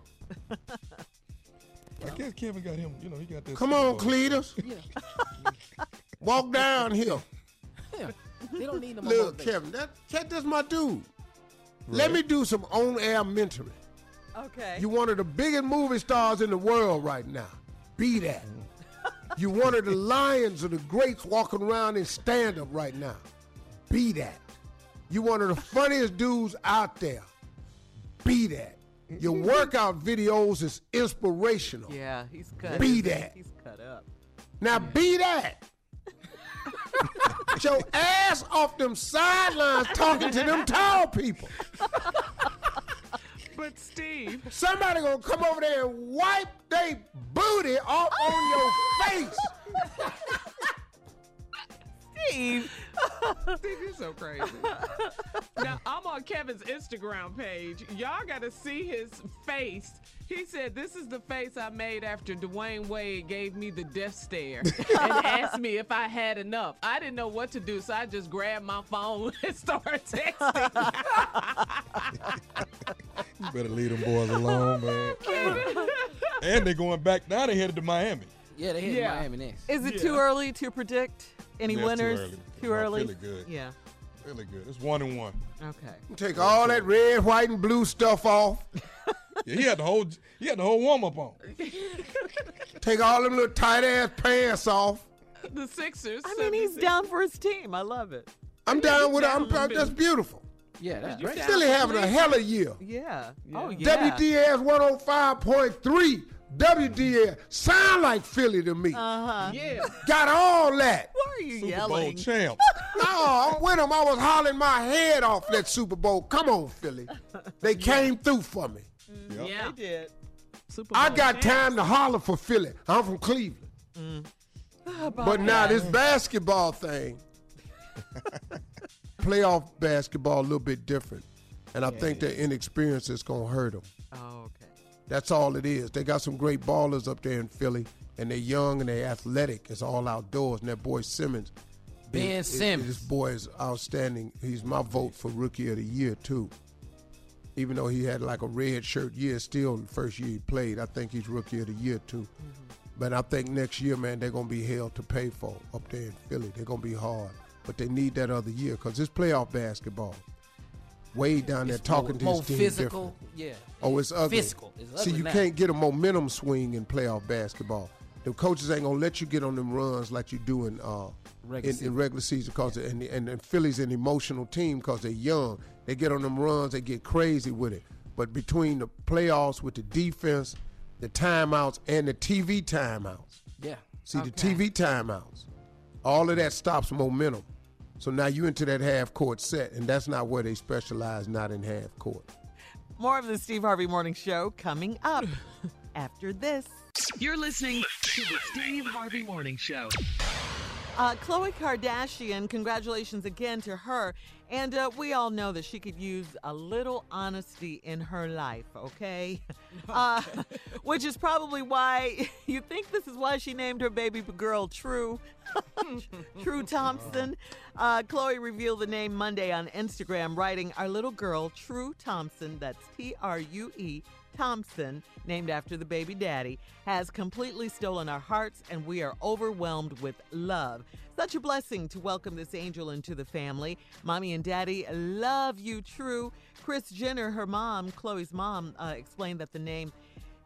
[SPEAKER 6] I guess Kevin got him. You know, he got that.
[SPEAKER 2] Come
[SPEAKER 6] Super
[SPEAKER 2] on,
[SPEAKER 6] Bowl.
[SPEAKER 2] Cletus.
[SPEAKER 7] Yeah.
[SPEAKER 2] Walk down here.
[SPEAKER 7] Yeah. They don't need no more
[SPEAKER 2] Look,
[SPEAKER 7] motivation.
[SPEAKER 2] Kevin, that, that, that's my dude.
[SPEAKER 6] Right.
[SPEAKER 2] Let me do some on-air mentoring.
[SPEAKER 4] Okay.
[SPEAKER 2] You one of the biggest movie stars in the world right now. Be that. You one of the lions of the greats walking around in stand-up right now. Be that. You one of the funniest dudes out there. Be that. Your workout videos is inspirational.
[SPEAKER 4] Yeah, he's cut.
[SPEAKER 2] Be that.
[SPEAKER 4] He's cut up.
[SPEAKER 2] Now be that. Get your ass off them sidelines talking to them tall people.
[SPEAKER 5] But Steve,
[SPEAKER 2] Somebody gonna come over there and wipe their booty off on your face.
[SPEAKER 4] Steve.
[SPEAKER 5] Steve, you're so crazy. Now, I'm on Kevin's Instagram page. Y'all got to see his face. He said, this is the face I made after Dwayne Wade gave me the death stare and asked me if I had enough. I didn't know what to do, so I just grabbed my phone and started texting.
[SPEAKER 6] You better leave them boys alone, man. And they're going back. Now they headed to Miami.
[SPEAKER 7] Yeah, they headed
[SPEAKER 5] Yeah.
[SPEAKER 7] to Miami next.
[SPEAKER 4] Is it
[SPEAKER 5] Yeah.
[SPEAKER 4] too early to predict any
[SPEAKER 6] Yeah, too
[SPEAKER 4] winners?
[SPEAKER 6] early.
[SPEAKER 4] Too
[SPEAKER 6] No,
[SPEAKER 4] early?
[SPEAKER 6] Really good.
[SPEAKER 4] Yeah.
[SPEAKER 6] Really good. It's one and one.
[SPEAKER 4] Okay.
[SPEAKER 2] Take all that red, white, and blue stuff off.
[SPEAKER 6] Yeah, he had the whole he had the whole warm up on.
[SPEAKER 2] Take all them little tight ass pants off.
[SPEAKER 5] The Sixers.
[SPEAKER 4] I mean, he's down for his team. I love it.
[SPEAKER 2] I'm down with it. I'm,
[SPEAKER 5] down with
[SPEAKER 2] that's
[SPEAKER 5] it.
[SPEAKER 2] beautiful.
[SPEAKER 7] Yeah, that's
[SPEAKER 5] You
[SPEAKER 7] great.
[SPEAKER 5] down
[SPEAKER 2] Philly
[SPEAKER 5] for
[SPEAKER 2] having a
[SPEAKER 5] Cleveland?
[SPEAKER 2] hell of a year.
[SPEAKER 4] Yeah. Oh, yeah.
[SPEAKER 2] W D S one oh five point three. W D S sound like Philly to me.
[SPEAKER 4] Uh-huh.
[SPEAKER 5] Yeah.
[SPEAKER 2] Got all that.
[SPEAKER 4] Why are you
[SPEAKER 6] Super
[SPEAKER 4] yelling?
[SPEAKER 6] Bowl champ.
[SPEAKER 2] No, I'm with them. I was hollering my head off that Super Bowl. Come on, Philly. They came through for me.
[SPEAKER 6] Yep.
[SPEAKER 5] Yeah.
[SPEAKER 4] They did.
[SPEAKER 5] Super
[SPEAKER 2] I
[SPEAKER 5] Bowl
[SPEAKER 2] got
[SPEAKER 5] champ.
[SPEAKER 2] time to holler for Philly. I'm from Cleveland. But now this basketball thing, playoff basketball a little bit different. And I think their inexperience is going to hurt them.
[SPEAKER 4] Oh, okay.
[SPEAKER 2] That's all it is. They got some great ballers up there in Philly, and they're young and they're athletic. It's all outdoors. And that boy Simmons.
[SPEAKER 7] Ben
[SPEAKER 2] is- is-
[SPEAKER 7] Simmons.
[SPEAKER 2] This boy is outstanding. He's my vote for Rookie of the Year, too. Even though he had like a red shirt year, still the first year he played, I think he's Rookie of the Year, too. But I think next year, man, they're going to be hell to pay for up there in Philly. They're going to be hard. But they need that other year because it's playoff basketball. Way down there
[SPEAKER 7] It's
[SPEAKER 2] talking
[SPEAKER 7] more,
[SPEAKER 2] to
[SPEAKER 7] more
[SPEAKER 2] his team
[SPEAKER 7] physical.
[SPEAKER 2] different.
[SPEAKER 7] Yeah.
[SPEAKER 2] Oh, it's ugly.
[SPEAKER 7] Physical. It's
[SPEAKER 2] See,
[SPEAKER 7] ugly
[SPEAKER 2] you
[SPEAKER 7] now.
[SPEAKER 2] can't get a momentum swing in playoff basketball. The coaches ain't gonna let you get on them runs like you do in uh
[SPEAKER 7] Regular
[SPEAKER 2] in,
[SPEAKER 7] season.
[SPEAKER 2] in regular season because and and and Philly's an emotional team because they're young. They get on them runs, they get crazy with it. But between the playoffs with the defense, the timeouts, and the T V timeouts,
[SPEAKER 7] Yeah.
[SPEAKER 2] see the T V timeouts, all of that stops momentum. So now you into that half court set, and that's not where they specialize, not in half court.
[SPEAKER 4] More of the Steve Harvey Morning Show coming up after this.
[SPEAKER 3] You're listening to the Steve Harvey Morning Show.
[SPEAKER 4] Uh, Khloe Kardashian, congratulations again to her. And uh, we all know that she could use a little honesty in her life, okay? Uh, which is probably why you think this is why she named her baby girl True. True Thompson. Uh, Khloe revealed the name Monday on Instagram, writing, "Our little girl, True Thompson," that's T R U E, Thompson, named after the baby daddy, has completely stolen our hearts, and we are overwhelmed with love. Such a blessing to welcome this angel into the family. Mommy and Daddy love you, True. Kris Jenner, her mom, Khloe's mom, uh, explained that the name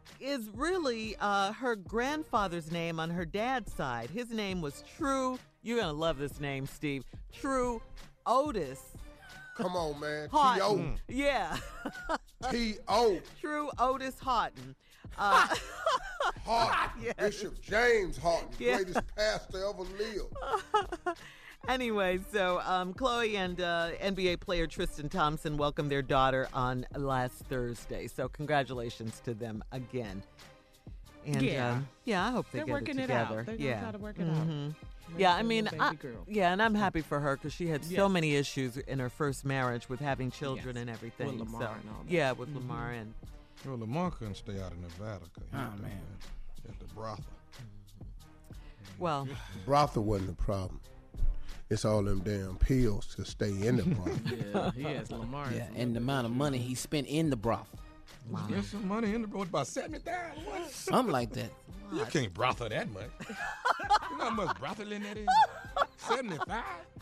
[SPEAKER 4] is really uh, her grandfather's name on her dad's side. His name was True. You're going to love this name, Steve. True Otis.
[SPEAKER 2] Come on, man. T O.
[SPEAKER 4] Houghton. Yeah.
[SPEAKER 2] T O.
[SPEAKER 4] True Otis Houghton. Uh,
[SPEAKER 2] Houghton.
[SPEAKER 4] Yes.
[SPEAKER 2] Bishop James Houghton,
[SPEAKER 4] Yeah.
[SPEAKER 2] greatest pastor ever lived.
[SPEAKER 4] Anyway, so um, Chloe and uh, N B A player Tristan Thompson welcomed their daughter on last Thursday. So congratulations to them again. And
[SPEAKER 5] Yeah.
[SPEAKER 4] um, yeah, I hope they
[SPEAKER 5] They're
[SPEAKER 4] get
[SPEAKER 5] working
[SPEAKER 4] it
[SPEAKER 5] it
[SPEAKER 4] together.
[SPEAKER 5] out. They're gonna
[SPEAKER 4] yeah.
[SPEAKER 5] try to work it out.
[SPEAKER 4] Mhm.
[SPEAKER 5] Raise
[SPEAKER 4] Yeah, I
[SPEAKER 5] their
[SPEAKER 4] mean,
[SPEAKER 5] little
[SPEAKER 4] I,
[SPEAKER 5] baby girl.
[SPEAKER 4] yeah, and I'm happy for her because she had so
[SPEAKER 5] Yes.
[SPEAKER 4] many issues in her first marriage with having children
[SPEAKER 5] Yes.
[SPEAKER 4] and everything.
[SPEAKER 5] With Lamar
[SPEAKER 4] so,
[SPEAKER 5] and all that.
[SPEAKER 4] Yeah, with
[SPEAKER 5] Mhm.
[SPEAKER 4] Lamar and
[SPEAKER 6] Well, Lamar couldn't stay out of Nevada. 'Cause he
[SPEAKER 7] Oh,
[SPEAKER 6] was
[SPEAKER 7] man.
[SPEAKER 6] At the brothel.
[SPEAKER 4] well,
[SPEAKER 2] Brothel wasn't the problem. It's all them damn pills to stay in the brothel.
[SPEAKER 5] Yeah, he has Lamar.
[SPEAKER 7] Yeah, and the amount of money he spent in the brothel.
[SPEAKER 6] Get some money in the brothel, about seventy thousand. What?
[SPEAKER 7] Something like that.
[SPEAKER 6] You can't brothel that much. You know how much brothel in that is? seventy-five?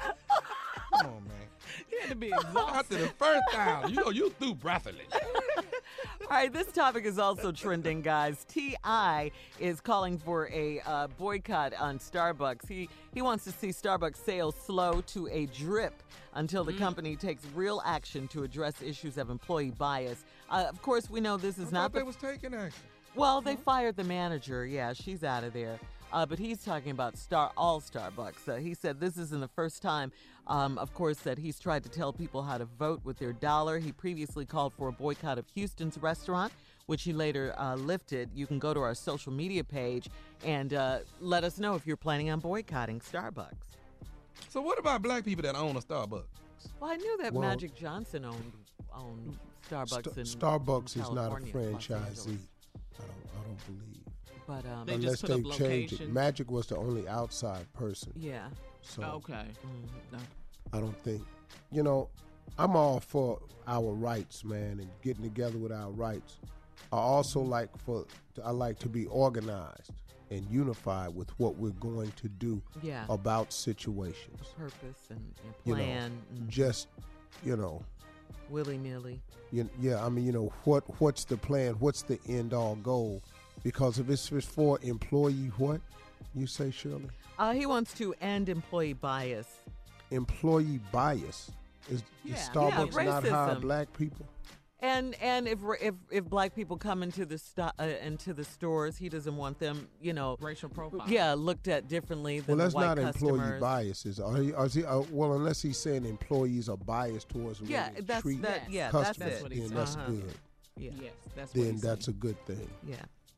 [SPEAKER 6] Come on, man.
[SPEAKER 5] He had to be exhausted.
[SPEAKER 6] After the first thousand, you know, you through brotheling.
[SPEAKER 4] all right, this topic is also trending, guys. T I is calling for a uh, boycott on Starbucks. He he wants to see Starbucks sales slow to a drip until the company takes real action to address issues of employee bias. Uh, of course, we know this is
[SPEAKER 6] I
[SPEAKER 4] not
[SPEAKER 6] thought
[SPEAKER 4] the
[SPEAKER 6] they was taking action.
[SPEAKER 4] well, they fired the manager. Yeah, she's out of there. Uh, but he's talking about Star all Starbucks. Uh, he said this isn't the first time, um, of course, that he's tried to tell people how to vote with their dollar. He previously called for a boycott of Houston's restaurant, which he later uh, lifted. You can go to our social media page and uh, let us know if you're planning on boycotting Starbucks.
[SPEAKER 6] So what about black people that own a Starbucks?
[SPEAKER 4] Well, I knew that
[SPEAKER 2] Well-
[SPEAKER 4] Magic Johnson owned owned Starbucks. in,
[SPEAKER 2] Starbucks
[SPEAKER 4] in
[SPEAKER 2] is not a
[SPEAKER 4] California, Los
[SPEAKER 2] franchisee.
[SPEAKER 4] Angeles.
[SPEAKER 2] I don't. I don't believe.
[SPEAKER 4] But um,
[SPEAKER 5] They
[SPEAKER 2] Unless
[SPEAKER 5] just put
[SPEAKER 2] they
[SPEAKER 5] up
[SPEAKER 2] change it.
[SPEAKER 5] locations.
[SPEAKER 2] Magic was the only outside person.
[SPEAKER 4] yeah.
[SPEAKER 2] So
[SPEAKER 5] Okay.
[SPEAKER 4] Mm-hmm.
[SPEAKER 2] I don't think. You know, I'm all for our rights, man, and getting together with our rights. I also like for I like to be organized and unified with what we're going to do
[SPEAKER 4] Yeah.
[SPEAKER 2] about situations.
[SPEAKER 4] Purpose and, and
[SPEAKER 2] You know,
[SPEAKER 4] plan. and
[SPEAKER 2] Just, you know,
[SPEAKER 4] willy-nilly.
[SPEAKER 2] you, yeah. I mean, you know, what what's the plan? What's the end all goal? Because if it's, it's for employee, what you say, Shirley?
[SPEAKER 4] Uh, he wants to end employee bias.
[SPEAKER 2] Employee bias. Is,
[SPEAKER 4] Yeah.
[SPEAKER 2] is Starbucks
[SPEAKER 4] Yeah,
[SPEAKER 2] not hire
[SPEAKER 4] racism.
[SPEAKER 2] black people?
[SPEAKER 4] And and if we're- if if black people come into the sto- uh, into the stores, he doesn't want them, you know,
[SPEAKER 5] Racial profile.
[SPEAKER 4] yeah, looked at differently than
[SPEAKER 2] Well,
[SPEAKER 4] the
[SPEAKER 2] that's
[SPEAKER 4] white
[SPEAKER 2] not employee
[SPEAKER 4] customers.
[SPEAKER 2] biases. Are he, is he, uh, well, unless he's saying employees are biased towards the way
[SPEAKER 4] Yeah,
[SPEAKER 2] they
[SPEAKER 4] that's
[SPEAKER 2] treat
[SPEAKER 4] that. Yeah, that's
[SPEAKER 2] customers,
[SPEAKER 4] it.
[SPEAKER 5] what he
[SPEAKER 2] then
[SPEAKER 5] said.
[SPEAKER 2] that's
[SPEAKER 4] Uh-huh.
[SPEAKER 2] good.
[SPEAKER 4] Yeah,
[SPEAKER 5] Yes, that's what
[SPEAKER 2] Then
[SPEAKER 5] he
[SPEAKER 2] that's
[SPEAKER 5] said.
[SPEAKER 2] a good thing.
[SPEAKER 4] yeah.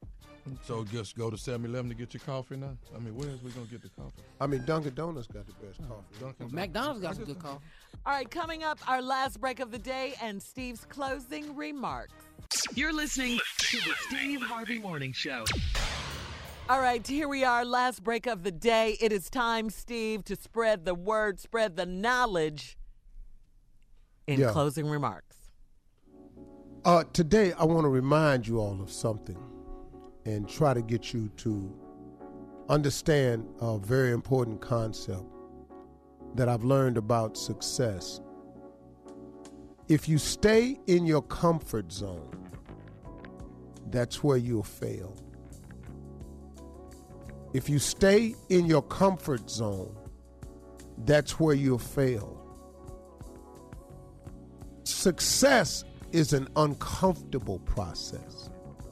[SPEAKER 6] So just go to seven eleven to get your coffee now? I mean, where's we going to get the coffee?
[SPEAKER 2] I mean, Dunkin' Donuts got the best coffee.
[SPEAKER 6] Dunkin'
[SPEAKER 7] McDonald's got some good coffee.
[SPEAKER 4] All right, coming up, our last break of the day and Steve's closing remarks.
[SPEAKER 3] You're listening to the Steve Harvey Morning Show.
[SPEAKER 4] All right, here we are, last break of the day. It is time, Steve, to spread the word, spread the knowledge in
[SPEAKER 2] Yeah.
[SPEAKER 4] closing remarks.
[SPEAKER 2] Uh, today, I want to remind you all of something and try to get you to understand a very important concept that I've learned about success. If you stay in your comfort zone, that's where you'll fail. If you stay in your comfort zone, that's where you'll fail. Success is an uncomfortable process.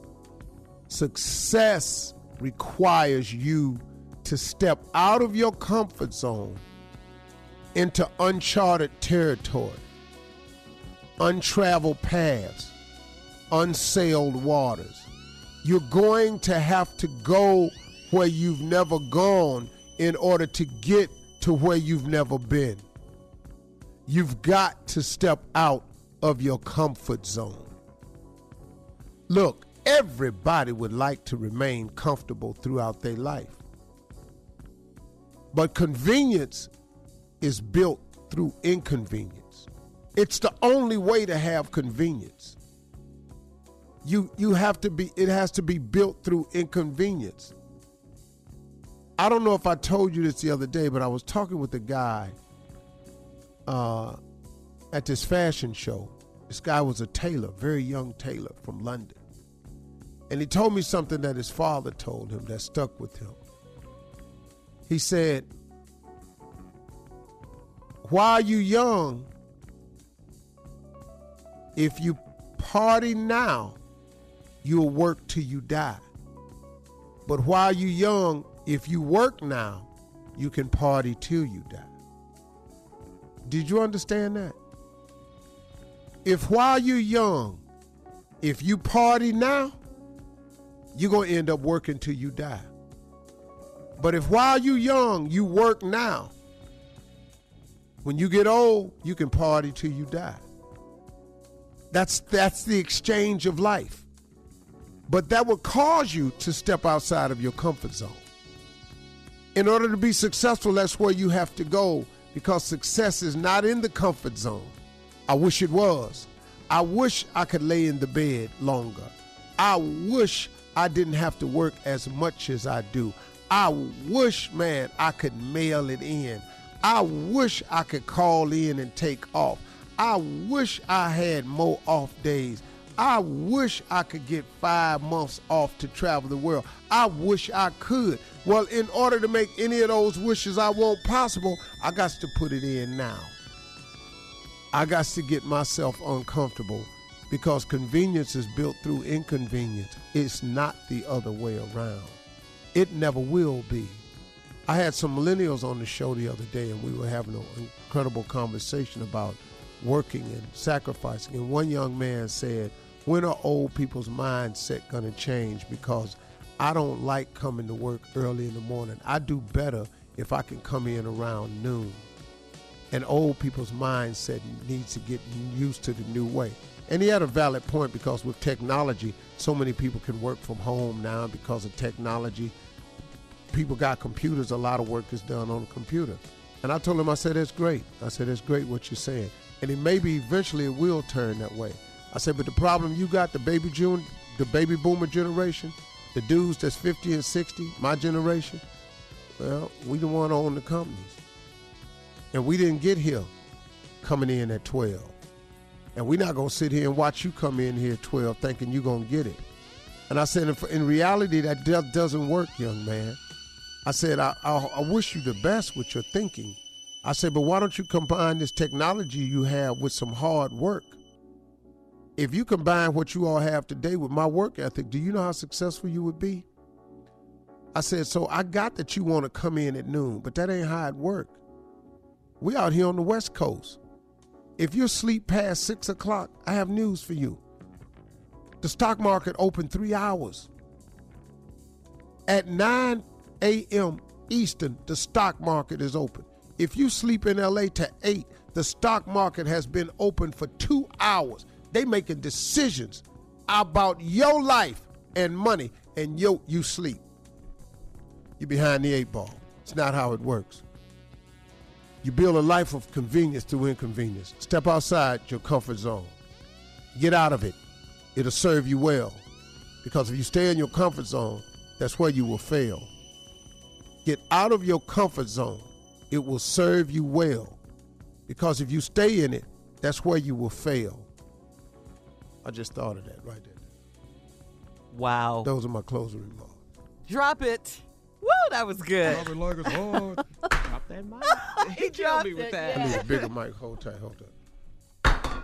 [SPEAKER 2] Success requires you to step out of your comfort zone into uncharted territory, untraveled paths, unsailed waters. You're going to have to go where you've never gone in order to get to where you've never been. You've got to step out of your comfort zone. Look, everybody would like to remain comfortable throughout their life. But convenience is built through inconvenience. It's the only way to have convenience. You you have to be it has to be built through inconvenience. I don't know if I told you this the other day, but I was talking with a guy uh, at this fashion show. This guy was a tailor, very young tailor from London. And he told me something that his father told him that stuck with him. He said, while you young, if you party now, you'll work till you die. But while you young, if you work now, you can party till you die. Did you understand that? If while you're young, if you party now, you're going to end up working till you die. But if while you're young, you work now, when you get old, you can party till you die. That's, that's the exchange of life. But that will cause you to step outside of your comfort zone. In order to be successful, that's where you have to go, because success is not in the comfort zone. I wish it was. I wish I could lay in the bed longer. I wish I didn't have to work as much as I do. I wish, man, I could mail it in. I wish I could call in and take off. I wish I had more off days. I wish I could get five months off to travel the world. I wish I could. Well, in order to make any of those wishes I want possible, I got to put it in now. I got to get myself uncomfortable, because convenience is built through inconvenience. It's not the other way around. It never will be. I had some millennials on the show the other day, and we were having an incredible conversation about working and sacrificing. And one young man said, when are old people's mindset going to change? Because I don't like coming to work early in the morning. I do better if I can come in around noon. And old people's mindset needs to get used to the new way. And he had a valid point, because with technology, so many people can work from home now because of technology. People got computers. A lot of work is done on a computer. And I told him, I said, that's great. I said, that's great what you're saying. And it maybe eventually it will turn that way. I said, but the problem you got, the baby June, the baby boomer generation, the dudes that's fifty and sixty, my generation, well, we the one own the companies. And we didn't get here coming in at twelve. And we're not going to sit here and watch you come in here at twelve thinking you're going to get it. And I said, in reality, that doesn't work, young man. I said, I, I, I wish you the best with your thinking. I said, but why don't you combine this technology you have with some hard work? If you combine what you all have today with my work ethic, do you know how successful you would be? I said, so I got that you want to come in at noon, but that ain't how it work. We out here on the West Coast. If you sleep past six o'clock, I have news for you. The stock market opened three hours. At nine a.m. Eastern, the stock market is open. If you sleep in L A to eight, the stock market has been open for two hours. They making decisions about your life and money, and yo, you sleep. You're behind the eight ball. It's not how it works. You build a life of convenience through inconvenience. Step outside your comfort zone. Get out of it. It'll serve you well. Because if you stay in your comfort zone, that's where you will fail. Get out of your comfort zone. It will serve you well. Because if you stay in it, that's where you will fail. I just thought of that right there.
[SPEAKER 4] Wow.
[SPEAKER 2] Those are my closing remarks.
[SPEAKER 4] Drop it. Woo, that was good.
[SPEAKER 2] Drop it like it's hard.
[SPEAKER 5] Drop that mic.
[SPEAKER 4] He dropped
[SPEAKER 5] me with
[SPEAKER 4] it,
[SPEAKER 5] that.
[SPEAKER 2] I need a bigger mic. Hold tight, hold tight.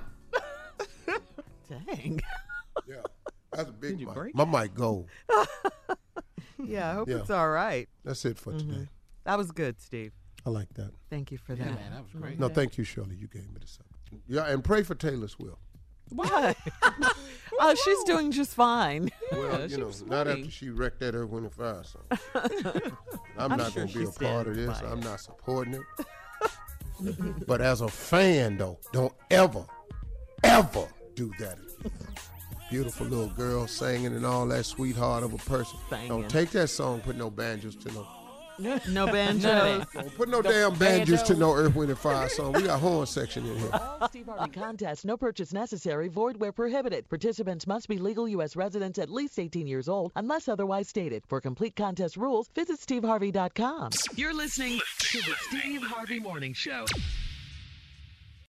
[SPEAKER 4] Dang.
[SPEAKER 2] Yeah, that's a big
[SPEAKER 5] Did you
[SPEAKER 2] mic.
[SPEAKER 5] break
[SPEAKER 2] My mic gold.
[SPEAKER 4] Yeah, I hope
[SPEAKER 2] Yeah.
[SPEAKER 4] it's all right.
[SPEAKER 2] That's it for
[SPEAKER 4] Mhm.
[SPEAKER 2] today.
[SPEAKER 4] That was good, Steve.
[SPEAKER 2] I like that.
[SPEAKER 4] Thank you for
[SPEAKER 7] Yeah,
[SPEAKER 4] that.
[SPEAKER 7] man, that was great.
[SPEAKER 2] No, thank you, Shirley. You gave me the subject. Yeah, and pray for Taylor Swift.
[SPEAKER 4] What? Oh, she's doing just fine.
[SPEAKER 2] Well,
[SPEAKER 5] she
[SPEAKER 2] you know,
[SPEAKER 5] was
[SPEAKER 2] not
[SPEAKER 5] swimming.
[SPEAKER 2] after she wrecked that Earth, Wind and Fire song. I'm,
[SPEAKER 4] I'm
[SPEAKER 2] not
[SPEAKER 4] sure
[SPEAKER 2] going to be
[SPEAKER 4] she
[SPEAKER 2] a part of
[SPEAKER 4] stands
[SPEAKER 2] this.
[SPEAKER 4] by it.
[SPEAKER 2] I'm not supporting it. But as a fan, though, don't ever, ever do that again. Beautiful little girl singing and all that, sweetheart of a person.
[SPEAKER 4] Singing.
[SPEAKER 2] Don't take that song, put no banjos to no.
[SPEAKER 4] No banjos.
[SPEAKER 2] Don't put no damn banjos to no Earth, Wind and Fire song. We got horn section in here.
[SPEAKER 14] All Steve Harvey contests, no purchase necessary, void where prohibited. Participants must be legal U S residents at least eighteen years old, unless otherwise stated. For complete contest rules, visit steve harvey dot com.
[SPEAKER 3] You're listening to the Steve Harvey Morning Show.